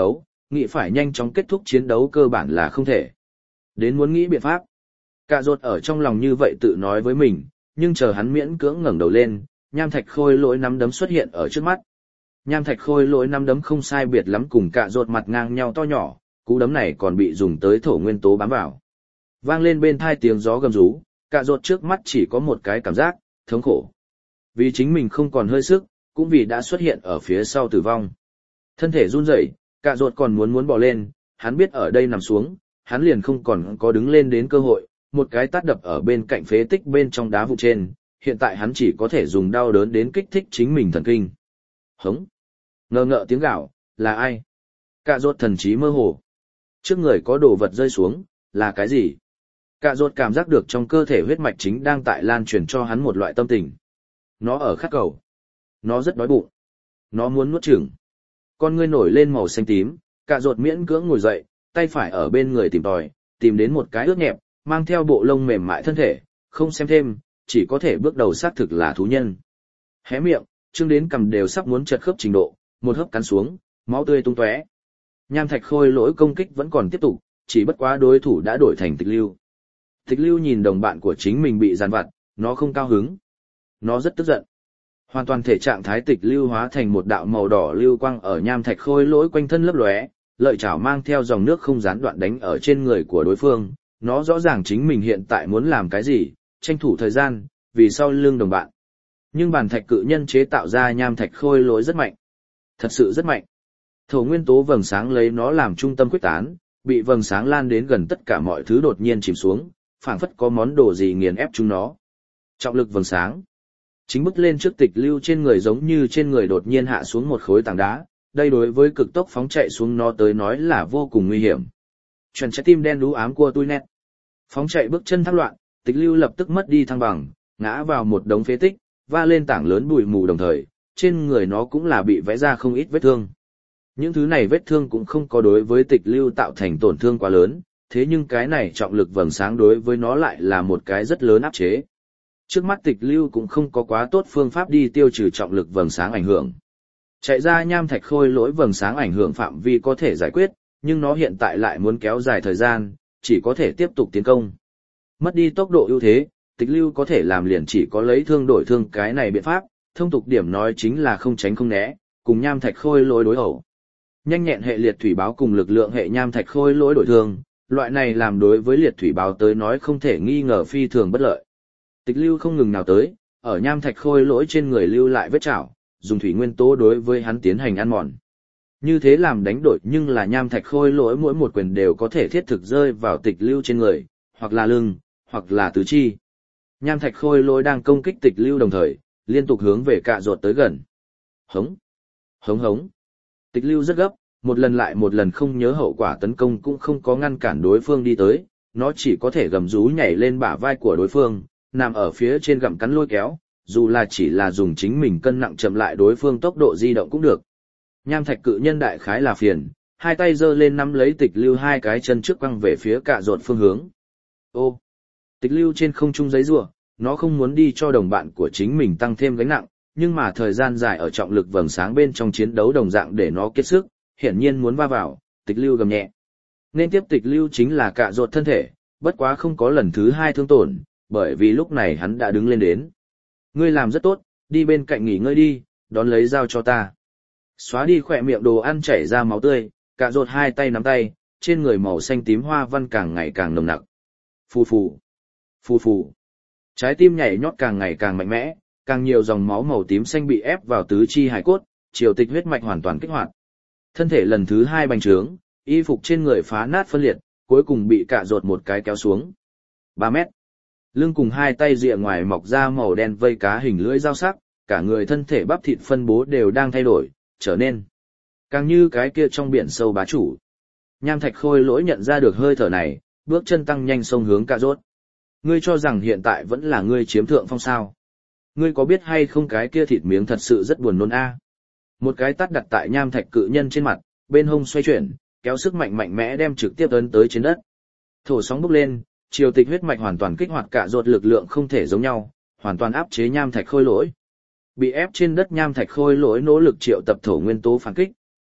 nghĩ phải nhanh chóng kết thúc chiến đấu cơ bản là không thể. Đến muốn nghĩ biện pháp. Cạ rột ở trong lòng như vậy tự nói với mình, nhưng chờ hắn miễn cưỡng ngẩng đầu lên, nham thạch khôi lỗi nắm đấm xuất hiện ở trước mắt. Nham thạch khôi lỗi nắm đấm không sai biệt lắm cùng cạ rột mặt ngang nhau to nhỏ, cú đấm này còn bị dùng tới thổ nguyên tố bám vào. Vang lên bên thai tiếng gió gầm rú, cạ rột trước mắt chỉ có một cái cảm giác, thống khổ. Vì chính mình không còn hơi sức, cũng vì đã xuất hiện ở phía sau tử vong. Thân thể run rẩy, cạ rột còn muốn muốn bỏ lên, hắn biết ở đây nằm xuống, hắn liền không còn có đứng lên đến cơ hội, một cái tát đập ở bên cạnh phế tích bên trong đá vụ trên, hiện tại hắn chỉ có thể dùng đau đớn đến kích thích chính mình thần kinh. Hống! Ngờ ngợ tiếng gạo, là ai? Cạ rột thần trí mơ hồ. Trước người có đồ vật rơi xuống, là cái gì? Cạ rột cảm giác được trong cơ thể huyết mạch chính đang tại lan truyền cho hắn một loại tâm tình. Nó ở khát cầu. Nó rất đói bụng. Nó muốn nuốt chửng. Con ngươi nổi lên màu xanh tím, cạ rột miễn cưỡng ngồi dậy, tay phải ở bên người tìm tòi, tìm đến một cái ướt nhẹp, mang theo bộ lông mềm mại thân thể, không xem thêm, chỉ có thể bước đầu xác thực là thú nhân. Hé miệng, trương đến cầm đều sắp muốn chật khớp trình độ, một hớp cắn xuống, máu tươi tung tóe. Nham thạch khôi lỗi công kích vẫn còn tiếp tục, chỉ bất quá đối thủ đã đổi thành Tịch Lưu. Tịch Lưu nhìn đồng bạn của chính mình bị giàn vặt, nó không cao hứng. Nó rất tức giận. Hoàn toàn thể trạng thái Tịch Lưu hóa thành một đạo màu đỏ lưu quang ở nham thạch khôi lỗi quanh thân lấp lóe, lợi chảo mang theo dòng nước không gián đoạn đánh ở trên người của đối phương. Nó rõ ràng chính mình hiện tại muốn làm cái gì, tranh thủ thời gian, vì sau lưng đồng bạn. Nhưng bản thạch cự nhân chế tạo ra nham thạch khôi lỗi rất mạnh. Thật sự rất mạnh. Thổ nguyên tố vầng sáng lấy nó làm trung tâm quyết tán, bị vầng sáng lan đến gần tất cả mọi thứ đột nhiên chìm xuống, phảng phất có món đồ gì nghiền ép chúng nó. Trọng lực vầng sáng. Chính bước lên trước Tịch Lưu trên người giống như trên người đột nhiên hạ xuống một khối tảng đá, đây đối với cực tốc phóng chạy xuống nó tới nói là vô cùng nguy hiểm. Chuẩn trái tim đen đú ám của tôi nét. Phóng chạy bước chân thác loạn, Tịch Lưu lập tức mất đi thăng bằng, ngã vào một đống phế tích, va lên tảng lớn bụi mù đồng thời, trên người nó cũng là bị vẽ ra không ít vết thương. Những thứ này vết thương cũng không có đối với Tịch Lưu tạo thành tổn thương quá lớn, thế nhưng cái này trọng lực vầng sáng đối với nó lại là một cái rất lớn áp chế. Trước mắt Tịch Lưu cũng không có quá tốt phương pháp đi tiêu trừ trọng lực vầng sáng ảnh hưởng. Chạy ra nham thạch khôi lỗi vầng sáng ảnh hưởng phạm vi có thể giải quyết, nhưng nó hiện tại lại muốn kéo dài thời gian, chỉ có thể tiếp tục tiến công. Mất đi tốc độ ưu thế, Tịch Lưu có thể làm liền chỉ có lấy thương đổi thương cái này biện pháp, thông tục điểm nói chính là không tránh không né, cùng nham thạch khôi lỗi đối ẩu. Nhanh nhẹn hệ liệt thủy báo cùng lực lượng hệ nham thạch khôi lỗi đổi thương, loại này làm đối với liệt thủy báo tới nói không thể nghi ngờ phi thường bất lợi. Tịch Lưu không ngừng nào tới, ở nham thạch khôi lỗi trên người lưu lại vết chảo, dùng thủy nguyên tố đối với hắn tiến hành ăn mòn. Như thế làm đánh đổi nhưng là nham thạch khôi lỗi mỗi một quyền đều có thể thiết thực rơi vào Tịch Lưu trên người, hoặc là lưng, hoặc là tứ chi. Nham thạch khôi lỗi đang công kích Tịch Lưu đồng thời, liên tục hướng về cạ ruột tới gần. Hống! Hống hống! Tịch Lưu rất gấp, một lần lại một lần không nhớ hậu quả tấn công cũng không có ngăn cản đối phương đi tới, nó chỉ có thể gầm rú nhảy lên bả vai của đối phương, nằm ở phía trên gặm cắn lôi kéo, dù là chỉ là dùng chính mình cân nặng chậm lại đối phương tốc độ di động cũng được. Nham thạch cự nhân đại khái là phiền, hai tay giơ lên nắm lấy Tịch Lưu hai cái chân trước quăng về phía cạ ruột phương hướng. Ô! Tịch Lưu trên không trung giấy rủa, nó không muốn đi cho đồng bạn của chính mình tăng thêm gánh nặng, nhưng mà thời gian dài ở trọng lực vầng sáng bên trong chiến đấu đồng dạng để nó kiệt sức, hiển nhiên muốn va vào. Tịch Lưu gầm nhẹ. Nên tiếp Tịch Lưu chính là cạ ruột thân thể, bất quá không có lần thứ hai thương tổn, bởi vì lúc này hắn đã đứng lên đến. Ngươi làm rất tốt, đi bên cạnh nghỉ ngơi đi, đón lấy dao cho ta. Xóa đi khỏe miệng đồ ăn chảy ra máu tươi, cạ ruột hai tay nắm tay, trên người màu xanh tím hoa văn càng ngày càng nồng nặc. Phù phù, phù phù. Trái tim nhảy nhót càng ngày càng mạnh mẽ, càng nhiều dòng máu màu tím xanh bị ép vào tứ chi hải cốt, triều tịch huyết mạch hoàn toàn kích hoạt. Thân thể lần thứ hai bành trướng, y phục trên người phá nát phân liệt, cuối cùng bị cạ ruột một cái kéo xuống. ba mét. Lưng cùng hai tay rìa ngoài mọc ra màu đen vây cá hình lưỡi dao sắc, cả người thân thể bắp thịt phân bố đều đang thay đổi, trở nên càng như cái kia trong biển sâu bá chủ. Nham thạch khôi lỗi nhận ra được hơi thở này, bước chân tăng nhanh xông hướng cạ ruột. Ngươi cho rằng hiện tại vẫn là ngươi chiếm thượng phong sao? Ngươi có biết hay không cái kia thịt miếng thật sự rất buồn nôn a. Một cái tát đặt tại nham thạch cự nhân trên mặt, bên hông xoay chuyển, kéo sức mạnh mạnh mẽ đem trực tiếp ấn tới trên đất. Thổ sóng bốc lên, triều tịch huyết mạch hoàn toàn kích hoạt cạ ruột lực lượng không thể giống nhau, hoàn toàn áp chế nham thạch khôi lỗi. Bị ép trên đất nham thạch khôi lỗi nỗ lực triệu tập thổ nguyên tố phản kích,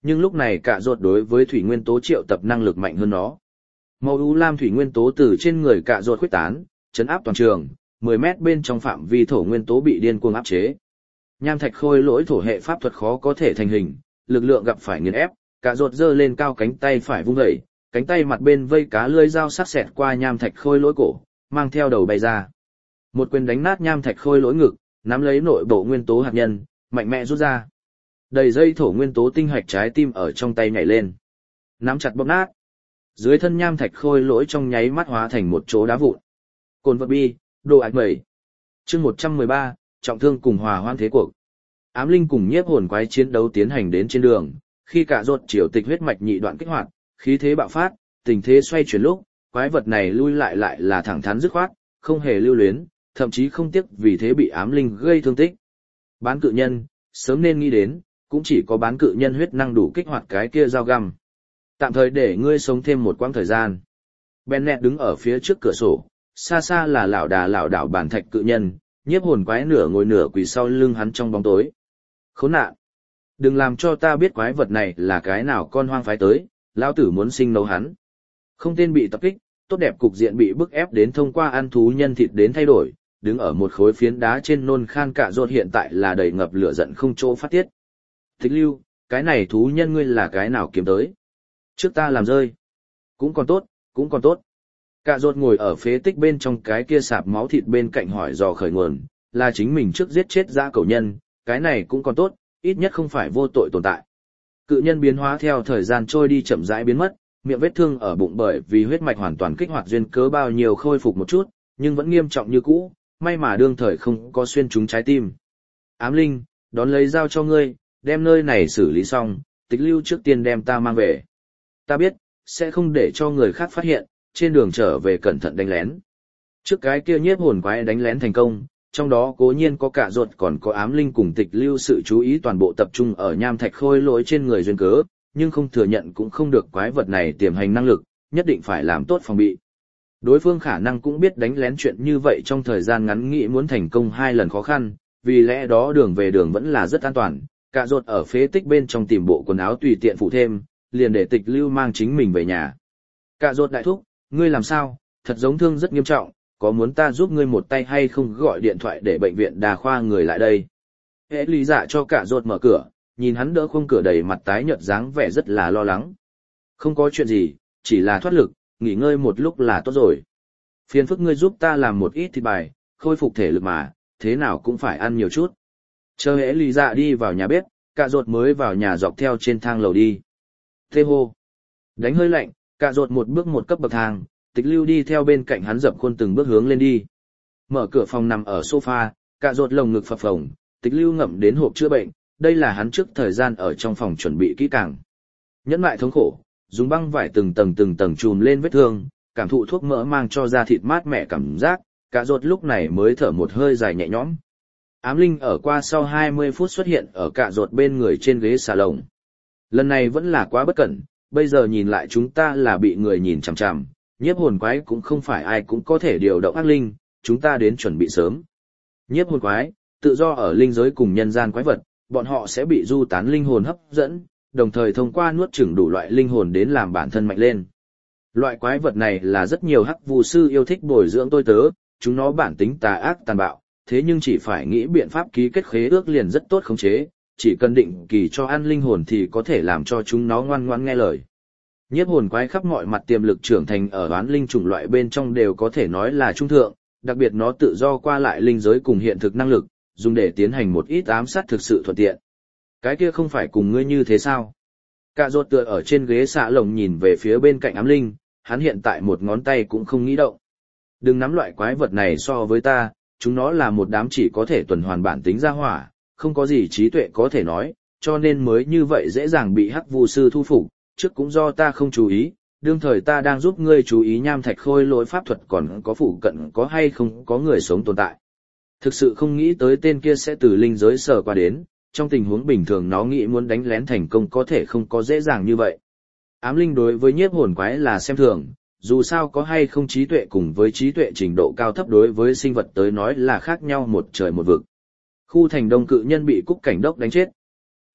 nhưng lúc này cả ruột đối với thủy nguyên tố triệu tập năng lực mạnh hơn nó. Màu u lam thủy nguyên tố từ trên người cả ruột khuếch tán, chấn áp toàn trường, mười mét bên trong phạm vi thổ nguyên tố bị điên cuồng áp chế. Nham thạch khôi lỗi thổ hệ pháp thuật khó có thể thành hình, lực lượng gặp phải nghiền ép, cả ruột giơ lên cao cánh tay phải vung dậy, cánh tay mặt bên vây cá lưỡi dao sắc xẹt qua nham thạch khôi lỗi cổ, mang theo đầu bay ra. Một quyền đánh nát nham thạch khôi lỗi ngực, nắm lấy nội bộ nguyên tố hạt nhân, mạnh mẽ rút ra. Đầy dây thổ nguyên tố tinh hạch trái tim ở trong tay nhảy lên. Nắm chặt bóp nát. Dưới thân nham thạch khôi lỗi trong nháy mắt hóa thành một chỗ đá vụn. Cồn vật bi, đồ ạch mẩy. Chương một trăm mười ba, trọng thương cùng hòa hoan thế cuộc. Ám linh cùng nhiếp hồn quái chiến đấu tiến hành đến trên đường, khi cả ruột triều tịch huyết mạch nhị đoạn kích hoạt, khí thế bạo phát, tình thế xoay chuyển lúc, quái vật này lui lại lại là thẳng thắn dứt khoát, không hề lưu luyến, thậm chí không tiếc vì thế bị ám linh gây thương tích. Bán cự nhân, sớm nên nghĩ đến, cũng chỉ có bán cự nhân huyết năng đủ kích hoạt cái kia dao găm. Tạm thời để ngươi sống thêm một quãng thời gian. Bennett đứng ở phía trước cửa sổ, xa xa là lão đà lão đảo bản thạch cự nhân, nhiếp hồn quái nửa ngồi nửa quỳ sau lưng hắn trong bóng tối. Khốn nạn! Đừng làm cho ta biết quái vật này là cái nào con hoang phái tới, lão tử muốn sinh nấu hắn. Không tên bị tập kích, tốt đẹp cục diện bị bức ép đến thông qua ăn thú nhân thịt đến thay đổi, đứng ở một khối phiến đá trên nôn khan cả ruột hiện tại là đầy ngập lửa giận không chỗ phát tiết. Thích lưu, cái này thú nhân ngươi là cái nào kiếm tới? Trước ta làm rơi. Cũng còn tốt, cũng còn tốt. Cả ruột ngồi ở phế tích bên trong cái kia sạp máu thịt bên cạnh hỏi dò khởi nguồn, là chính mình trước giết chết dã cẩu nhân, cái này cũng còn tốt, ít nhất không phải vô tội tồn tại. Cự nhân biến hóa theo thời gian trôi đi chậm rãi biến mất, miệng vết thương ở bụng bởi vì huyết mạch hoàn toàn kích hoạt duyên cớ bao nhiêu khôi phục một chút, nhưng vẫn nghiêm trọng như cũ, may mà đương thời không có xuyên trúng trái tim. Ám linh, đón lấy dao cho ngươi, đem nơi này xử lý xong, Tịch Lưu trước tiên đem ta mang về. Ta biết, sẽ không để cho người khác phát hiện, trên đường trở về cẩn thận đánh lén. Trước cái kia nhiếp hồn quái đánh lén thành công, trong đó cố nhiên có cả ruột còn có ám linh cùng Tịch Lưu sự chú ý toàn bộ tập trung ở nham thạch khôi lỗi trên người duyên cớ, nhưng không thừa nhận cũng không được quái vật này tiềm hành năng lực, nhất định phải làm tốt phòng bị. Đối phương khả năng cũng biết đánh lén chuyện như vậy trong thời gian ngắn nghĩ muốn thành công hai lần khó khăn, vì lẽ đó đường về đường vẫn là rất an toàn, cả ruột ở phế tích bên trong tìm bộ quần áo tùy tiện phụ thêm, liền để Tịch Lưu mang chính mình về nhà. Cả ruột đại thúc, ngươi làm sao, thật giống thương rất nghiêm trọng, có muốn ta giúp ngươi một tay hay không gọi điện thoại để bệnh viện đa khoa người lại đây. Hễ lý dạ cho cả ruột mở cửa, nhìn hắn đỡ khung cửa đầy mặt tái nhợt dáng vẻ rất là lo lắng. Không có chuyện gì, chỉ là thoát lực, nghỉ ngơi một lúc là tốt rồi. Phiền phức ngươi giúp ta làm một ít thịt bài, khôi phục thể lực mà, thế nào cũng phải ăn nhiều chút. Chờ hễ lý dạ đi vào nhà bếp, cả ruột mới vào nhà dọc theo trên thang lầu đi. Thê hô. Đánh hơi lạnh, cả ruột một bước một cấp bậc thang, Tịch Lưu đi theo bên cạnh hắn dập khuôn từng bước hướng lên đi. Mở cửa phòng nằm ở sofa, cả ruột lồng ngực phập phồng, Tịch Lưu ngậm đến hộp chữa bệnh, đây là hắn trước thời gian ở trong phòng chuẩn bị kỹ càng. Nhẫn nại thống khổ, dùng băng vải từng tầng từng tầng chùm lên vết thương, cảm thụ thuốc mỡ mang cho da thịt mát mẻ cảm giác, cả ruột lúc này mới thở một hơi dài nhẹ nhõm. Ám linh ở qua sau hai mươi phút xuất hiện ở cả ruột bên người trên ghế salon. Lần này vẫn là quá bất cẩn, bây giờ nhìn lại chúng ta là bị người nhìn chằm chằm, nhiếp hồn quái cũng không phải ai cũng có thể điều động ác linh, chúng ta đến chuẩn bị sớm. Nhiếp hồn quái, tự do ở linh giới cùng nhân gian quái vật, bọn họ sẽ bị du tán linh hồn hấp dẫn, đồng thời thông qua nuốt chửng đủ loại linh hồn đến làm bản thân mạnh lên. Loại quái vật này là rất nhiều hắc vu sư yêu thích bồi dưỡng tôi tớ, chúng nó bản tính tà ác tàn bạo, thế nhưng chỉ phải nghĩ biện pháp ký kết khế ước liền rất tốt khống chế, chỉ cần định kỳ cho ăn linh hồn thì có thể làm cho chúng nó ngoan ngoãn nghe lời. Nhiếp hồn quái khắp mọi mặt tiềm lực trưởng thành ở oán linh chủng loại bên trong đều có thể nói là trung thượng, đặc biệt nó tự do qua lại linh giới cùng hiện thực năng lực, dùng để tiến hành một ít ám sát thực sự thuận tiện. Cái kia không phải cùng ngươi như thế sao? Cả ruột tựa ở trên ghế xạ lồng nhìn về phía bên cạnh ám linh, hắn hiện tại một ngón tay cũng không nghĩ động. Đừng nắm loại quái vật này so với ta, chúng nó là một đám chỉ có thể tuần hoàn bản tính ra hỏa, không có gì trí tuệ có thể nói, cho nên mới như vậy dễ dàng bị hắc vu sư thu phục, trước cũng do ta không chú ý, đương thời ta đang giúp ngươi chú ý nham thạch khôi lỗi pháp thuật còn có phụ cận có hay không có người sống tồn tại. Thực sự không nghĩ tới tên kia sẽ từ linh giới sờ qua đến, trong tình huống bình thường nó nghĩ muốn đánh lén thành công có thể không có dễ dàng như vậy. Ám linh đối với nhiếp hồn quái là xem thường, dù sao có hay không trí tuệ cùng với trí tuệ trình độ cao thấp đối với sinh vật tới nói là khác nhau một trời một vực. Khu thành đông cự nhân bị Cúc Cảnh Đốc đánh chết.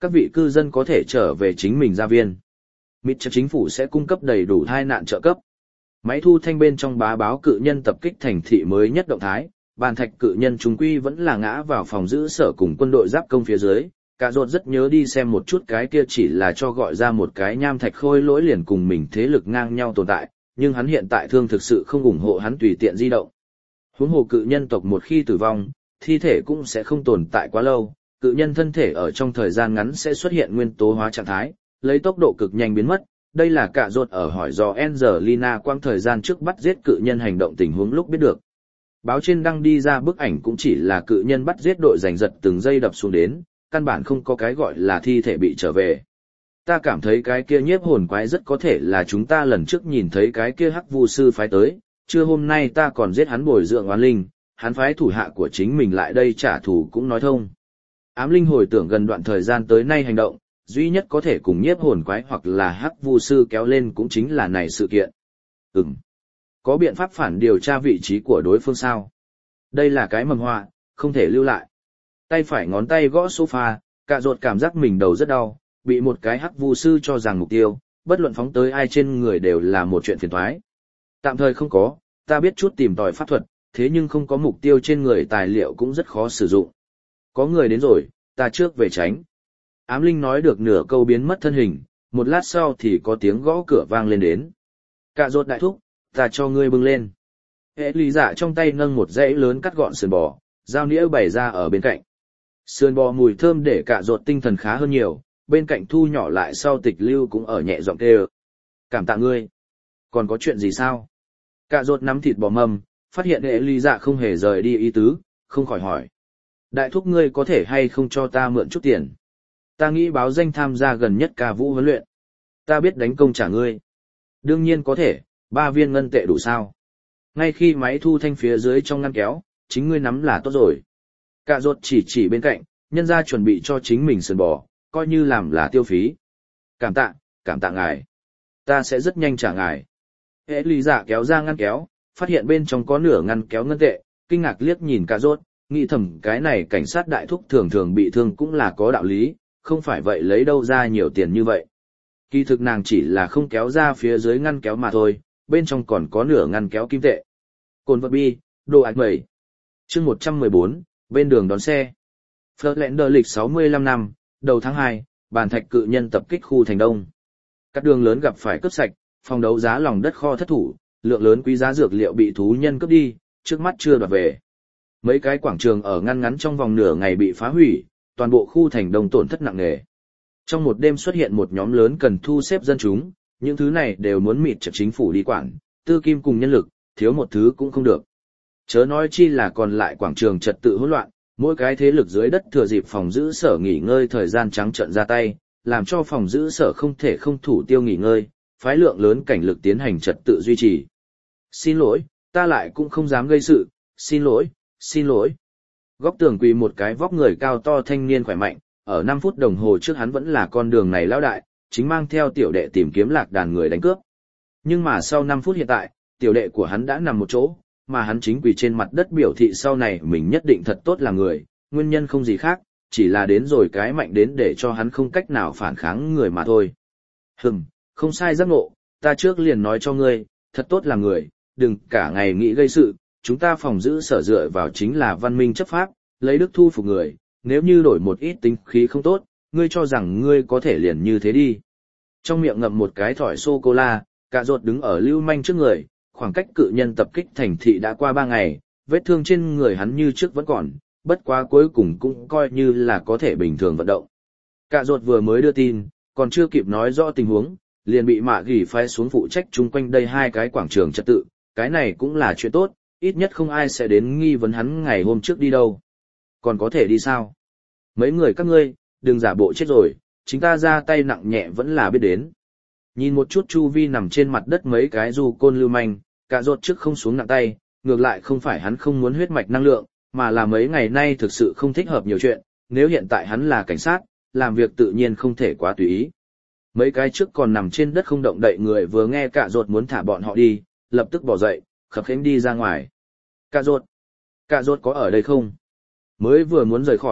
Các vị cư dân có thể trở về chính mình gia viên. Mít cho chính phủ sẽ cung cấp đầy đủ hai nạn trợ cấp. Máy thu thanh bên trong bá báo cự nhân tập kích thành thị mới nhất động thái, bàn thạch cự nhân chúng quy vẫn là ngã vào phòng giữ sở cùng quân đội giáp công phía dưới. Cả ruột rất nhớ đi xem một chút cái kia chỉ là cho gọi ra một cái nham thạch khôi lỗi liền cùng mình thế lực ngang nhau tồn tại, nhưng hắn hiện tại thương thực sự không ủng hộ hắn tùy tiện di động. Huống hồ cự nhân tộc một khi tử vong, thi thể cũng sẽ không tồn tại quá lâu, cự nhân thân thể ở trong thời gian ngắn sẽ xuất hiện nguyên tố hóa trạng thái, lấy tốc độ cực nhanh biến mất. Đây là cả ruột ở hỏi dò Angelina quang thời gian trước bắt giết cự nhân hành động tình huống lúc biết được. Báo trên đăng đi ra bức ảnh cũng chỉ là cự nhân bắt giết đội giành giật từng giây đập xuống đến, căn bản không có cái gọi là thi thể bị trở về. Ta cảm thấy cái kia nhiếp hồn quái rất có thể là chúng ta lần trước nhìn thấy cái kia hắc vu sư phái tới, chưa hôm nay ta còn giết hắn bồi dưỡng oán linh, hắn phái thủ hạ của chính mình lại đây trả thù cũng nói thông. Ám linh hồi tưởng gần đoạn thời gian tới nay hành động, duy nhất có thể cùng nhiếp hồn quái hoặc là hắc vu sư kéo lên cũng chính là này sự kiện. Ừm. Có biện pháp phản điều tra vị trí của đối phương sao? Đây là cái mầm họa, không thể lưu lại. Tay phải ngón tay gõ sofa, cả ruột cảm giác mình đầu rất đau, bị một cái hắc vu sư cho rằng mục tiêu, bất luận phóng tới ai trên người đều là một chuyện phiền toái. Tạm thời không có, ta biết chút tìm tòi pháp thuật, thế nhưng không có mục tiêu trên người tài liệu cũng rất khó sử dụng. Có người đến rồi, ta trước về tránh. Ám linh nói được nửa câu biến mất thân hình, một lát sau thì có tiếng gõ cửa vang lên đến. Cả ruột đại thúc, ta cho ngươi bưng lên. Hệ lý giả trong tay nâng một dãy lớn cắt gọn sườn bò, dao nĩa bày ra ở bên cạnh. Sườn bò mùi thơm để cả ruột tinh thần khá hơn nhiều, bên cạnh thu nhỏ lại sau tịch lưu cũng ở nhẹ giọng kêu. Cảm tạ ngươi. Còn có chuyện gì sao? Cả ruột nắm thịt bò mầm, phát hiện hệ lý giả không hề rời đi ý tứ, không khỏi hỏi. Đại thúc ngươi có thể hay không cho ta mượn chút tiền? Ta nghĩ báo danh tham gia gần nhất ca vũ huấn luyện. Ta biết đánh công trả ngươi. Đương nhiên có thể, ba viên ngân tệ đủ sao? Ngay khi máy thu thanh phía dưới trong ngăn kéo, chính ngươi nắm là tốt rồi. Cả ruột chỉ chỉ bên cạnh, nhân ra chuẩn bị cho chính mình sườn bò, coi như làm là tiêu phí. Cảm tạ, cảm tạ ngài. Ta sẽ rất nhanh trả ngài. Hệ lý giả kéo ra ngăn kéo, phát hiện bên trong có nửa ngăn kéo ngân tệ, kinh ngạc liếc nhìn cả ruột, nghĩ thầm cái này cảnh sát đại thúc thường thường bị thương cũng là có đạo lý, không phải vậy lấy đâu ra nhiều tiền như vậy. Kỳ thực nàng chỉ là không kéo ra phía dưới ngăn kéo mà thôi, bên trong còn có nửa ngăn kéo kim tệ. Cồn vật bi, đồ ạch mẩy. Chương một trăm mười bốn, bên đường đón xe. Flerlander lịch sáu mươi lăm năm, đầu tháng hai, bàn thạch cự nhân tập kích khu thành đông. Các đường lớn gặp phải cướp sạch, phòng đấu giá lòng đất kho thất thủ, lượng lớn quý giá dược liệu bị thú nhân cướp đi, trước mắt chưa đoạt về. Mấy cái quảng trường ở ngăn ngắn trong vòng nửa ngày bị phá hủy, toàn bộ khu thành đông tổn thất nặng nề. Trong một đêm xuất hiện một nhóm lớn cần thu xếp dân chúng, những thứ này đều muốn mịt chặt chính phủ đi quản, tư kim cùng nhân lực, thiếu một thứ cũng không được. Chớ nói chi là còn lại quảng trường trật tự hỗn loạn, mỗi cái thế lực dưới đất thừa dịp phòng giữ sở nghỉ ngơi thời gian trắng trợn ra tay, làm cho phòng giữ sở không thể không thủ tiêu nghỉ ngơi, phái lượng lớn cảnh lực tiến hành trật tự duy trì. Xin lỗi, ta lại cũng không dám gây sự, xin lỗi, xin lỗi. Góc tường quỳ một cái vóc người cao to thanh niên khỏe mạnh, ở năm phút đồng hồ trước hắn vẫn là con đường này lão đại, chính mang theo tiểu đệ tìm kiếm lạc đàn người đánh cướp. Nhưng mà sau năm phút hiện tại, tiểu đệ của hắn đã nằm một chỗ, mà hắn chính quỳ trên mặt đất biểu thị sau này mình nhất định thật tốt là người, nguyên nhân không gì khác, chỉ là đến rồi cái mạnh đến để cho hắn không cách nào phản kháng người mà thôi. Hừm, không sai giác ngộ, ta trước liền nói cho ngươi, thật tốt là người, đừng cả ngày nghĩ gây sự, chúng ta phòng giữ sở dựa vào chính là văn minh chấp pháp, lấy đức thu phục người, nếu như đổi một ít tính khí không tốt, ngươi cho rằng ngươi có thể liền như thế đi. Trong miệng ngậm một cái thỏi sô-cô-la, cả ruột đứng ở lưu manh trước người, khoảng cách cự nhân tập kích thành thị đã qua ba ngày, vết thương trên người hắn như trước vẫn còn, bất quá cuối cùng cũng coi như là có thể bình thường vận động. Cả ruột vừa mới đưa tin, còn chưa kịp nói rõ tình huống, liền bị mạ gỉ phái xuống phụ trách chung quanh đây hai cái quảng trường trật tự, cái này cũng là chuyện tốt, ít nhất không ai sẽ đến nghi vấn hắn ngày hôm trước đi đâu. Còn có thể đi sao? Mấy người các ngươi, đừng giả bộ chết rồi, chính ta ra tay nặng nhẹ vẫn là biết đến. Nhìn một chút chu vi nằm trên mặt đất mấy cái du côn lưu manh, cả ruột trước không xuống nặng tay, ngược lại không phải hắn không muốn huyết mạch năng lượng, mà là mấy ngày nay thực sự không thích hợp nhiều chuyện, nếu hiện tại hắn là cảnh sát, làm việc tự nhiên không thể quá tùy ý. Mấy cái trước còn nằm trên đất không động đậy người vừa nghe cả ruột muốn thả bọn họ đi, lập tức bỏ dậy, khập khiễng đi ra ngoài. Cả ruột, cả ruột có ở đây không? Mới vừa muốn rời khỏi,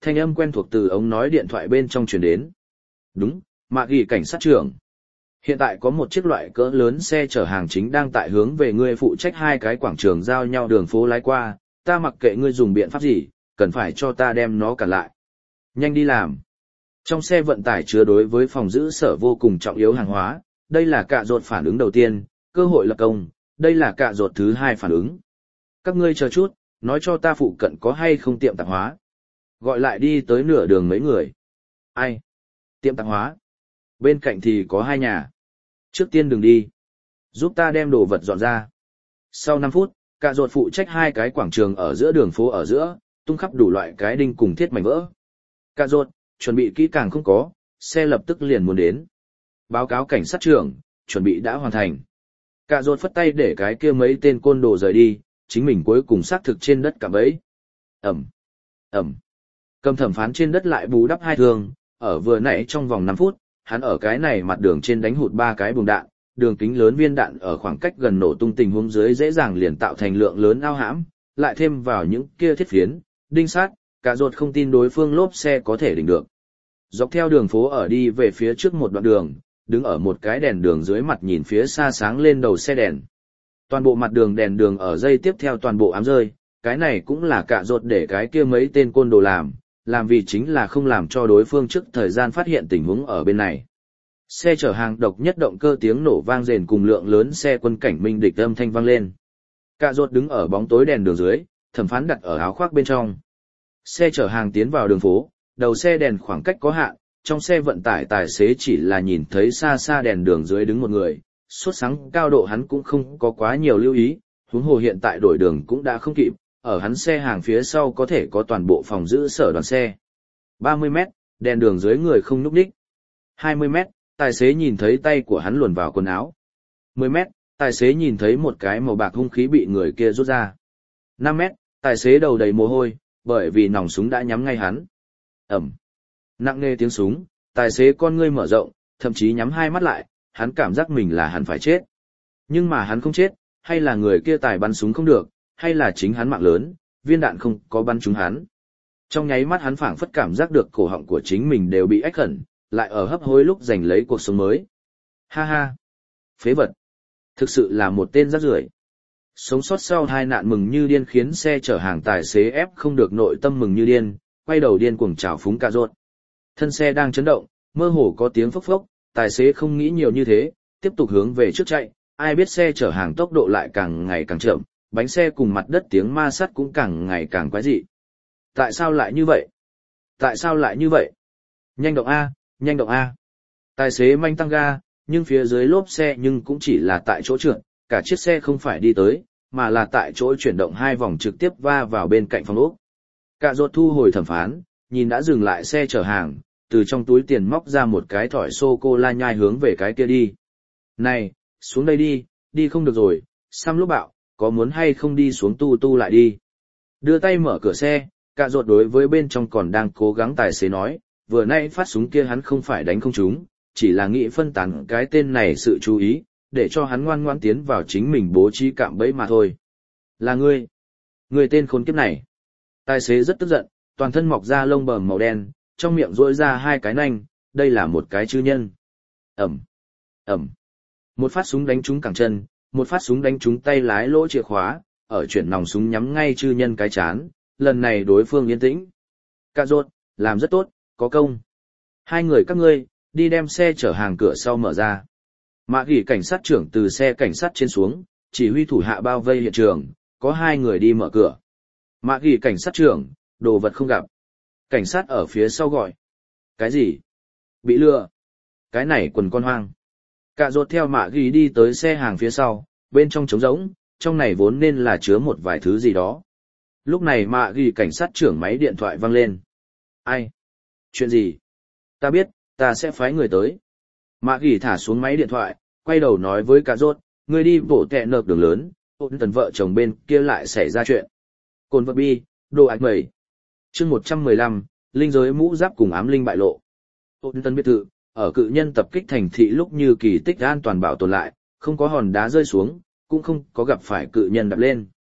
Thanh âm quen thuộc từ ống nói điện thoại bên trong truyền đến. Đúng, Mạ Gỉ cảnh sát trưởng. Hiện tại có một chiếc loại cỡ lớn xe chở hàng chính đang tại hướng về ngươi phụ trách hai cái quảng trường giao nhau đường phố lái qua, ta mặc kệ ngươi dùng biện pháp gì, cần phải cho ta đem nó cản lại. Nhanh đi làm. Trong xe vận tải chứa đối với phòng giữ sở vô cùng trọng yếu hàng hóa, đây là cạ rột phản ứng đầu tiên, cơ hội lập công, đây là cạ rột thứ hai phản ứng. Các ngươi chờ chút, nói cho ta phụ cận có hay không tiệm tạp hóa. Gọi lại đi tới nửa đường mấy người. Ai? Tiệm tạp hóa. Bên cạnh thì có hai nhà. Trước tiên đừng đi. Giúp ta đem đồ vật dọn ra. Sau năm phút, cạ rột phụ trách hai cái quảng trường ở giữa đường phố ở giữa, tung khắp đủ loại cái đinh cùng thiết mảnh vỡ. Cạ rột, chuẩn bị kỹ càng không có, xe lập tức liền muốn đến. Báo cáo cảnh sát trưởng, chuẩn bị đã hoàn thành. Cạ rột phất tay để cái kia mấy tên côn đồ rời đi, chính mình cuối cùng xác thực trên đất cả bấy. Ẩm, Ẩm. Cầm thẩm phán trên đất lại bù đắp hai thương, ở vừa nãy trong vòng năm phút, hắn ở cái này mặt đường trên đánh hụt ba cái bùng đạn, đường kính lớn viên đạn ở khoảng cách gần nổ tung tình huống dưới dễ dàng liền tạo thành lượng lớn ao hãm, lại thêm vào những kia thiết phiến, đinh sát, cả rột không tin đối phương lốp xe có thể đỉnh được. Dọc theo đường phố ở đi về phía trước một đoạn đường, đứng ở một cái đèn đường dưới mặt nhìn phía xa sáng lên đầu xe đèn. Toàn bộ mặt đường đèn đường ở dây tiếp theo toàn bộ ám rơi, cái này cũng là cả rột để cái kia mấy tên côn đồ làm, làm vì chính là không làm cho đối phương trước thời gian phát hiện tình huống ở bên này. Xe chở hàng độc nhất động cơ tiếng nổ vang rền cùng lượng lớn xe quân cảnh minh địch âm thanh vang lên. Cả rột đứng ở bóng tối đèn đường dưới, thẩm phán đặt ở áo khoác bên trong. Xe chở hàng tiến vào đường phố, đầu xe đèn khoảng cách có hạn, trong xe vận tải tài xế chỉ là nhìn thấy xa xa đèn đường dưới đứng một người, suốt sáng cao độ hắn cũng không có quá nhiều lưu ý, huống hồ hiện tại đổi đường cũng đã không kịp, ở hắn xe hàng phía sau có thể có toàn bộ phòng giữ sở đoàn xe. ba mươi mét, đèn đường dưới người không nhúc nhích. hai mươi mét, tài xế nhìn thấy tay của hắn luồn vào quần áo. mười mét, tài xế nhìn thấy một cái màu bạc hung khí bị người kia rút ra. năm mét, tài xế đầu đầy mồ hôi, bởi vì nòng súng đã nhắm ngay hắn. Ẩm. Nặng nề tiếng súng, tài xế con ngươi mở rộng, thậm chí nhắm hai mắt lại, hắn cảm giác mình là hắn phải chết. Nhưng mà hắn không chết, hay là người kia tài bắn súng không được, hay là chính hắn mạng lớn, viên đạn không có bắn trúng hắn. Trong nháy mắt hắn phảng phất cảm giác được cổ họng của chính mình đều bị ách khẩn, lại ở hấp hối lúc giành lấy cuộc sống mới. Ha ha! Phế vật! Thực sự là một tên rác rưởi. Sống sót sau hai nạn mừng như điên khiến xe chở hàng tài xế ép không được nội tâm mừng như điên, quay đầu điên cuồng trào phúng cà rốt. Thân xe đang chấn động, mơ hồ có tiếng phốc phốc, tài xế không nghĩ nhiều như thế, tiếp tục hướng về trước chạy, ai biết xe chở hàng tốc độ lại càng ngày càng chậm, bánh xe cùng mặt đất tiếng ma sắt cũng càng ngày càng quái dị. Tại sao lại như vậy? Tại sao lại như vậy? Nhanh động A, nhanh động A. Tài xế manh tăng ga, nhưng phía dưới lốp xe nhưng cũng chỉ là tại chỗ trượt, cả chiếc xe không phải đi tới, mà là tại chỗ chuyển động hai vòng trực tiếp va vào bên cạnh phòng ốc. Cạ rốt thu hồi thẩm phán, nhìn đã dừng lại xe chở hàng, từ trong túi tiền móc ra một cái thỏi sô-cô-la nhai hướng về cái kia đi. Này, xuống đây đi, đi không được rồi, Sam lúc bạo, có muốn hay không đi xuống tu tu lại đi. Đưa tay mở cửa xe, cạ rốt đối với bên trong còn đang cố gắng tài xế nói, vừa nãy phát súng kia hắn không phải đánh không trúng, chỉ là nghĩ phân tán cái tên này sự chú ý, để cho hắn ngoan ngoãn tiến vào chính mình bố trí cạm bẫy mà thôi. Là ngươi, ngươi tên khốn kiếp này. Tài xế rất tức giận, toàn thân mọc ra lông bờm màu đen, trong miệng rỗi ra hai cái nanh, đây là một cái chư nhân. Ẩm, Ẩm. Một phát súng đánh trúng cẳng chân, một phát súng đánh trúng tay lái lỗ chìa khóa, ở chuyển nòng súng nhắm ngay chư nhân cái chán, lần này đối phương yên tĩnh. Cạ rốt, làm rất tốt, có công. Hai người các ngươi, đi đem xe chở hàng cửa sau mở ra. Mạ Gỉ cảnh sát trưởng từ xe cảnh sát trên xuống, chỉ huy thủ hạ bao vây hiện trường, có hai người đi mở cửa. Mạ Gỉ cảnh sát trưởng, đồ vật không gặp. Cảnh sát ở phía sau gọi. Cái gì? Bị lừa. Cái này quần con hoang. Cạ rốt theo Mạ Gỉ đi tới xe hàng phía sau, bên trong trống rỗng, trong này vốn nên là chứa một vài thứ gì đó. Lúc này Mạ Gỉ cảnh sát trưởng máy điện thoại vang lên. Ai? Chuyện gì? Ta biết, ta sẽ phái người tới. Mạ Gỉ thả xuống máy điện thoại, quay đầu nói với Cạ rốt, ngươi đi bổ tẹ nợp đường lớn, ôn tần vợ chồng bên kia lại xảy ra chuyện. Cồn vật bi, đồ ạch mẩy. Chương một trăm mười lăm, linh giới mũ giáp cùng ám linh bại lộ. Ôn tần biệt thự, ở cự nhân tập kích thành thị lúc như kỳ tích an toàn bảo tồn lại, không có hòn đá rơi xuống, cũng không có gặp phải cự nhân đập lên.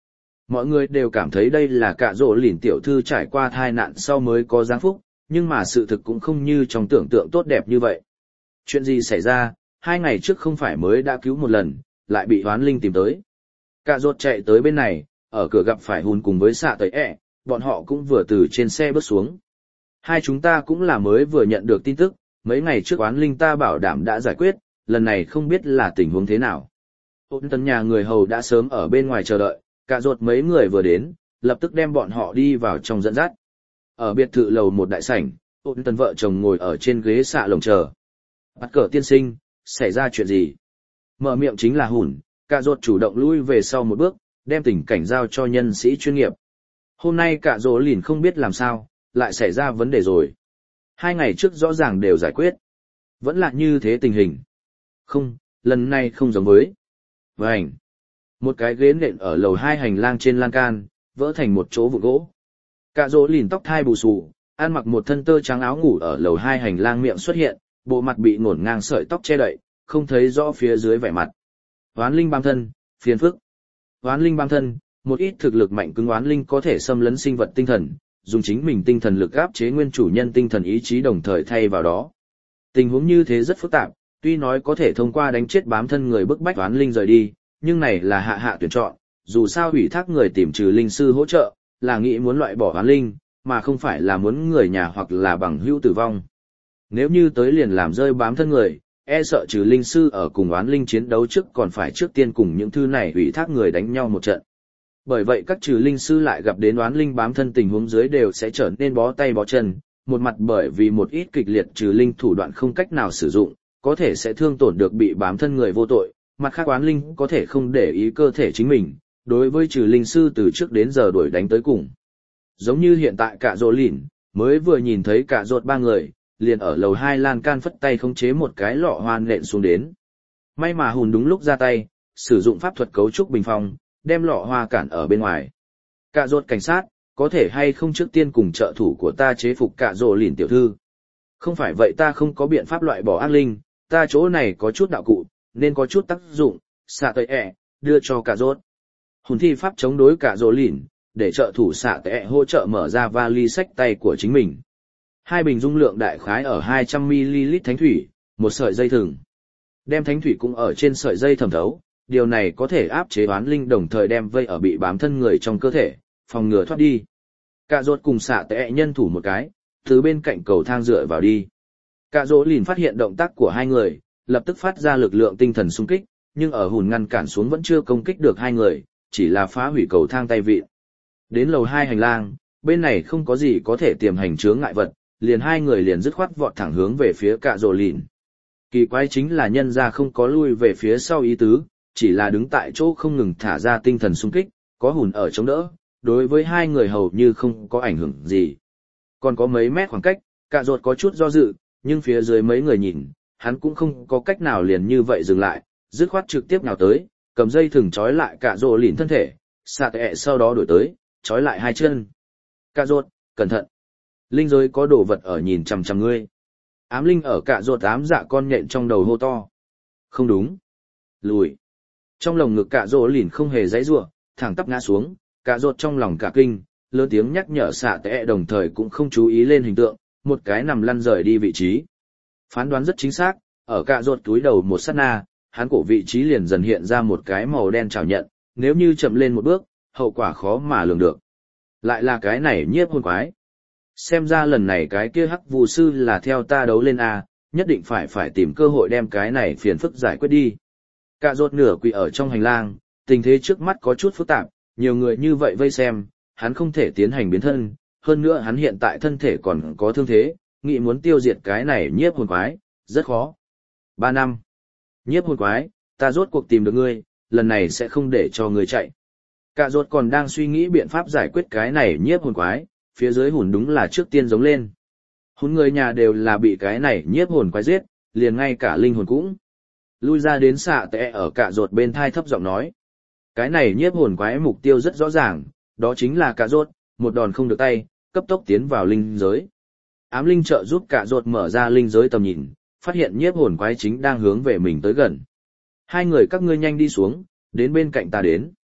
Mọi người đều cảm thấy đây là cả rỗ lìn tiểu thư trải qua tai nạn sau mới có giáng phúc, nhưng mà sự thực cũng không như trong tưởng tượng tốt đẹp như vậy. Chuyện gì xảy ra, hai ngày trước không phải mới đã cứu một lần, lại bị hoán linh tìm tới. Cả rốt chạy tới bên này, ở cửa gặp phải hùn cùng với xạ tới ẹ, bọn họ cũng vừa từ trên xe bước xuống. Hai chúng ta cũng là mới vừa nhận được tin tức, mấy ngày trước oán linh ta bảo đảm đã giải quyết, lần này không biết là tình huống thế nào. Ôn tấn nhà người hầu đã sớm ở bên ngoài chờ đợi, cả rốt mấy người vừa đến, lập tức đem bọn họ đi vào trong dẫn dắt. Ở biệt thự lầu một đại sảnh, ôn tấn vợ chồng ngồi ở trên ghế xạ lồng chờ. Bắt cờ tiên sinh, xảy ra chuyện gì? Mở miệng chính là hùn, cả rốt chủ động lui về sau một bước, đem tình cảnh giao cho nhân sĩ chuyên nghiệp. Hôm nay cả rỗ lìn không biết làm sao, lại xảy ra vấn đề rồi. Hai ngày trước rõ ràng đều giải quyết. Vẫn là như thế tình hình. Không, lần này không giống với. Vành. Một cái ghế nện ở lầu hai hành lang trên lan can, vỡ thành một chỗ vụn gỗ. Cả rỗ lìn tóc thai bù xù, ăn mặc một thân tơ trắng áo ngủ ở lầu hai hành lang miệng xuất hiện, bộ mặt bị ngổn ngang sợi tóc che đậy, không thấy rõ phía dưới vẻ mặt. Hoán linh bám thân, phiền phức. Hoán linh bám thân, một ít thực lực mạnh cứng oán linh có thể xâm lấn sinh vật tinh thần, dùng chính mình tinh thần lực áp chế nguyên chủ nhân tinh thần ý chí đồng thời thay vào đó. Tình huống như thế rất phức tạp, tuy nói có thể thông qua đánh chết bám thân người bức bách oán linh rời đi, nhưng này là hạ hạ tuyển chọn, dù sao ủy thác người tìm trừ linh sư hỗ trợ, là nghĩ muốn loại bỏ oán linh, mà không phải là muốn người nhà hoặc là bằng hữu tử vong. Nếu như tới liền làm rơi bám thân người, e sợ trừ linh sư ở cùng oán linh chiến đấu trước còn phải trước tiên cùng những thứ này ủy thác người đánh nhau một trận. Bởi vậy các trừ linh sư lại gặp đến oán linh bám thân tình huống dưới đều sẽ trở nên bó tay bó chân, một mặt bởi vì một ít kịch liệt trừ linh thủ đoạn không cách nào sử dụng, có thể sẽ thương tổn được bị bám thân người vô tội, mặt khác oán linh có thể không để ý cơ thể chính mình, đối với trừ linh sư từ trước đến giờ đuổi đánh tới cùng. Giống như hiện tại cả rỗ lìn, mới vừa nhìn thấy cả rốt ba người, liền ở lầu hai lan can phất tay khống chế một cái lọ hoa nện xuống đến. May mà hùn đúng lúc ra tay, sử dụng pháp thuật cấu trúc bình phong, đem lọ hoa cản ở bên ngoài. Cả rốt cảnh sát, có thể hay không trước tiên cùng trợ thủ của ta chế phục cả rỗ lìn tiểu thư. Không phải vậy ta không có biện pháp loại bỏ ác linh, ta chỗ này có chút đạo cụ, nên có chút tác dụng, xạ tệ ẹ, đưa cho cả rốt. Hùn thi pháp chống đối cả rỗ lìn, để trợ thủ xạ tệ ẹ hỗ trợ mở ra vali sách tay của chính mình. Hai bình dung lượng đại khái ở hai trăm mi li lít thánh thủy, một sợi dây thừng. Đem thánh thủy cũng ở trên sợi dây thẩm thấu, điều này có thể áp chế oán linh đồng thời đem vây ở bị bám thân người trong cơ thể, phòng ngừa thoát đi. Cả rốt cùng xạ tệ nhân thủ một cái, từ bên cạnh cầu thang dựa vào đi. Cả rỗ lìn phát hiện động tác của hai người, lập tức phát ra lực lượng tinh thần xung kích, nhưng ở hùn ngăn cản xuống vẫn chưa công kích được hai người, chỉ là phá hủy cầu thang tay vịn. Đến lầu hai hành lang, bên này không có gì có thể tiềm hành chướng ngại vật, liền hai người liền dứt khoát vọt thẳng hướng về phía cả rỗ lìn. Kỳ quái chính là nhân ra không có lui về phía sau ý tứ, chỉ là đứng tại chỗ không ngừng thả ra tinh thần xung kích, có hùn ở chống đỡ, đối với hai người hầu như không có ảnh hưởng gì. Còn có mấy mét khoảng cách, cả rốt có chút do dự, nhưng phía dưới mấy người nhìn, hắn cũng không có cách nào liền như vậy dừng lại, dứt khoát trực tiếp nhào tới, cầm dây thừng trói lại cả rỗ lìn thân thể, xạ tệ sau đó đuổi tới, trói lại hai chân. Cả rốt, cẩn thận. Linh giới có đồ vật ở nhìn chằm chằm ngươi. Ám linh ở cả rốt ám dạ con nhện trong đầu hô to. Không đúng. Lùi. Trong lồng ngực cả rỗ lìn không hề giãy giụa, thẳng tắp ngã xuống, cả rốt trong lòng cả kinh, lớn tiếng nhắc nhở xạ tệ đồng thời cũng không chú ý lên hình tượng, một cái nằm lăn rời đi vị trí. Phán đoán rất chính xác, ở cả rốt túi đầu một sát na, hắn cổ vị trí liền dần hiện ra một cái màu đen chảo nhận, nếu như chậm lên một bước, hậu quả khó mà lường được. Lại là cái này nhiếp hồn quái. Xem ra lần này cái kia hắc vụ sư là theo ta đấu lên A, nhất định phải phải tìm cơ hội đem cái này phiền phức giải quyết đi. Cả rốt nửa quỳ ở trong hành lang, tình thế trước mắt có chút phức tạp, nhiều người như vậy vây xem, hắn không thể tiến hành biến thân, hơn nữa hắn hiện tại thân thể còn có thương thế, nghĩ muốn tiêu diệt cái này nhiếp hồn quái, rất khó. Ba năm. Nhiếp hồn quái, ta rốt cuộc tìm được ngươi, lần này sẽ không để cho ngươi chạy. Cả rốt còn đang suy nghĩ biện pháp giải quyết cái này nhiếp hồn quái, phía dưới hùn đúng là trước tiên giống lên. Hùn người nhà đều là bị cái này nhiếp hồn quái giết, liền ngay cả linh hồn cũng. Lui ra đến xạ tệ ở cả rốt bên thai thấp giọng nói. Cái này nhiếp hồn quái mục tiêu rất rõ ràng, đó chính là cả rốt, một đòn không được tay, cấp tốc tiến vào linh giới. Ám linh trợ giúp cả rốt mở ra linh giới tầm nhìn, phát hiện nhiếp hồn quái chính đang hướng về mình tới gần. Hai người các ngươi nhanh đi xuống, đến bên cạnh ta đến.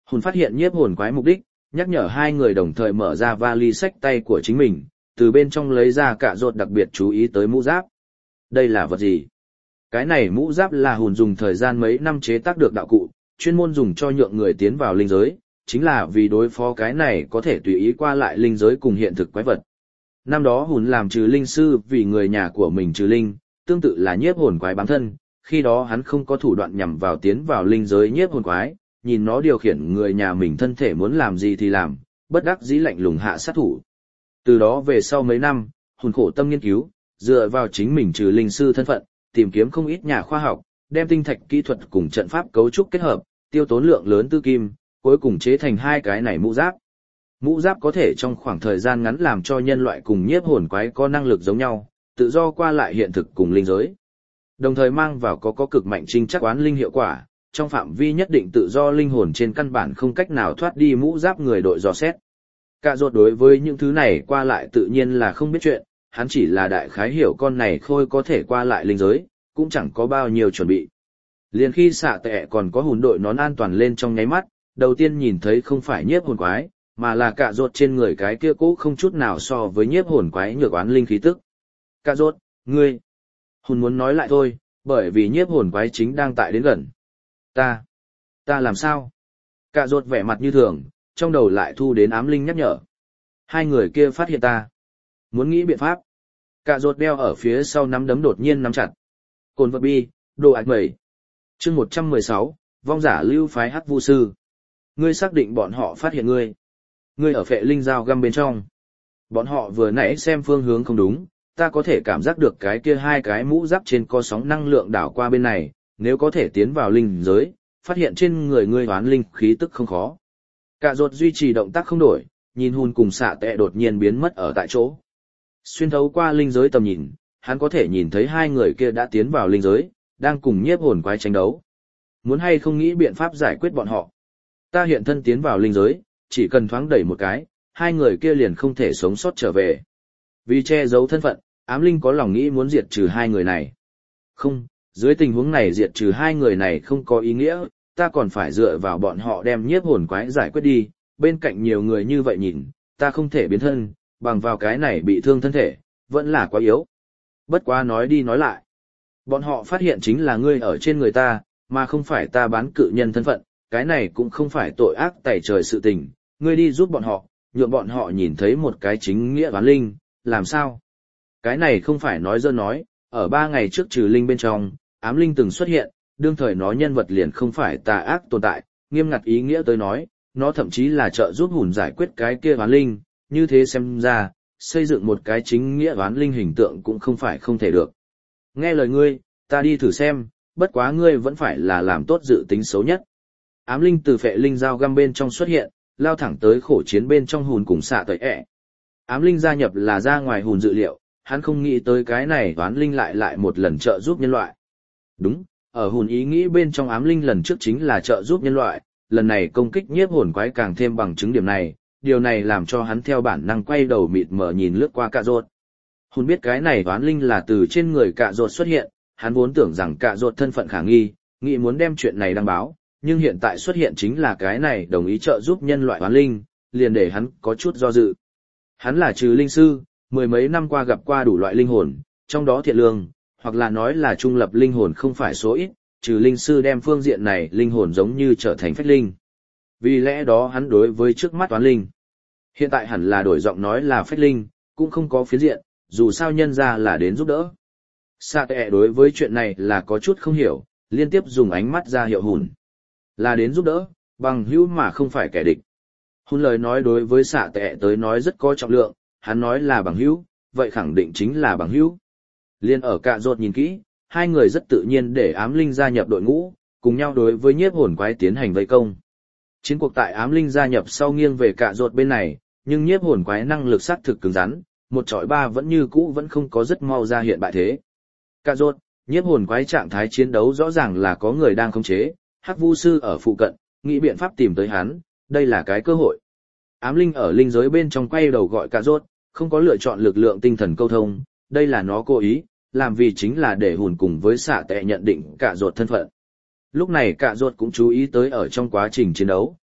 Hùn phát hiện nhiếp hồn quái mục đích, nhắc nhở hai người đồng thời mở ra vali sách tay của chính mình, từ bên trong lấy ra cạ rột đặc biệt chú ý tới mũ giáp. Đây là vật gì? Cái này mũ giáp là Hùn dùng thời gian mấy năm chế tác được đạo cụ, chuyên môn dùng cho nhượng người tiến vào linh giới, chính là vì đối phó cái này có thể tùy ý qua lại linh giới cùng hiện thực quái vật. Năm đó Hùn làm trừ linh sư vì người nhà của mình trừ linh, tương tự là nhiếp hồn quái bám thân, khi đó hắn không có thủ đoạn nhằm vào tiến vào linh giới nhiếp hồn quái, nhìn nó điều khiển người nhà mình thân thể muốn làm gì thì làm, bất đắc dĩ lạnh lùng hạ sát thủ. Từ đó về sau mấy năm, Hùn khổ tâm nghiên cứu, dựa vào chính mình trừ linh sư thân phận, tìm kiếm không ít nhà khoa học, đem tinh thạch kỹ thuật cùng trận pháp cấu trúc kết hợp, tiêu tốn lượng lớn tư kim, cuối cùng chế thành hai cái này mũ giáp. Mũ giáp có thể trong khoảng thời gian ngắn làm cho nhân loại cùng nhiếp hồn quái có năng lực giống nhau, tự do qua lại hiện thực cùng linh giới. Đồng thời mang vào có có cực mạnh trinh chắc oán linh hiệu quả, trong phạm vi nhất định tự do linh hồn trên căn bản không cách nào thoát đi mũ giáp người đội dò xét. Cạ rốt đối với những thứ này qua lại tự nhiên là không biết chuyện, hắn chỉ là đại khái hiểu con này khôi có thể qua lại linh giới, cũng chẳng có bao nhiêu chuẩn bị. Liền khi xạ tệ còn có Hùn đội nón an toàn lên trong nháy mắt, đầu tiên nhìn thấy không phải nhiếp hồn quái, mà là cạ rốt trên người cái kia cũ không chút nào so với nhiếp hồn quái nhược oán linh khí tức. Cạ rốt, ngươi. Hùn muốn nói lại thôi, bởi vì nhiếp hồn quái chính đang tại đến gần. Ta, ta làm sao? Cạ rốt vẻ mặt như thường, trong đầu lại thu đến ám linh nhắc nhở. Hai người kia phát hiện ta. Muốn nghĩ biện pháp. Cạ rốt đeo ở phía sau nắm đấm đột nhiên nắm chặt. Cồn vật bi, đồ ạch mẩy. Chương một trăm mười sáu, vong giả lưu phái hắc vu sư. Ngươi xác định bọn họ phát hiện ngươi. Ngươi ở phệ linh dao găm bên trong. Bọn họ vừa nãy xem phương hướng không đúng, ta có thể cảm giác được cái kia hai cái mũ giáp trên có sóng năng lượng đảo qua bên này, nếu có thể tiến vào linh giới, phát hiện trên người ngươi oán linh khí tức không khó. Cạ rốt duy trì động tác không đổi, nhìn Hùn cùng xạ tệ đột nhiên biến mất ở tại chỗ. Xuyên thấu qua linh giới tầm nhìn, hắn có thể nhìn thấy hai người kia đã tiến vào linh giới, đang cùng nhiếp hồn quái tranh đấu. Muốn hay không nghĩ biện pháp giải quyết bọn họ. Ta hiện thân tiến vào linh giới, chỉ cần thoáng đẩy một cái, hai người kia liền không thể sống sót trở về. Vì che giấu thân phận, ám linh có lòng nghĩ muốn diệt trừ hai người này. Không, dưới tình huống này diệt trừ hai người này không có ý nghĩa, ta còn phải dựa vào bọn họ đem nhiếp hồn quái giải quyết đi, bên cạnh nhiều người như vậy nhìn, ta không thể biến thân, bằng vào cái này bị thương thân thể, vẫn là quá yếu. Bất quá nói đi nói lại. Bọn họ phát hiện chính là ngươi ở trên người ta, mà không phải ta bán cự nhân thân phận, cái này cũng không phải tội ác tày trời sự tình, ngươi đi giúp bọn họ, nhượng bọn họ nhìn thấy một cái chính nghĩa oán linh, làm sao? Cái này không phải nói dơ nói, ở ba ngày trước trừ linh bên trong, ám linh từng xuất hiện, đương thời nó nhân vật liền không phải tà ác tồn tại, nghiêm ngặt ý nghĩa tới nói, nó thậm chí là trợ giúp Hùn giải quyết cái kia oán linh, như thế xem ra, xây dựng một cái chính nghĩa oán linh hình tượng cũng không phải không thể được. Nghe lời ngươi, ta đi thử xem, bất quá ngươi vẫn phải là làm tốt dự tính xấu nhất. Ám linh từ phệ linh dao găm bên trong xuất hiện, lao thẳng tới khổ chiến bên trong Hùn cùng xạ tới ẹ. Ám linh gia nhập là ra ngoài Hùn dự liệu, hắn không nghĩ tới cái này oán linh lại lại một lần trợ giúp nhân loại. Đúng, ở Hùn ý nghĩ bên trong ám linh lần trước chính là trợ giúp nhân loại, lần này công kích nhiếp hồn quái càng thêm bằng chứng điểm này, điều này làm cho hắn theo bản năng quay đầu mịt mờ nhìn lướt qua cạ rốt. Hùn biết cái này oán linh là từ trên người cạ rốt xuất hiện, hắn vốn tưởng rằng cạ rốt thân phận khả nghi, nghĩ muốn đem chuyện này đăng báo, nhưng hiện tại xuất hiện chính là cái này đồng ý trợ giúp nhân loại oán linh, liền để hắn có chút do dự. Hắn là trừ linh sư, mười mấy năm qua gặp qua đủ loại linh hồn, trong đó thiện lương, hoặc là nói là trung lập linh hồn không phải số ít, trừ linh sư đem phương diện này linh hồn giống như trở thành phách linh. Vì lẽ đó hắn đối với trước mắt oán linh. Hiện tại hẳn là đổi giọng nói là phách linh, cũng không có phiến diện, dù sao nhân ra là đến giúp đỡ. Sa tệ đối với chuyện này là có chút không hiểu, liên tiếp dùng ánh mắt ra hiệu Hùn. Là đến giúp đỡ, bằng hữu mà không phải kẻ địch. Hùn lời nói đối với xạ tệ tới nói rất có trọng lượng, hắn nói là bằng hữu, vậy khẳng định chính là bằng hữu. Liên ở cạ rốt nhìn kỹ, hai người rất tự nhiên để ám linh gia nhập đội ngũ, cùng nhau đối với nhiếp hồn quái tiến hành vây công. Chiến cuộc tại ám linh gia nhập sau nghiêng về cạ rốt bên này, nhưng nhiếp hồn quái năng lực sát thực cứng rắn, một trọi ba vẫn như cũ vẫn không có rất mau ra hiện bại thế. Cạ rốt, nhiếp hồn quái trạng thái chiến đấu rõ ràng là có người đang khống chế, hắc vu sư ở phụ cận, nghĩ biện pháp tìm tới hắn, đây là cái cơ hội. Ám linh ở linh giới bên trong quay đầu gọi cạ rốt, không có lựa chọn lực lượng tinh thần câu thông, đây là nó cố ý, làm vì chính là để Hùn cùng với xạ tệ nhận định cạ rốt thân phận. Lúc này cạ rốt cũng chú ý tới ở trong quá trình chiến đấu,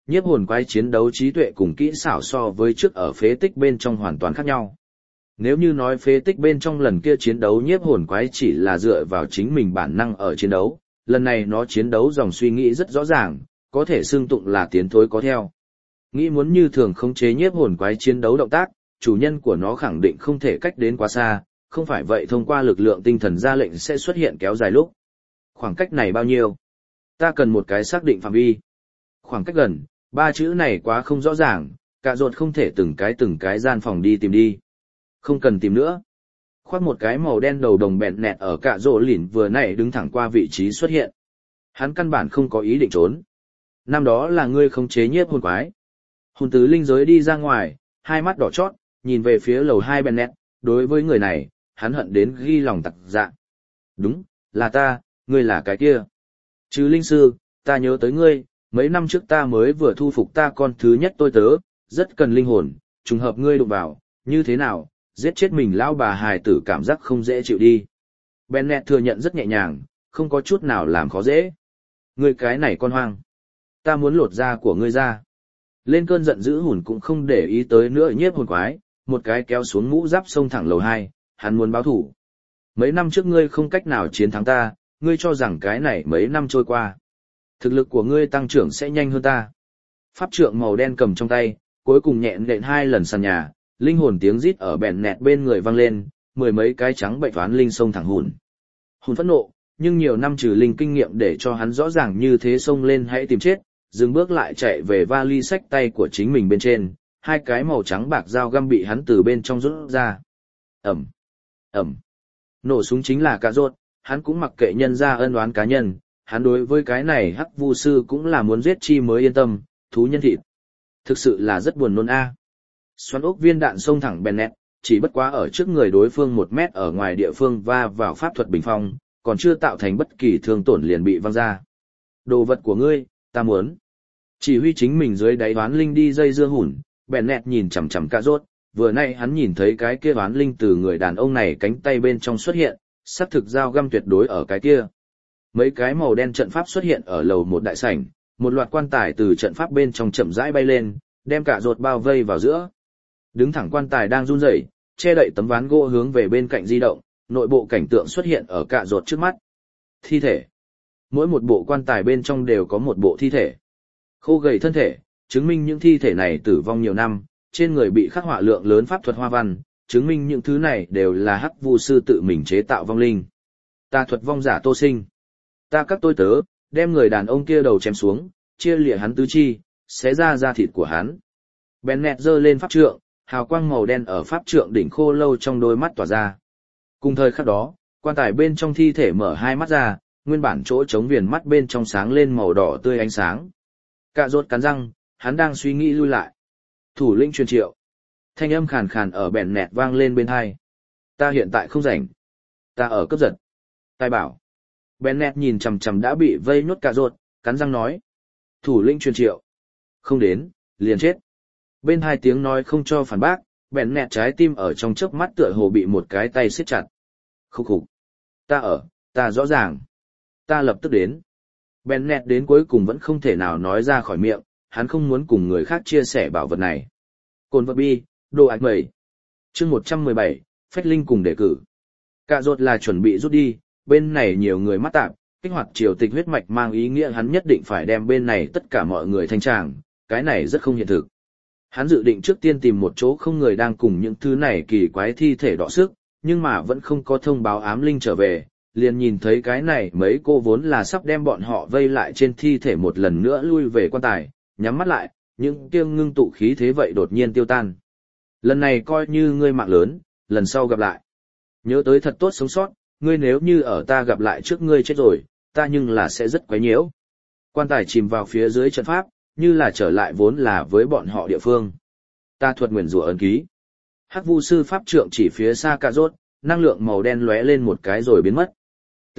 nhiếp hồn quái chiến đấu trí tuệ cùng kỹ xảo so với trước ở phế tích bên trong hoàn toàn khác nhau. Nếu như nói phế tích bên trong lần kia chiến đấu nhiếp hồn quái chỉ là dựa vào chính mình bản năng ở chiến đấu, lần này nó chiến đấu dòng suy nghĩ rất rõ ràng, có thể xương tụng là tiến thối có theo. Nghĩ muốn như thường khống chế nhiếp hồn quái chiến đấu động tác, chủ nhân của nó khẳng định không thể cách đến quá xa, không phải vậy thông qua lực lượng tinh thần ra lệnh sẽ xuất hiện kéo dài lúc. Khoảng cách này bao nhiêu? Ta cần một cái xác định phạm vi. Khoảng cách gần, ba chữ này quá không rõ ràng, cả ruột không thể từng cái từng cái gian phòng đi tìm đi. Không cần tìm nữa. Khoác một cái màu đen đầu đồng bẹn nẹt ở cả rỗ lỉn vừa nãy đứng thẳng qua vị trí xuất hiện. Hắn căn bản không có ý định trốn. Năm đó là ngươi không chế nhiếp hồn quái. Hồn tứ linh giới đi ra ngoài, hai mắt đỏ chót, nhìn về phía lầu hai bẹn nẹt, đối với người này, hắn hận đến ghi lòng tặc dạ. Đúng, là ta, ngươi là cái kia. Chứ linh sư, ta nhớ tới ngươi, mấy năm trước ta mới vừa thu phục ta con thứ nhất tôi tớ, rất cần linh hồn, trùng hợp ngươi đụng vào, như thế nào, giết chết mình lão bà hài tử cảm giác không dễ chịu đi. Bennett thừa nhận rất nhẹ nhàng, không có chút nào làm khó dễ. Ngươi cái này con hoang. Ta muốn lột da của ngươi ra. Lên cơn giận dữ hùn cũng không để ý tới nữa nhiếp hồn quái, một cái kéo xuống mũ giáp xông thẳng lầu hai, hắn muốn báo thủ. Mấy năm trước ngươi không cách nào chiến thắng ta, ngươi cho rằng cái này mấy năm trôi qua. Thực lực của ngươi tăng trưởng sẽ nhanh hơn ta. Pháp trượng màu đen cầm trong tay, cuối cùng nhẹ nện hai lần sàn nhà, linh hồn tiếng rít ở bẹn nẹt bên người vang lên, mười mấy cái trắng bệnh toán linh xông thẳng hùn. Hùn phẫn nộ, nhưng nhiều năm trừ linh kinh nghiệm để cho hắn rõ ràng như thế xông lên hãy tìm chết, dừng bước lại chạy về vali sách tay của chính mình bên trên, hai cái màu trắng bạc dao găm bị hắn từ bên trong rút ra. Ẩm, Ẩm, nổ súng chính là cả rốt, hắn cũng mặc kệ nhân ra ân oán cá nhân, hắn đối với cái này hắc vu sư cũng là muốn giết chi mới yên tâm, thú nhân thịt. Thực sự là rất buồn nôn a. Xoắn ốc viên đạn xông thẳng Bennett, chỉ bất quá ở trước người đối phương một mét ở ngoài địa phương va vào pháp thuật bình phong, còn chưa tạo thành bất kỳ thương tổn liền bị văng ra. Đồ vật của ngươi, ta muốn. Chỉ huy chính mình dưới đáy đoán linh đi dây dưa hủn, Bennett nhìn chằm chằm cả rốt, vừa nay hắn nhìn thấy cái kia đoán linh từ người đàn ông này cánh tay bên trong xuất hiện, xác thực dao găm tuyệt đối ở cái kia. Mấy cái màu đen trận pháp xuất hiện ở lầu một đại sảnh, một loạt quan tài từ trận pháp bên trong chậm rãi bay lên, đem cả rốt bao vây vào giữa. Đứng thẳng quan tài đang run rẩy, che đậy tấm ván gỗ hướng về bên cạnh di động, nội bộ cảnh tượng xuất hiện ở cả rốt trước mắt. Thi thể. Mỗi một bộ quan tài bên trong đều có một bộ thi thể. Khô gầy thân thể, chứng minh những thi thể này tử vong nhiều năm, trên người bị khắc họa lượng lớn pháp thuật hoa văn, chứng minh những thứ này đều là hắc vu sư tự mình chế tạo vong linh. Ta thuật vong giả Tô Sinh. Ta các tôi tớ, đem người đàn ông kia đầu chém xuống, chia lìa hắn tứ chi, xé ra da thịt của hắn. Bennett giơ lên pháp trượng, hào quang màu đen ở pháp trượng đỉnh khô lâu trong đôi mắt tỏa ra. Cùng thời khắc đó, quan tài bên trong thi thể mở hai mắt ra, nguyên bản chỗ trống viền mắt bên trong sáng lên màu đỏ tươi ánh sáng. Cạ rốt cắn răng, hắn đang suy nghĩ lui lại. Thủ lĩnh truyền triệu. Thanh âm khàn khàn ở Bennett vang lên bên tai. Ta hiện tại không rảnh. Ta ở cấp giật. Tài bảo. Bennett nhìn chằm chằm đã bị vây nhốt cạ rốt, cắn răng nói. Thủ lĩnh truyền triệu. Không đến, liền chết. Bên hai tiếng nói không cho phản bác, Bennett trái tim ở trong chớp mắt tựa hồ bị một cái tay siết chặt. Khúc khục. Ta ở, ta rõ ràng. Ta lập tức đến. Bennett đến cuối cùng vẫn không thể nào nói ra khỏi miệng, hắn không muốn cùng người khác chia sẻ bảo vật này. Cồn vật bi, đồ ạch mẩy. Chương một trăm mười bảy, Phách Linh cùng đề cử. Cạ rốt là chuẩn bị rút đi, bên này nhiều người mắt tạp, kích hoạt triều tịch huyết mạch mang ý nghĩa hắn nhất định phải đem bên này tất cả mọi người thanh tràng, cái này rất không hiện thực. Hắn dự định trước tiên tìm một chỗ không người đang cùng những thứ này kỳ quái thi thể đọ sức, nhưng mà vẫn không có thông báo ám linh trở về, liền nhìn thấy cái này mấy cô vốn là sắp đem bọn họ vây lại trên thi thể một lần nữa lui về quan tài, nhắm mắt lại, những kiêng ngưng tụ khí thế vậy đột nhiên tiêu tan. Lần này coi như ngươi mạng lớn, lần sau gặp lại. Nhớ tới thật tốt sống sót, ngươi nếu như ở ta gặp lại trước ngươi chết rồi, ta nhưng là sẽ rất quấy nhiễu. Quan tài chìm vào phía dưới trận pháp, như là trở lại vốn là với bọn họ địa phương. Ta thuật nguyền rủa ấn ký. Hắc vu sư pháp trượng chỉ phía xa cạ rốt, năng lượng màu đen lóe lên một cái rồi biến mất. T.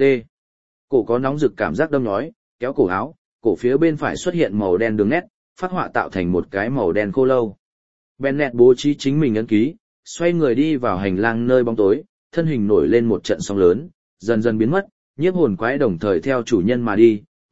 Cổ có nóng rực cảm giác đâm nhói, kéo cổ áo, cổ phía bên phải xuất hiện màu đen đường nét, phát họa tạo thành một cái màu đen khô lâu. Bennett bố trí chính mình ấn ký, xoay người đi vào hành lang nơi bóng tối, thân hình nổi lên một trận sóng lớn, dần dần biến mất, nhiếp hồn quái đồng thời theo chủ nhân mà đi,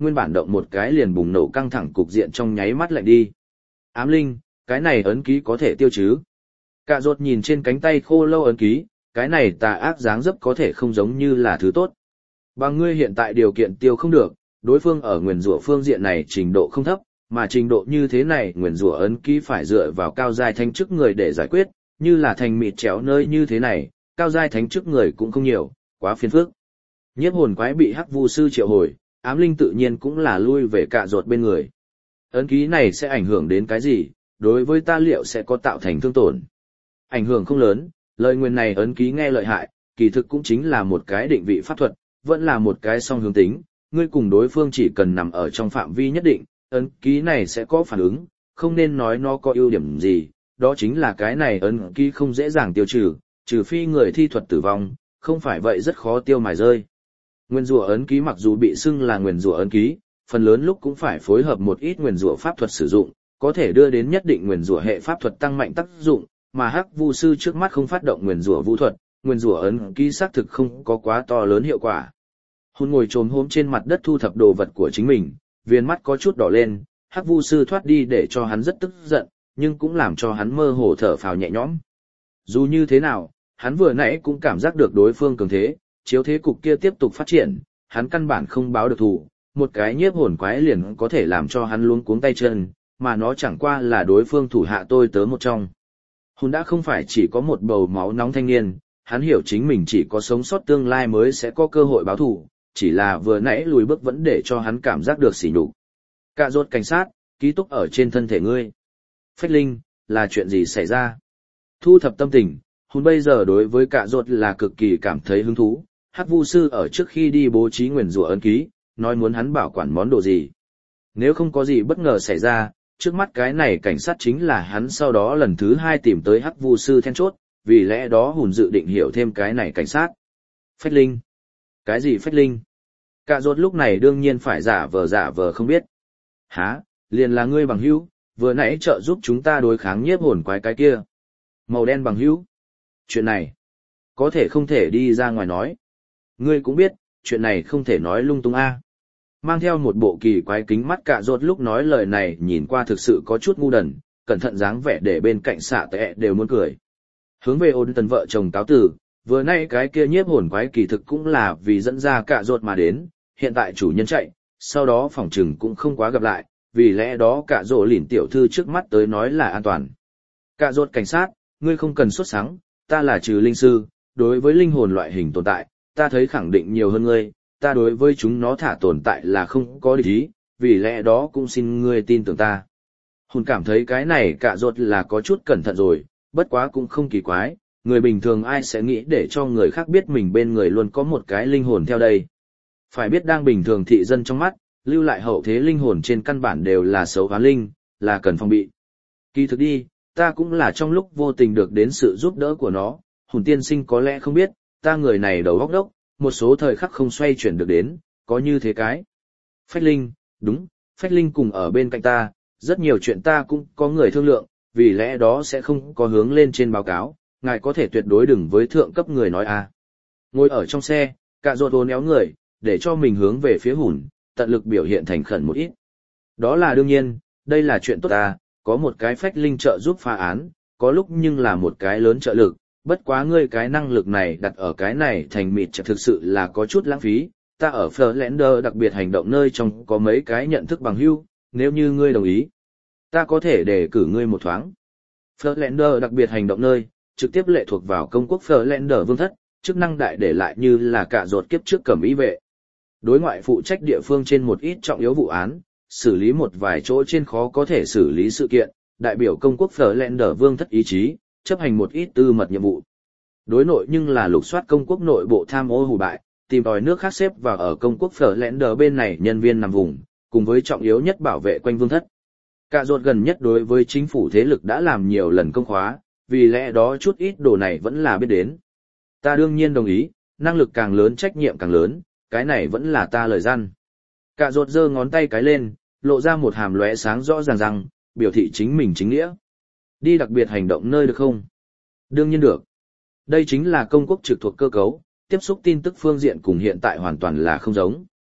nguyên bản động một cái liền bùng nổ căng thẳng cục diện trong nháy mắt lạnh đi. Ám linh, cái này ấn ký có thể tiêu chứ? Cạ rốt nhìn trên cánh tay khô lâu ấn ký, cái này tà ác dáng dấp có thể không giống như là thứ tốt. Bằng ngươi hiện tại điều kiện tiêu không được, đối phương ở nguyền rủa phương diện này trình độ không thấp, mà trình độ như thế này nguyền rủa ấn ký phải dựa vào cao giai thánh chức người để giải quyết, như là thành mịt chéo nơi như thế này, cao giai thánh chức người cũng không nhiều, quá phiền phức. Nhiếp hồn quái bị hắc vu sư triệu hồi, ám linh tự nhiên cũng là lui về cạ rốt bên người. Ấn ký này sẽ ảnh hưởng đến cái gì, đối với ta liệu sẽ có tạo thành thương tổn. Ảnh hưởng không lớn, lời nguyền này ấn ký nghe lợi hại, kỳ thực cũng chính là một cái định vị pháp thuật, vẫn là một cái song hướng tính, ngươi cùng đối phương chỉ cần nằm ở trong phạm vi nhất định, ấn ký này sẽ có phản ứng, không nên nói nó có ưu điểm gì, đó chính là cái này ấn ký không dễ dàng tiêu trừ, trừ phi người thi thuật tử vong, không phải vậy rất khó tiêu mài rơi. Nguyên rủa ấn ký mặc dù bị xưng là nguyên rủa ấn ký, phần lớn lúc cũng phải phối hợp một ít nguyên rủa pháp thuật sử dụng, có thể đưa đến nhất định nguyên rủa hệ pháp thuật tăng mạnh tác dụng, mà hắc vu sư trước mắt không phát động nguyên rủa vũ thuật, nguyên rủa ấn ký xác thực không có quá to lớn hiệu quả. Hôn ngồi trồm hôm trên mặt đất thu thập đồ vật của chính mình, viên mắt có chút đỏ lên, hắc vu sư thoát đi để cho hắn rất tức giận, nhưng cũng làm cho hắn mơ hồ thở phào nhẹ nhõm. Dù như thế nào, hắn vừa nãy cũng cảm giác được đối phương cường thế, chiếu thế cục kia tiếp tục phát triển, hắn căn bản không báo được thù, một cái nhiếp hồn quái liền có thể làm cho hắn luống cuống tay chân, mà nó chẳng qua là đối phương thủ hạ tôi tớ một trong. Hồn đã không phải chỉ có một bầu máu nóng thanh niên, hắn hiểu chính mình chỉ có sống sót tương lai mới sẽ có cơ hội báo thù, chỉ là vừa nãy lùi bước vẫn để cho hắn cảm giác được sỉ nhục. Cạ rốt cảnh sát, ký túc ở trên thân thể ngươi. Phách linh, là chuyện gì xảy ra? Thu thập tâm tình, hồn bây giờ đối với cạ rốt là cực kỳ cảm thấy hứng thú. Hắc vu sư ở trước khi đi bố trí nguyền rủa ấn ký, nói muốn hắn bảo quản món đồ gì. Nếu không có gì bất ngờ xảy ra, trước mắt cái này cảnh sát chính là hắn sau đó lần thứ hai tìm tới hắc vu sư then chốt, vì lẽ đó hồn dự định hiểu thêm cái này cảnh sát. Phách linh. Cái gì phách linh? Cạ rốt lúc này đương nhiên phải giả vờ giả vờ không biết. Hả, liền là ngươi bằng hữu, vừa nãy trợ giúp chúng ta đối kháng nhiếp hồn quái cái kia. Màu đen bằng hữu. Chuyện này, có thể không thể đi ra ngoài nói. Ngươi cũng biết, chuyện này không thể nói lung tung a. Mang theo một bộ kỳ quái kính mắt cạ rốt lúc nói lời này nhìn qua thực sự có chút ngu đần, cẩn thận dáng vẻ để bên cạnh xạ tệ đều muốn cười. Hướng về ôn tần vợ chồng cáo tử, vừa nay cái kia nhiếp hồn quái kỳ thực cũng là vì dẫn ra cạ rốt mà đến, hiện tại chủ nhân chạy, sau đó phòng trừng cũng không quá gặp lại, vì lẽ đó cạ rốt lỉn tiểu thư trước mắt tới nói là an toàn. Cạ rốt cảnh sát, ngươi không cần sốt sắng, ta là trừ linh sư, đối với linh hồn loại hình tồn tại, ta thấy khẳng định nhiều hơn ngươi, ta đối với chúng nó thả tồn tại là không có địch ý, vì lẽ đó cũng xin ngươi tin tưởng ta. Hồn cảm thấy cái này cạ rốt là có chút cẩn thận rồi, bất quá cũng không kỳ quái, người bình thường ai sẽ nghĩ để cho người khác biết mình bên người luôn có một cái linh hồn theo đây. Phải biết đang bình thường thị dân trong mắt, lưu lại hậu thế linh hồn trên căn bản đều là xấu hóa linh, là cần phòng bị. Kỳ thực đi, ta cũng là trong lúc vô tình được đến sự giúp đỡ của nó, hồn tiên sinh có lẽ không biết, ta người này đầu óc đốc, một số thời khắc không xoay chuyển được đến, có như thế cái. Phách linh, đúng, phách linh cùng ở bên cạnh ta, rất nhiều chuyện ta cũng có người thương lượng, vì lẽ đó sẽ không có hướng lên trên báo cáo, ngài có thể tuyệt đối đừng với thượng cấp người nói a. Ngồi ở trong xe, cạ rốt uốn éo người, để cho mình hướng về phía hùn, tận lực biểu hiện thành khẩn một ít. Đó là đương nhiên, đây là chuyện tốt ta, có một cái phách linh trợ giúp phá án, có lúc nhưng là một cái lớn trợ lực, bất quá ngươi cái năng lực này đặt ở cái này thành mịt chặt thực sự là có chút lãng phí, ta ở Florlander đặc biệt hành động nơi trong có mấy cái nhận thức bằng hữu, nếu như ngươi đồng ý, ta có thể đề cử ngươi một thoáng. Florlander đặc biệt hành động nơi, trực tiếp lệ thuộc vào công quốc Florlander vương thất, chức năng đại để lại như là cả rột kiếp trước cẩm ý vệ. Đối ngoại phụ trách địa phương trên một ít trọng yếu vụ án, xử lý một vài chỗ trên khó có thể xử lý sự kiện, đại biểu công quốc Florlander vương thất ý chí, chấp hành một ít tư mật nhiệm vụ. Đối nội nhưng là lục soát công quốc nội bộ tham ô hủ bại, tìm tòi nước khác xếp vào ở công quốc Florlander bên này nhân viên nằm vùng, cùng với trọng yếu nhất bảo vệ quanh vương thất. Cả rột gần nhất đối với chính phủ thế lực đã làm nhiều lần công khóa, vì lẽ đó chút ít đồ này vẫn là biết đến. Ta đương nhiên đồng ý, năng lực càng lớn trách nhiệm càng lớn, cái này vẫn là ta lời răn. Cả rột giơ ngón tay cái lên, lộ ra một hàm lóe sáng rõ ràng rằng, biểu thị chính mình chính nghĩa. Đi đặc biệt hành động nơi được không? Đương nhiên được. Đây chính là công quốc trực thuộc cơ cấu, tiếp xúc tin tức phương diện cùng hiện tại hoàn toàn là không giống.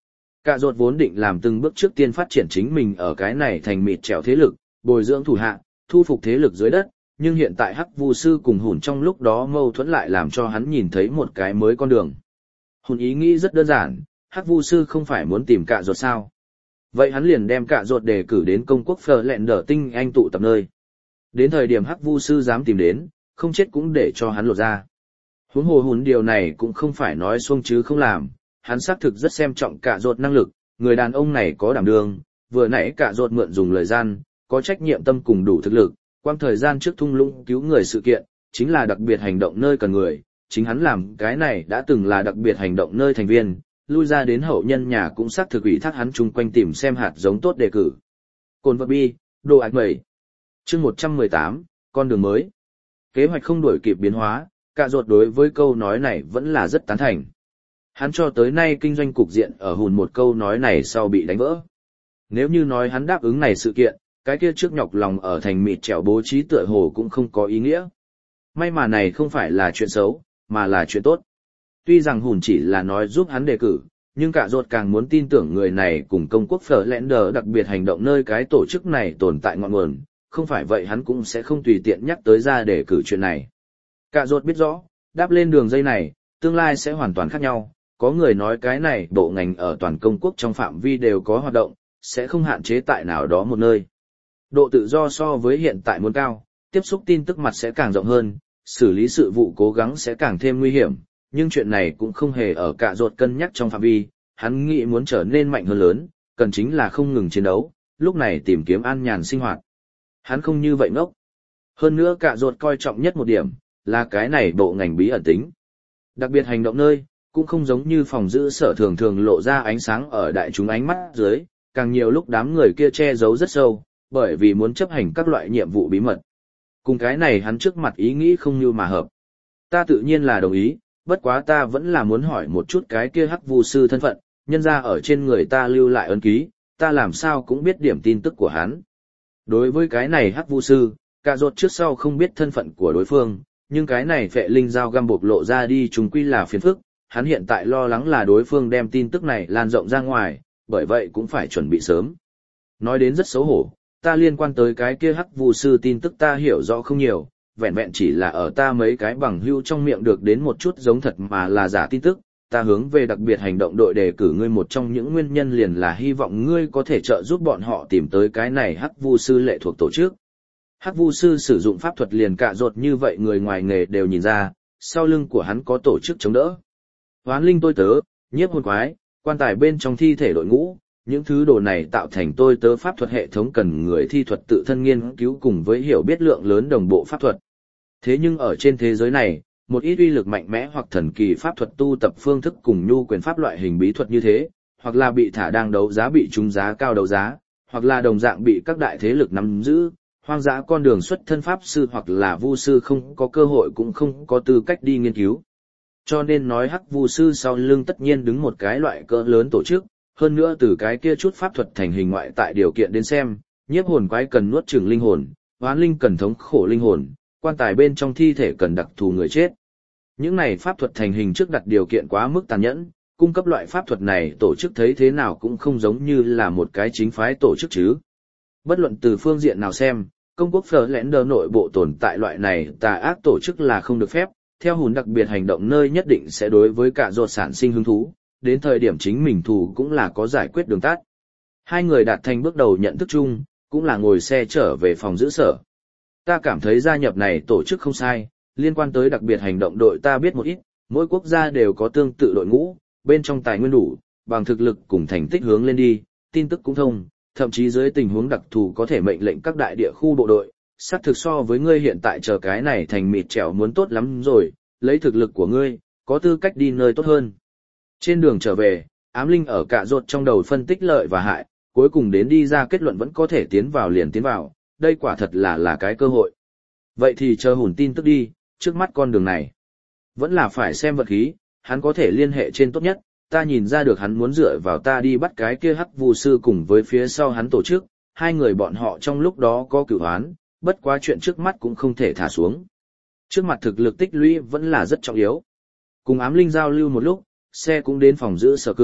Cả ruột vốn định làm từng bước trước tiên phát triển chính mình ở cái này thành mịt trèo thế lực, bồi dưỡng thủ hạ, thu phục thế lực dưới đất, nhưng hiện tại Hắc Vu sư cùng Hùn trong lúc đó mâu thuẫn lại làm cho hắn nhìn thấy một cái mới con đường. Hùn ý nghĩ rất đơn giản, Hắc Vu sư không phải muốn tìm cả ruột sao? Vậy hắn liền đem cả ruột đề cử đến công quốc Phở Lẹn Đở tinh anh tụ tập nơi. Đến thời điểm Hắc Vu sư dám tìm đến, không chết cũng để cho hắn lột ra. Huống hồ Hùn điều này cũng không phải nói xuông chứ không làm, hắn xác thực rất xem trọng cả ruột năng lực, người đàn ông này có đảm đương, vừa nãy cả ruột mượn dùng lời gian, có trách nhiệm tâm cùng đủ thực lực, quang thời gian trước thung lũng cứu người sự kiện, chính là đặc biệt hành động nơi cần người, chính hắn làm cái này đã từng là đặc biệt hành động nơi thành viên, lui ra đến hậu nhân nhà cũng xác thực ủy thác hắn chung quanh tìm xem hạt giống tốt đề cử. Cồn vật bi, đồ ạch mẩy. Chương một trăm mười tám, con đường mới. Kế hoạch không đuổi kịp biến hóa, cả ruột đối với câu nói này vẫn là rất tán thành. Hắn cho tới nay kinh doanh cục diện ở Hùn một câu nói này sau bị đánh vỡ. Nếu như nói hắn đáp ứng này sự kiện, cái kia trước nhọc lòng ở thành mịt trèo bố trí tựa hồ cũng không có ý nghĩa. May mà này không phải là chuyện xấu, mà là chuyện tốt. Tuy rằng Hùn chỉ là nói giúp hắn đề cử, nhưng cả ruột càng muốn tin tưởng người này cùng công quốc Phở Lẹn Đở đặc biệt hành động nơi cái tổ chức này tồn tại ngọn nguồn, không phải vậy hắn cũng sẽ không tùy tiện nhắc tới ra đề cử chuyện này. Cả ruột biết rõ, đáp lên đường dây này, tương lai sẽ hoàn toàn khác nhau. Có người nói cái này bộ ngành ở toàn công quốc trong phạm vi đều có hoạt động, sẽ không hạn chế tại nào đó một nơi. Độ tự do so với hiện tại muốn cao, tiếp xúc tin tức mặt sẽ càng rộng hơn, xử lý sự vụ cố gắng sẽ càng thêm nguy hiểm, nhưng chuyện này cũng không hề ở cả ruột cân nhắc trong phạm vi, hắn nghĩ muốn trở nên mạnh hơn lớn, cần chính là không ngừng chiến đấu, lúc này tìm kiếm an nhàn sinh hoạt. Hắn không như vậy ngốc. Hơn nữa cả ruột coi trọng nhất một điểm, là cái này bộ ngành bí ẩn tính. Đặc biệt hành động nơi, cũng không giống như phòng giữ sở thường thường lộ ra ánh sáng ở đại chúng ánh mắt dưới, càng nhiều lúc đám người kia che giấu rất sâu, bởi vì muốn chấp hành các loại nhiệm vụ bí mật. Cùng cái này hắn trước mặt ý nghĩ không như mà hợp. Ta tự nhiên là đồng ý, bất quá ta vẫn là muốn hỏi một chút cái kia Hắc Vu sư thân phận, nhân ra ở trên người ta lưu lại ấn ký, ta làm sao cũng biết điểm tin tức của hắn. Đối với cái này Hắc Vu sư, cả ruột trước sau không biết thân phận của đối phương, nhưng cái này phệ linh dao găm bộc lộ ra đi chúng quy là phiền phức. Hắn hiện tại lo lắng là đối phương đem tin tức này lan rộng ra ngoài, bởi vậy cũng phải chuẩn bị sớm. Nói đến rất xấu hổ, ta liên quan tới cái kia Hắc Vu sư tin tức ta hiểu rõ không nhiều, vẹn vẹn chỉ là ở ta mấy cái bằng hữu trong miệng được đến một chút giống thật mà là giả tin tức, ta hướng về đặc biệt hành động đội đề cử ngươi một trong những nguyên nhân liền là hy vọng ngươi có thể trợ giúp bọn họ tìm tới cái này Hắc Vu sư lệ thuộc tổ chức. Hắc Vu sư sử dụng pháp thuật liền cạ rột như vậy người ngoài nghề đều nhìn ra, sau lưng của hắn có tổ chức chống đỡ. Hoán linh tôi tớ, nhiếp hồn quái, quan tài bên trong thi thể đội ngũ, những thứ đồ này tạo thành tôi tớ pháp thuật hệ thống cần người thi thuật tự thân nghiên cứu cùng với hiểu biết lượng lớn đồng bộ pháp thuật. Thế nhưng ở trên thế giới này, một ít uy lực mạnh mẽ hoặc thần kỳ pháp thuật tu tập phương thức cùng nhu quyền pháp loại hình bí thuật như thế, hoặc là bị thả đang đấu giá bị trúng giá cao đấu giá, hoặc là đồng dạng bị các đại thế lực nắm giữ, hoang dã con đường xuất thân pháp sư hoặc là vu sư không có cơ hội cũng không có tư cách đi nghiên cứu. Cho nên nói Hắc Vu sư sau lưng tất nhiên đứng một cái loại cỡ lớn tổ chức, hơn nữa từ cái kia chút pháp thuật thành hình ngoại tại điều kiện đến xem, nhiếp hồn quái cần nuốt chửng linh hồn, hoán linh cần thống khổ linh hồn, quan tài bên trong thi thể cần đặc thù người chết. Những này pháp thuật thành hình trước đặt điều kiện quá mức tàn nhẫn, cung cấp loại pháp thuật này tổ chức thấy thế nào cũng không giống như là một cái chính phái tổ chức chứ. Bất luận từ phương diện nào xem, công quốc Phở Lẽn Đờ nội bộ tồn tại loại này tà ác tổ chức là không được phép, theo hùn đặc biệt hành động nơi nhất định sẽ đối với cả ruột sản sinh hứng thú, đến thời điểm chính mình thù cũng là có giải quyết đường tắt. Hai người đạt thành bước đầu nhận thức chung, cũng là ngồi xe trở về phòng giữ sở. Ta cảm thấy gia nhập này tổ chức không sai, liên quan tới đặc biệt hành động đội ta biết một ít, mỗi quốc gia đều có tương tự đội ngũ, bên trong tài nguyên đủ, bằng thực lực cùng thành tích hướng lên đi, tin tức cũng thông, thậm chí dưới tình huống đặc thù có thể mệnh lệnh các đại địa khu bộ đội, xác thực so với ngươi hiện tại chờ cái này thành mịt trèo muốn tốt lắm rồi, lấy thực lực của ngươi, có tư cách đi nơi tốt hơn. Trên đường trở về, ám linh ở cả ruột trong đầu phân tích lợi và hại, cuối cùng đến đi ra kết luận vẫn có thể tiến vào liền tiến vào, đây quả thật là là cái cơ hội. Vậy thì chờ hùn tin tức đi, trước mắt con đường này. Vẫn là phải xem vật khí, hắn có thể liên hệ trên tốt nhất, ta nhìn ra được hắn muốn dựa vào ta đi bắt cái kia Hắc Vu sư cùng với phía sau hắn tổ chức, hai người bọn họ trong lúc đó có cửu hoán, bất quá chuyện trước mắt cũng không thể thả xuống. Trước mặt thực lực tích lũy vẫn là rất trọng yếu. Cùng ám linh giao lưu một lúc, xe cũng đến phòng giữ sở cửa,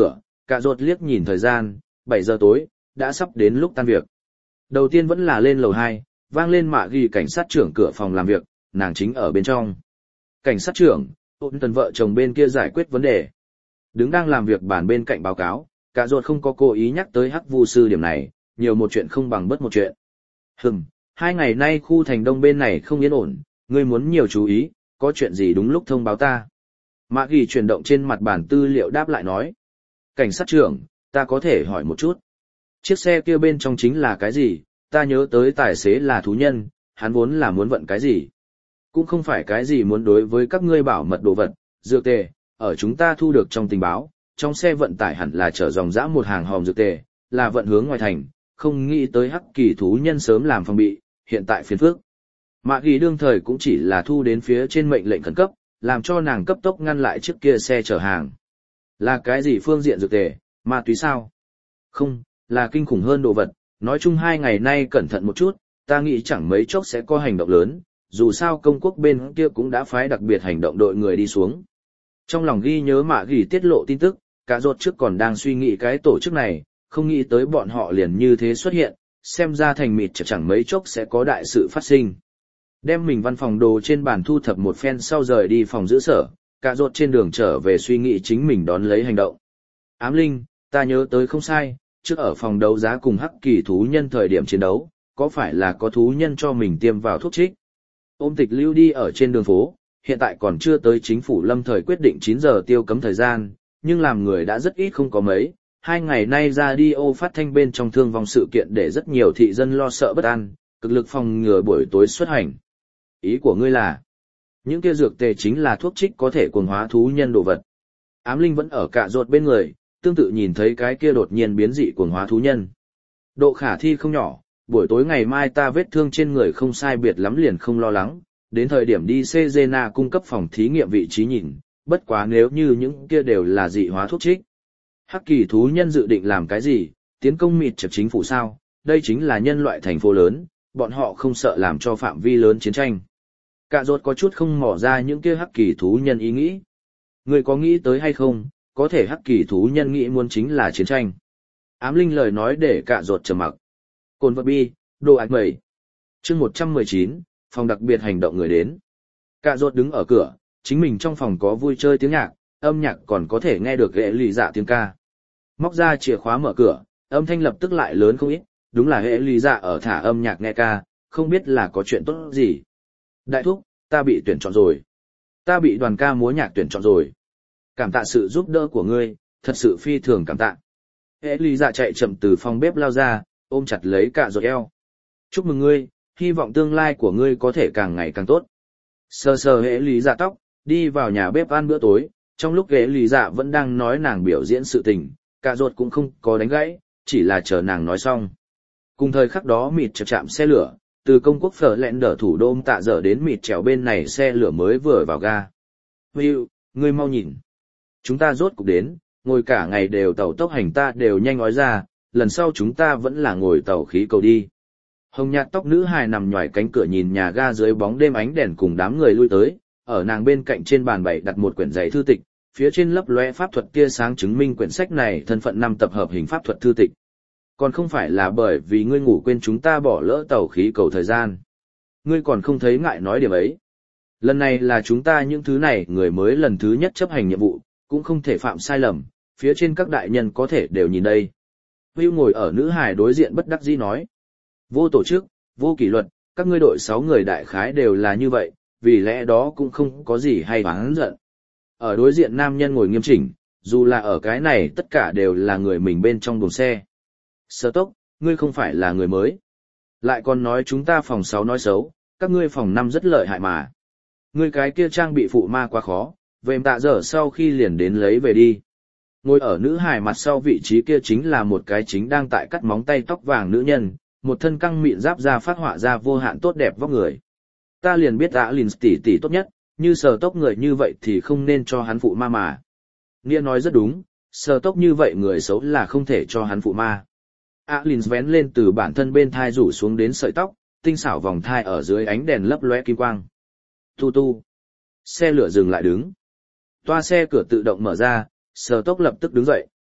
Cả rột liếc nhìn thời gian, bảy giờ tối, đã sắp đến lúc tan việc. Đầu tiên vẫn là lên lầu hai, vang lên mạ ghi cảnh sát trưởng cửa phòng làm việc, nàng chính ở bên trong. Cảnh sát trưởng, ôn tần vợ chồng bên kia giải quyết vấn đề. Đứng đang làm việc bàn bên cạnh báo cáo, cả ruột không có cố ý nhắc tới hắc vu sư điểm này, nhiều một chuyện không bằng bất một chuyện. Hừm, hai ngày nay khu thành đông bên này không yên ổn, ngươi muốn nhiều chú ý, có chuyện gì đúng lúc thông báo ta. Mạ ghi chuyển động trên mặt bàn tư liệu đáp lại nói. Cảnh sát trưởng, ta có thể hỏi một chút. Chiếc xe kia bên trong chính là cái gì, ta nhớ tới tài xế là thú nhân, hắn vốn là muốn vận cái gì. Cũng không phải cái gì muốn đối với các ngươi bảo mật đồ vật, dược tề, ở chúng ta thu được trong tình báo, trong xe vận tải hẳn là chở dòng dã một hàng hòm dược tề, là vận hướng ngoài thành, không nghĩ tới hắc kỳ thú nhân sớm làm phòng bị, hiện tại phiền phức. Mạ ghi đương thời cũng chỉ là thu đến phía trên mệnh lệnh khẩn cấp, làm cho nàng cấp tốc ngăn lại chiếc kia xe chở hàng. Là cái gì phương diện dược tề, ma túy sao? Không, là kinh khủng hơn đồ vật, nói chung hai ngày nay cẩn thận một chút, ta nghĩ chẳng mấy chốc sẽ có hành động lớn, dù sao công quốc bên kia cũng đã phái đặc biệt hành động đội người đi xuống. Trong lòng ghi nhớ Mạ ghi tiết lộ tin tức, cả rốt trước còn đang suy nghĩ cái tổ chức này, không nghĩ tới bọn họ liền như thế xuất hiện, xem ra thành mịt chẳng mấy chốc sẽ có đại sự phát sinh. Đem mình văn phòng đồ trên bàn thu thập một phen sau rời đi phòng giữ sở, cả rốt trên đường trở về suy nghĩ chính mình đón lấy hành động. Ám linh, ta nhớ tới không sai, trước ở phòng đấu giá cùng hắc kỳ thú nhân thời điểm chiến đấu, có phải là có thú nhân cho mình tiêm vào thuốc trích? Ôm tịch lưu đi ở trên đường phố, hiện tại còn chưa tới chính phủ lâm thời quyết định chín giờ tiêu cấm thời gian, nhưng làm người đã rất ít không có mấy. Hai ngày nay ra đi ô phát thanh bên trong thương vong sự kiện để rất nhiều thị dân lo sợ bất an, cực lực phòng ngừa buổi tối xuất hành. Ý của ngươi là, những kia dược tề chính là thuốc trích có thể cuồng hóa thú nhân đồ vật. Ám linh vẫn ở cạ rột bên người, tương tự nhìn thấy cái kia đột nhiên biến dị cuồng hóa thú nhân. Độ khả thi không nhỏ, buổi tối ngày mai ta vết thương trên người không sai biệt lắm liền không lo lắng, đến thời điểm đi Cezena cung cấp phòng thí nghiệm vị trí nhìn, bất quá nếu như những kia đều là dị hóa thuốc trích. Hắc kỳ thú nhân dự định làm cái gì, tiến công mịt chập chính phủ sao, đây chính là nhân loại thành phố lớn, bọn họ không sợ làm cho phạm vi lớn chiến tranh. Cạ rốt có chút không mò ra những kia hắc kỳ thú nhân ý nghĩ. Người có nghĩ tới hay không, có thể hắc kỳ thú nhân nghĩ muốn chính là chiến tranh. Ám linh lời nói để cạ rốt trầm mặc. Cồn vật bi, đồ ạch mẩy. Chương một trăm mười chín, phòng đặc biệt hành động người đến. Cạ rốt đứng ở cửa, chính mình trong phòng có vui chơi tiếng nhạc, âm nhạc còn có thể nghe được ghệ lì dạ tiếng ca. Móc ra chìa khóa mở cửa, âm thanh lập tức lại lớn không ít, đúng là ghệ lì dạ ở thả âm nhạc nghe ca, không biết là có chuyện tốt gì. Đại thúc, ta bị tuyển chọn rồi. Ta bị đoàn ca múa nhạc tuyển chọn rồi. Cảm tạ sự giúp đỡ của ngươi, thật sự phi thường cảm tạ. Ghệ lì dạ chạy chậm từ phòng bếp lao ra, ôm chặt lấy Cạ rốt eo. Chúc mừng ngươi, hy vọng tương lai của ngươi có thể càng ngày càng tốt. Sờ sờ ghệ lì dạ tóc, đi vào nhà bếp ăn bữa tối, trong lúc ghệ lì dạ vẫn đang nói nàng biểu diễn sự tình, Cạ rốt cũng không có đánh gãy, chỉ là chờ nàng nói xong. Cùng thời khắc đó mịt chập chạm xe lửa, từ công quốc phở lẹn đỡ thủ đô tạ dở đến mịt trèo bên này xe lửa mới vừa vào ga. Hữu, ngươi mau nhìn. Chúng ta rốt cục đến, ngồi cả ngày đều tàu tốc hành ta đều nhanh nói ra, lần sau chúng ta vẫn là ngồi tàu khí cầu đi. Hồng nhạt tóc nữ hài nằm nhòi cánh cửa nhìn nhà ga dưới bóng đêm ánh đèn cùng đám người lui tới, ở nàng bên cạnh trên bàn bày đặt một quyển giấy thư tịch, phía trên lấp lóe pháp thuật tia sáng chứng minh quyển sách này thân phận năm tập hợp hình pháp thuật thư tịch. Còn không phải là bởi vì ngươi ngủ quên chúng ta bỏ lỡ tàu khí cầu thời gian. Ngươi còn không thấy ngại nói điểm ấy. Lần này là chúng ta những thứ này người mới lần thứ nhất chấp hành nhiệm vụ, cũng không thể phạm sai lầm, phía trên các đại nhân có thể đều nhìn đây. Hữu ngồi ở nữ hài đối diện bất đắc dĩ nói. Vô tổ chức, vô kỷ luật, các ngươi đội sáu người đại khái đều là như vậy, vì lẽ đó cũng không có gì hay oán giận. Ở đối diện nam nhân ngồi nghiêm chỉnh, dù là ở cái này tất cả đều là người mình bên trong buồng xe. Sở tốc, ngươi không phải là người mới. Lại còn nói chúng ta phòng sáu nói xấu, các ngươi phòng năm rất lợi hại mà. Ngươi cái kia trang bị phụ ma quá khó, về tạ dở sau khi liền đến lấy về đi. Ngồi ở nữ hài mặt sau vị trí kia chính là một cái chính đang tại cắt móng tay tóc vàng nữ nhân, một thân căng mịn giáp da phát họa ra vô hạn tốt đẹp vóc người. Ta liền biết đã Lynn tỷ tỷ tốt nhất, như sờ tốc người như vậy thì không nên cho hắn phụ ma mà. Nghĩa nói rất đúng, sờ tốc như vậy người xấu là không thể cho hắn phụ ma. Alin vén lên từ bản thân bên thai rủ xuống đến sợi tóc, tinh xảo vòng thai ở dưới ánh đèn lấp lóe kim quang. Tu tu. Xe lửa dừng lại đứng. Toa xe cửa tự động mở ra, sờ tốc lập tức đứng dậy.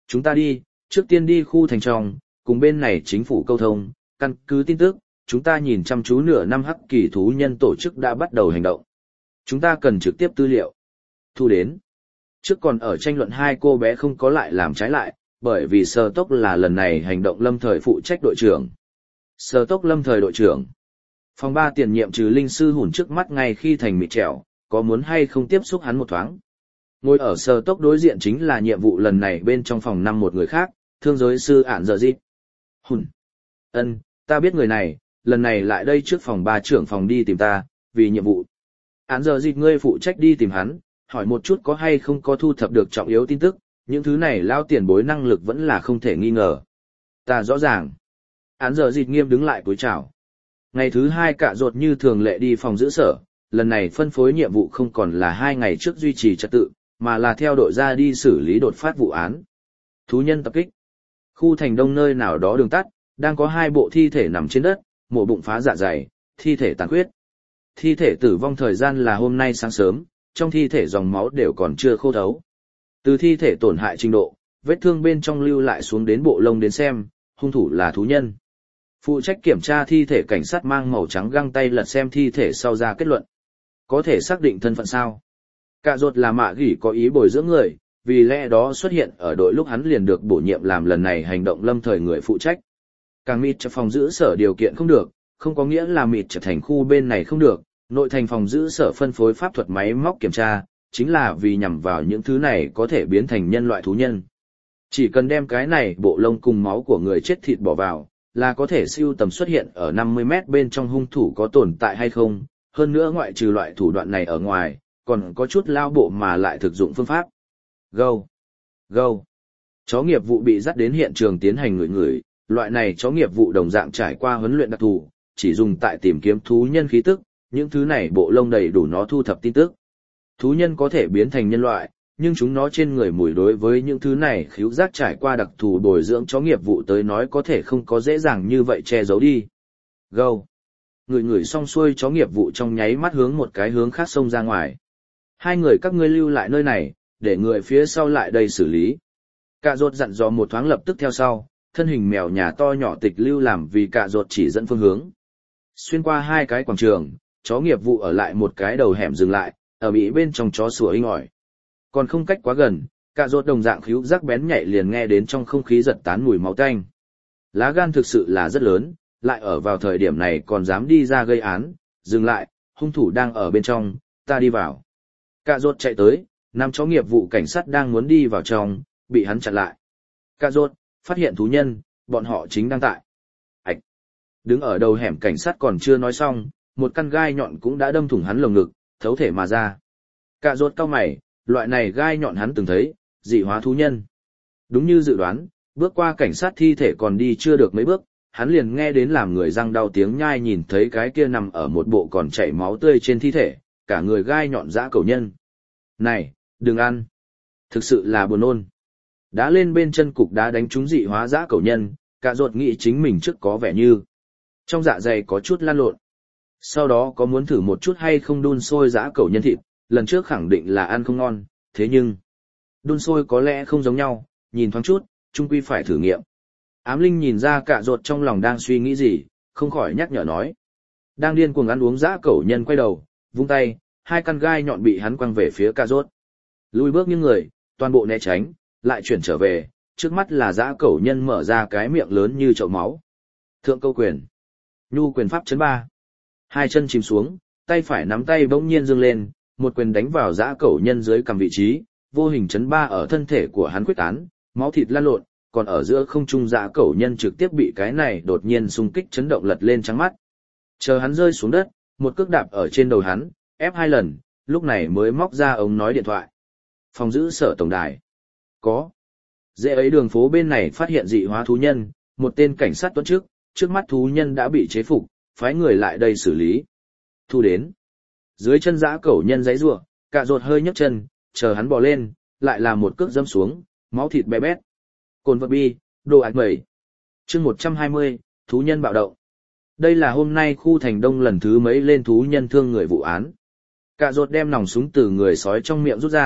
Chúng ta đi, trước tiên đi khu thành trong, cùng bên này chính phủ câu thông, căn cứ tin tức, chúng ta nhìn chăm chú nửa năm hắc kỳ thú nhân tổ chức đã bắt đầu hành động. Chúng ta cần trực tiếp tư liệu. Thu đến. Trước còn ở tranh luận hai cô bé không có lại làm trái lại, bởi vì Sở Tốc là lần này hành động lâm thời phụ trách đội trưởng. Sở Tốc lâm thời đội trưởng. Phòng ba tiền nhiệm trừ linh sư hùn trước mắt ngay khi thành mịt trẻo, có muốn hay không tiếp xúc hắn một thoáng. Ngồi ở Sở Tốc đối diện chính là nhiệm vụ lần này bên trong phòng năm một người khác, thương giới sư ản giờ dịp. Hùn. Ân, ta biết người này, lần này lại đây trước phòng ba trưởng phòng đi tìm ta, vì nhiệm vụ. Ản giờ dịp ngươi phụ trách đi tìm hắn, hỏi một chút có hay không có thu thập được trọng yếu tin tức, những thứ này lao tiền bối năng lực vẫn là không thể nghi ngờ. Ta rõ ràng. Án giờ dịt nghiêm đứng lại cúi chào. Ngày thứ hai cạ rột như thường lệ đi phòng giữ sở, lần này phân phối nhiệm vụ không còn là hai ngày trước duy trì trật tự, mà là theo đội ra đi xử lý đột phát vụ án. Thú nhân tập kích. Khu thành đông nơi nào đó đường tắt, đang có hai bộ thi thể nằm trên đất, mổ bụng phá dạ dày, thi thể tàn huyết. Thi thể tử vong thời gian là hôm nay sáng sớm, trong thi thể dòng máu đều còn chưa khô thấu. Từ thi thể tổn hại trình độ, vết thương bên trong lưu lại xuống đến bộ lông đến xem, hung thủ là thú nhân. Phụ trách kiểm tra thi thể cảnh sát mang màu trắng găng tay lật xem thi thể sau ra kết luận. Có thể xác định thân phận sao? Cạ rột là mạ gỉ có ý bồi dưỡng người, vì lẽ đó xuất hiện ở đội lúc hắn liền được bổ nhiệm làm lần này hành động lâm thời người phụ trách. Càng mịt cho phòng giữ sở điều kiện không được, không có nghĩa là mịt trở thành khu bên này không được, nội thành phòng giữ sở phân phối pháp thuật máy móc kiểm tra, chính là vì nhằm vào những thứ này có thể biến thành nhân loại thú nhân. Chỉ cần đem cái này bộ lông cùng máu của người chết thịt bỏ vào, là có thể siêu tầm xuất hiện ở năm mươi mét bên trong hung thủ có tồn tại hay không, hơn nữa ngoại trừ loại thủ đoạn này ở ngoài, còn có chút lao bộ mà lại thực dụng phương pháp. Go! Go! Chó nghiệp vụ bị dắt đến hiện trường tiến hành ngửi ngửi, loại này chó nghiệp vụ đồng dạng trải qua huấn luyện đặc thù, chỉ dùng tại tìm kiếm thú nhân khí tức, những thứ này bộ lông đầy đủ nó thu thập tin tức. Thú nhân có thể biến thành nhân loại, nhưng chúng nó trên người mùi đối với những thứ này khíu giác trải qua đặc thù bồi dưỡng chó nghiệp vụ tới nói có thể không có dễ dàng như vậy che giấu đi. Go! Người người xong xuôi chó nghiệp vụ trong nháy mắt hướng một cái hướng khác xông ra ngoài. Hai người các ngươi lưu lại nơi này, để người phía sau lại đây xử lý. Cạ rột dặn dò một thoáng lập tức theo sau, thân hình mèo nhà to nhỏ tịch lưu làm vì cạ rột chỉ dẫn phương hướng. Xuyên qua hai cái quảng trường, chó nghiệp vụ ở lại một cái đầu hẻm dừng lại, ở bị bên trong chó sủa inh ỏi. Còn không cách quá gần, cạ rột đồng dạng khíu giác bén nhạy liền nghe đến trong không khí giật tán mùi máu tanh. Lá gan thực sự là rất lớn, lại ở vào thời điểm này còn dám đi ra gây án, dừng lại, hung thủ đang ở bên trong, ta đi vào. Cạ rột chạy tới, năm chó nghiệp vụ cảnh sát đang muốn đi vào trong, bị hắn chặn lại. Cạ rột, phát hiện thú nhân, bọn họ chính đang tại. Ảch! Đứng ở đầu hẻm cảnh sát còn chưa nói xong, một căn gai nhọn cũng đã đâm thủng hắn lồng ngực, thấu thể mà ra. Cạ rột cau mày, loại này gai nhọn hắn từng thấy, dị hóa thú nhân. Đúng như dự đoán, bước qua cảnh sát thi thể còn đi chưa được mấy bước, hắn liền nghe đến làm người răng đau tiếng nhai nhìn thấy cái kia nằm ở một bộ còn chảy máu tươi trên thi thể, cả người gai nhọn dã cẩu nhân. Này, đừng ăn. Thực sự là buồn nôn. Đá lên bên chân cục đá đánh trúng dị hóa dã cẩu nhân, Cạ rột nghĩ chính mình trước có vẻ như trong dạ dày có chút lan lộn. Sau đó có muốn thử một chút hay không đun sôi dã cẩu nhân thịt, lần trước khẳng định là ăn không ngon, thế nhưng đun sôi có lẽ không giống nhau, nhìn thoáng chút, chung quy phải thử nghiệm. Ám linh nhìn ra Cạ rột trong lòng đang suy nghĩ gì, không khỏi nhắc nhở nói. Đang điên cuồng ăn uống dã cẩu nhân quay đầu, vung tay, hai căn gai nhọn bị hắn quăng về phía Cạ rột. Lùi bước những người, toàn bộ né tránh, lại chuyển trở về, trước mắt là dã cẩu nhân mở ra cái miệng lớn như chậu máu. Thượng câu quyền. Nhu quyền pháp chấn ba. Hai chân chìm xuống, tay phải nắm tay bỗng nhiên dương lên, một quyền đánh vào dã cẩu nhân dưới cằm vị trí, vô hình chấn ba ở thân thể của hắn quyết tán, máu thịt lan lộn, còn ở giữa không trung dã cẩu nhân trực tiếp bị cái này đột nhiên xung kích chấn động lật lên trắng mắt. Chờ hắn rơi xuống đất, một cước đạp ở trên đầu hắn, ép hai lần, lúc này mới móc ra ống nói điện thoại. Phòng giữ sở tổng đài. Có. Dễ ấy đường phố bên này phát hiện dị hóa thú nhân, một tên cảnh sát tuấn trước, trước mắt thú nhân đã bị chế phục, phái người lại đây xử lý. Thu đến. Dưới chân dã cẩu nhân giãy giụa, Cạ rột hơi nhấc chân, chờ hắn bò lên, lại là một cước dẫm xuống, máu thịt bé bét. Cồn vật bi, đồ ạch mẩy. Chương một trăm hai mươi, thú nhân bạo động. Đây là hôm nay khu thành đông lần thứ mấy lên thú nhân thương người vụ án. Cạ rột đem nòng súng từ người sói trong miệng rút ra,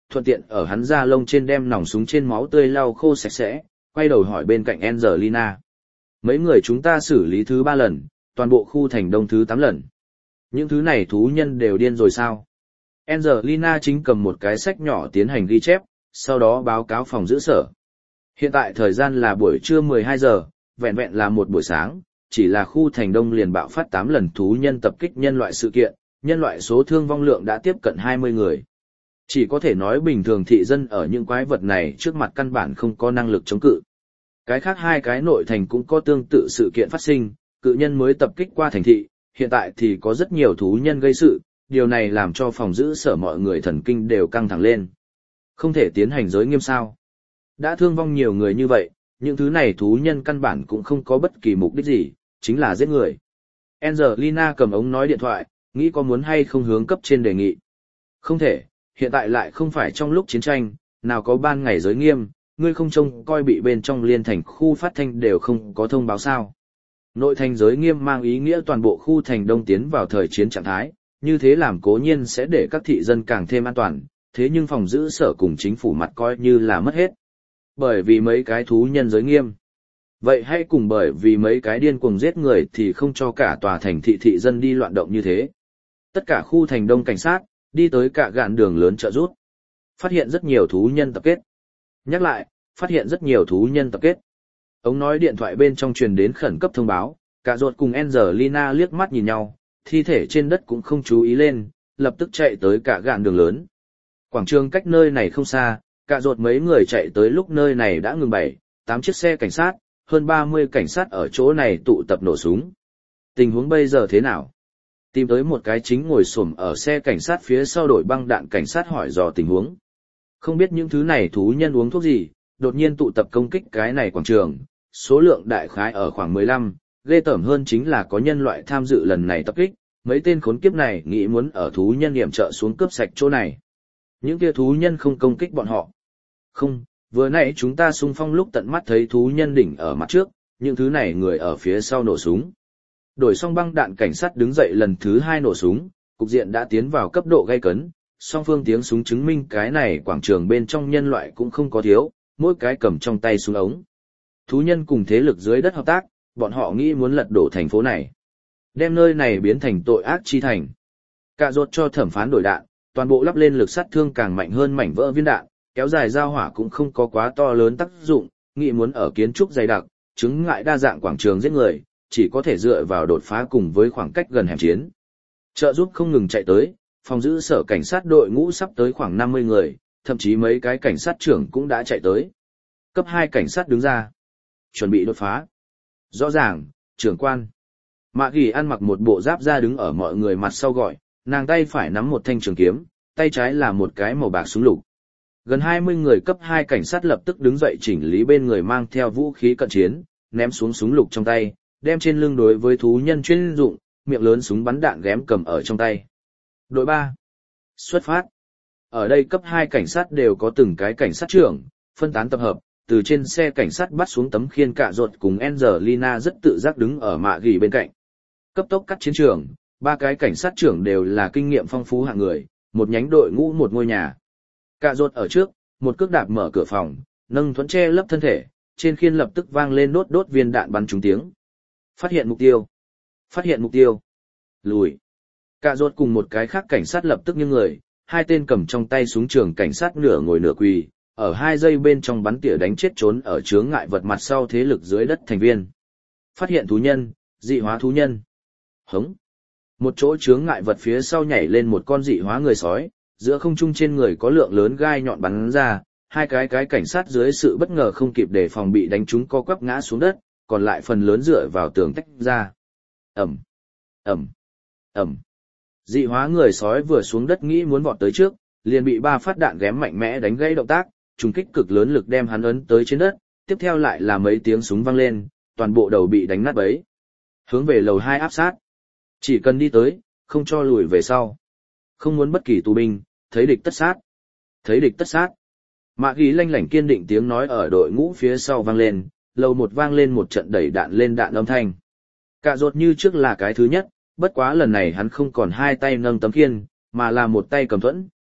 thuận tiện ở hắn da lông trên đem nòng súng trên máu tươi lau khô sạch sẽ, quay đầu hỏi bên cạnh Angelina. Mấy người chúng ta xử lý thứ ba lần, toàn bộ khu thành đông thứ tám lần. Những thứ này thú nhân đều điên rồi sao? Angelina chính cầm một cái sách nhỏ tiến hành ghi chép, sau đó báo cáo phòng giữ sở. Hiện tại thời gian là buổi trưa mười hai giờ, vẹn vẹn là một buổi sáng, chỉ là khu thành đông liền bạo phát tám lần thú nhân tập kích nhân loại sự kiện, nhân loại số thương vong lượng đã tiếp cận hai mươi người. Chỉ có thể nói bình thường thị dân ở những quái vật này trước mặt căn bản không có năng lực chống cự. Cái khác hai cái nội thành cũng có tương tự sự kiện phát sinh, cự nhân mới tập kích qua thành thị, hiện tại thì có rất nhiều thú nhân gây sự, điều này làm cho phòng giữ sở mọi người thần kinh đều căng thẳng lên. Không thể tiến hành giới nghiêm sao. Đã thương vong nhiều người như vậy, những thứ này thú nhân căn bản cũng không có bất kỳ mục đích gì, chính là giết người. Angelina cầm ống nói điện thoại, nghĩ có muốn hay không hướng cấp trên đề nghị. Không thể, hiện tại lại không phải trong lúc chiến tranh, nào có ban ngày giới nghiêm, ngươi không trông coi bị bên trong liên thành khu phát thanh đều không có thông báo sao. Nội thành giới nghiêm mang ý nghĩa toàn bộ khu thành đông tiến vào thời chiến trạng thái, như thế làm cố nhiên sẽ để các thị dân càng thêm an toàn, thế nhưng phòng giữ sở cùng chính phủ mặt coi như là mất hết. Bởi vì mấy cái thú nhân giới nghiêm. Vậy hay cùng bởi vì mấy cái điên cuồng giết người thì không cho cả tòa thành thị thị dân đi loạn động như thế. Tất cả khu thành đông cảnh sát, đi tới cả gạn đường lớn trợ rút. Phát hiện rất nhiều thú nhân tập kết. Nhắc lại, phát hiện rất nhiều thú nhân tập kết. Ống nói điện thoại bên trong truyền đến khẩn cấp thông báo, cả ruột cùng Angelina liếc mắt nhìn nhau, thi thể trên đất cũng không chú ý lên, lập tức chạy tới cả gạn đường lớn. Quảng trường cách nơi này không xa, cả ruột mấy người chạy tới lúc nơi này đã ngừng bảy, tám chiếc xe cảnh sát, hơn ba mươi cảnh sát ở chỗ này tụ tập nổ súng. Tình huống bây giờ thế nào? Tìm tới một cái chính ngồi xổm ở xe cảnh sát phía sau đổi băng đạn cảnh sát hỏi dò tình huống. Không biết những thứ này thú nhân uống thuốc gì, đột nhiên tụ tập công kích cái này quảng trường, số lượng đại khái ở khoảng mười lăm, ghê tởm hơn chính là có nhân loại tham dự lần này tập kích, mấy tên khốn kiếp này nghĩ muốn ở thú nhân điểm trợ xuống cướp sạch chỗ này. Những kia thú nhân không công kích bọn họ. Không, vừa nãy chúng ta xung phong lúc tận mắt thấy thú nhân đỉnh ở mặt trước, những thứ này người ở phía sau nổ súng. Đổi xong băng đạn cảnh sát đứng dậy lần thứ hai nổ súng, cục diện đã tiến vào cấp độ gay cấn, song phương tiếng súng chứng minh cái này quảng trường bên trong nhân loại cũng không có thiếu, mỗi cái cầm trong tay súng ống. Thú nhân cùng thế lực dưới đất hợp tác, bọn họ nghĩ muốn lật đổ thành phố này. Đem nơi này biến thành tội ác chi thành. Cạ rốt cho thẩm phán đổi đạn, toàn bộ lắp lên lực sát thương càng mạnh hơn mảnh vỡ viên đạn, kéo dài giao hỏa cũng không có quá to lớn tác dụng, nghĩ muốn ở kiến trúc dày đặc, chứng ngại đa dạng quảng trường giết người, chỉ có thể dựa vào đột phá cùng với khoảng cách gần hẻm chiến. Trợ giúp không ngừng chạy tới, phòng giữ sở cảnh sát đội ngũ sắp tới khoảng năm mươi người, thậm chí mấy cái cảnh sát trưởng cũng đã chạy tới. Cấp hai cảnh sát đứng ra, chuẩn bị đột phá. Rõ ràng, trưởng quan. Mạ Gỉ ăn mặc một bộ giáp da đứng ở mọi người mặt sau gọi, nàng tay phải nắm một thanh trường kiếm, tay trái là một cái màu bạc súng lục. Gần hai mươi người cấp hai cảnh sát lập tức đứng dậy chỉnh lý bên người mang theo vũ khí cận chiến, ném xuống súng lục trong tay, đem trên lưng đối với thú nhân chuyên dụng, miệng lớn súng bắn đạn ghém cầm ở trong tay. Đội ba. Xuất phát. Ở đây cấp hai cảnh sát đều có từng cái cảnh sát trưởng, phân tán tập hợp, từ trên xe cảnh sát bắt xuống tấm khiên cạ rột cùng Angelina rất tự giác đứng ở Mạ Gỉ bên cạnh. Cấp tốc cắt chiến trường, ba cái cảnh sát trưởng đều là kinh nghiệm phong phú hạng người, một nhánh đội ngũ một ngôi nhà. Cạ rột ở trước, một cước đạp mở cửa phòng, nâng thuẫn che lấp thân thể, trên khiên lập tức vang lên đốt đốt viên đạn bắn trúng tiếng. Phát hiện mục tiêu. Phát hiện mục tiêu. Lùi. Cạ rột cùng một cái khác cảnh sát lập tức nghiêng người, hai tên cầm trong tay súng trường cảnh sát nửa ngồi nửa quỳ, ở hai giây bên trong bắn tỉa đánh chết trốn ở chướng ngại vật mặt sau thế lực dưới đất thành viên. Phát hiện thú nhân, dị hóa thú nhân. Hống. Một chỗ chướng ngại vật phía sau nhảy lên một con dị hóa người sói, giữa không trung trên người có lượng lớn gai nhọn bắn ra, hai cái cái cảnh sát dưới sự bất ngờ không kịp đề phòng bị đánh trúng co quắp ngã xuống đất, còn lại phần lớn dựa vào tường tách ra. Ẩm, Ẩm, Ẩm. Dị hóa người sói vừa xuống đất nghĩ muốn vọt tới trước, liền bị ba phát đạn ghém mạnh mẽ đánh gãy động tác, trùng kích cực lớn lực đem hắn ấn tới trên đất, tiếp theo lại là mấy tiếng súng vang lên, toàn bộ đầu bị đánh nát bấy. Hướng về lầu hai áp sát. Chỉ cần đi tới, không cho lùi về sau. Không muốn bất kỳ tù binh, thấy địch tất sát. Thấy địch tất sát. Mạ Gỉ lanh lảnh kiên định tiếng nói ở đội ngũ phía sau vang lên, lầu một vang lên một trận đẩy đạn lên đạn âm thanh. Cạ rột như trước là cái thứ nhất, bất quá lần này hắn không còn hai tay nâng tấm khiên, mà là một tay cầm thuẫn,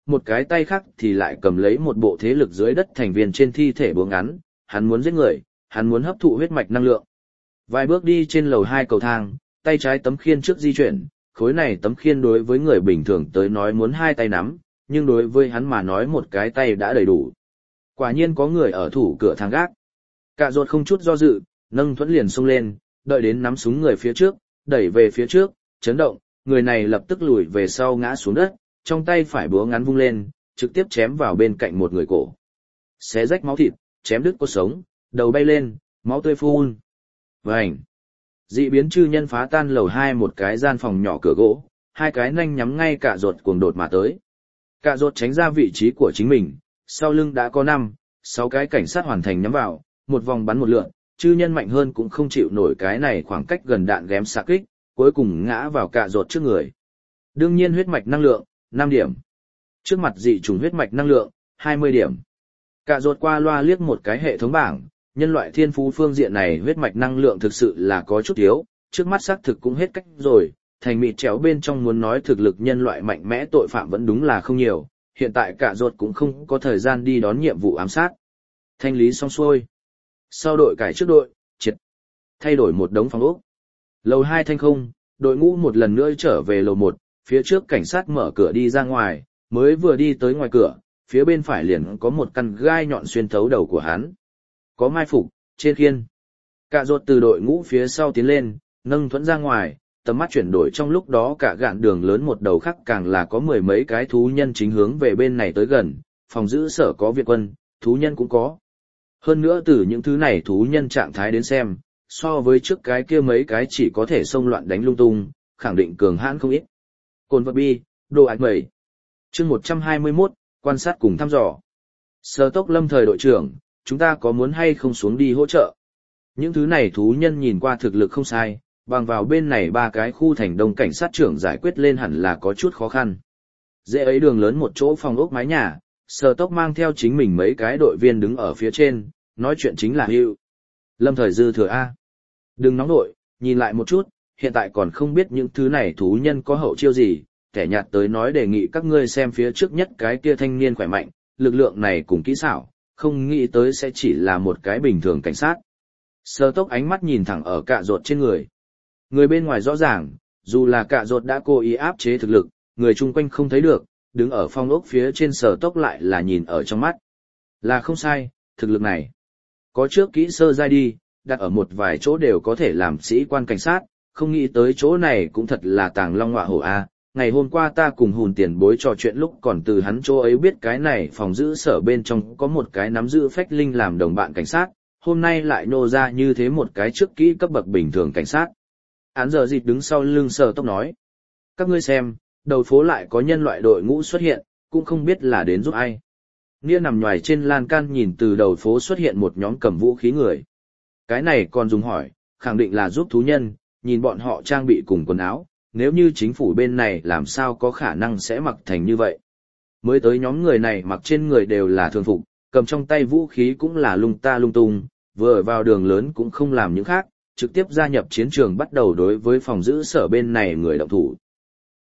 một cái tay khác thì lại cầm lấy một bộ thế lực dưới đất thành viên trên thi thể búa ngắn, hắn muốn giết người, hắn muốn hấp thụ huyết mạch năng lượng. Vài bước đi trên lầu hai cầu thang, tay trái tấm khiên trước di chuyển, khối này tấm khiên đối với người bình thường tới nói muốn hai tay nắm, nhưng đối với hắn mà nói một cái tay đã đầy đủ. Quả nhiên có người ở thủ cửa thang gác. Cạ Rốt không chút do dự, nâng thuẫn liền xông lên, đợi đến nắm súng người phía trước, đẩy về phía trước, chấn động, người này lập tức lùi về sau ngã xuống đất, trong tay phải búa ngắn vung lên, trực tiếp chém vào bên cạnh một người cổ. Xé rách máu thịt, chém đứt cốt sống, đầu bay lên, máu tươi phun. Vành. Dị biến chư nhân phá tan lầu hai một cái gian phòng nhỏ cửa gỗ, hai cái nanh nhắm ngay Cạ Rốt cuồng đột mà tới. Cạ Rốt tránh ra vị trí của chính mình, sau lưng đã có năm, sáu cái cảnh sát hoàn thành nhắm vào, một vòng bắn một lượt, chư nhân mạnh hơn cũng không chịu nổi cái này khoảng cách gần đạn ghém xạ kích, cuối cùng ngã vào Cạ Rốt trước người. Đương nhiên huyết mạch năng lượng, năm điểm. Trước mặt dị trùng huyết mạch năng lượng, hai mươi điểm. Cạ Rốt qua loa liếc một cái hệ thống bảng, nhân loại thiên phú phương diện này huyết mạch năng lượng thực sự là có chút thiếu, trước mắt xác thực cũng hết cách rồi, thành mịt chéo bên trong muốn nói thực lực nhân loại mạnh mẽ tội phạm vẫn đúng là không nhiều, hiện tại Cạ Rốt cũng không có thời gian đi đón nhiệm vụ ám sát. Thanh lý xong xuôi. Sau đội cải trước đội, triệt. Thay đổi một đống phòng ốc. Lầu hai thanh không, đội ngũ một lần nữa trở về lầu một, phía trước cảnh sát mở cửa đi ra ngoài, mới vừa đi tới ngoài cửa, phía bên phải liền có một căn gai nhọn xuyên thấu đầu của hắn. Có mai phục, trên khiên. Cạ Rốt từ đội ngũ phía sau tiến lên, nâng thuẫn ra ngoài, tầm mắt chuyển đổi trong lúc đó cả gạn đường lớn một đầu khác càng là có mười mấy cái thú nhân chính hướng về bên này tới gần, phòng giữ sở có viện quân, thú nhân cũng có. Hơn nữa từ những thứ này thú nhân trạng thái đến xem, so với trước cái kia mấy cái chỉ có thể xông loạn đánh lung tung, khẳng định cường hãn không ít. Cồn vật bi, đồ ạch mẩy. Chương một trăm hai mươi mốt, quan sát cùng thăm dò. Sở Tốc Lâm thời đội trưởng, chúng ta có muốn hay không xuống đi hỗ trợ? Những thứ này thú nhân nhìn qua thực lực không sai, bằng vào bên này ba cái khu thành đông cảnh sát trưởng giải quyết lên hẳn là có chút khó khăn. Dễ ấy đường lớn một chỗ phòng ốc mái nhà, Sở Tốc mang theo chính mình mấy cái đội viên đứng ở phía trên, nói chuyện chính là Hữu. Lâm thời dư thừa A. Đừng nóng nội, nhìn lại một chút, hiện tại còn không biết những thứ này thú nhân có hậu chiêu gì, kẻ nhạt tới nói đề nghị các ngươi xem phía trước nhất cái kia thanh niên khỏe mạnh, lực lượng này cùng kỹ xảo, không nghĩ tới sẽ chỉ là một cái bình thường cảnh sát. Sở Tốc ánh mắt nhìn thẳng ở Cạ Rốt trên người. Người bên ngoài rõ ràng, dù là Cạ Rốt đã cố ý áp chế thực lực, người chung quanh không thấy được, đứng ở phong ốc phía trên Sở Tốc lại là nhìn ở trong mắt. Là không sai, thực lực này. Có trước kỹ sơ giai đi, đặt ở một vài chỗ đều có thể làm sĩ quan cảnh sát, không nghĩ tới chỗ này cũng thật là tàng long ngọa hổ a. Ngày hôm qua ta cùng hùn tiền bối trò chuyện lúc còn từ hắn chỗ ấy biết cái này phòng giữ sở bên trong có một cái nắm giữ phách linh làm đồng bạn cảnh sát, hôm nay lại nô ra như thế một cái trước kỹ cấp bậc bình thường cảnh sát. Án giờ dịp đứng sau lưng Sở Tốc nói. Các ngươi xem, đầu phố lại có nhân loại đội ngũ xuất hiện, cũng không biết là đến giúp ai. Nia nằm nhoài trên lan can nhìn từ đầu phố xuất hiện một nhóm cầm vũ khí người. Cái này còn dùng hỏi, khẳng định là giúp thú nhân, nhìn bọn họ trang bị cùng quần áo, nếu như chính phủ bên này làm sao có khả năng sẽ mặc thành như vậy. Mới tới nhóm người này mặc trên người đều là thường phục, cầm trong tay vũ khí cũng là lung ta lung tung, vừa vào đường lớn cũng không làm những khác, trực tiếp gia nhập chiến trường bắt đầu đối với phòng giữ sở bên này người động thủ.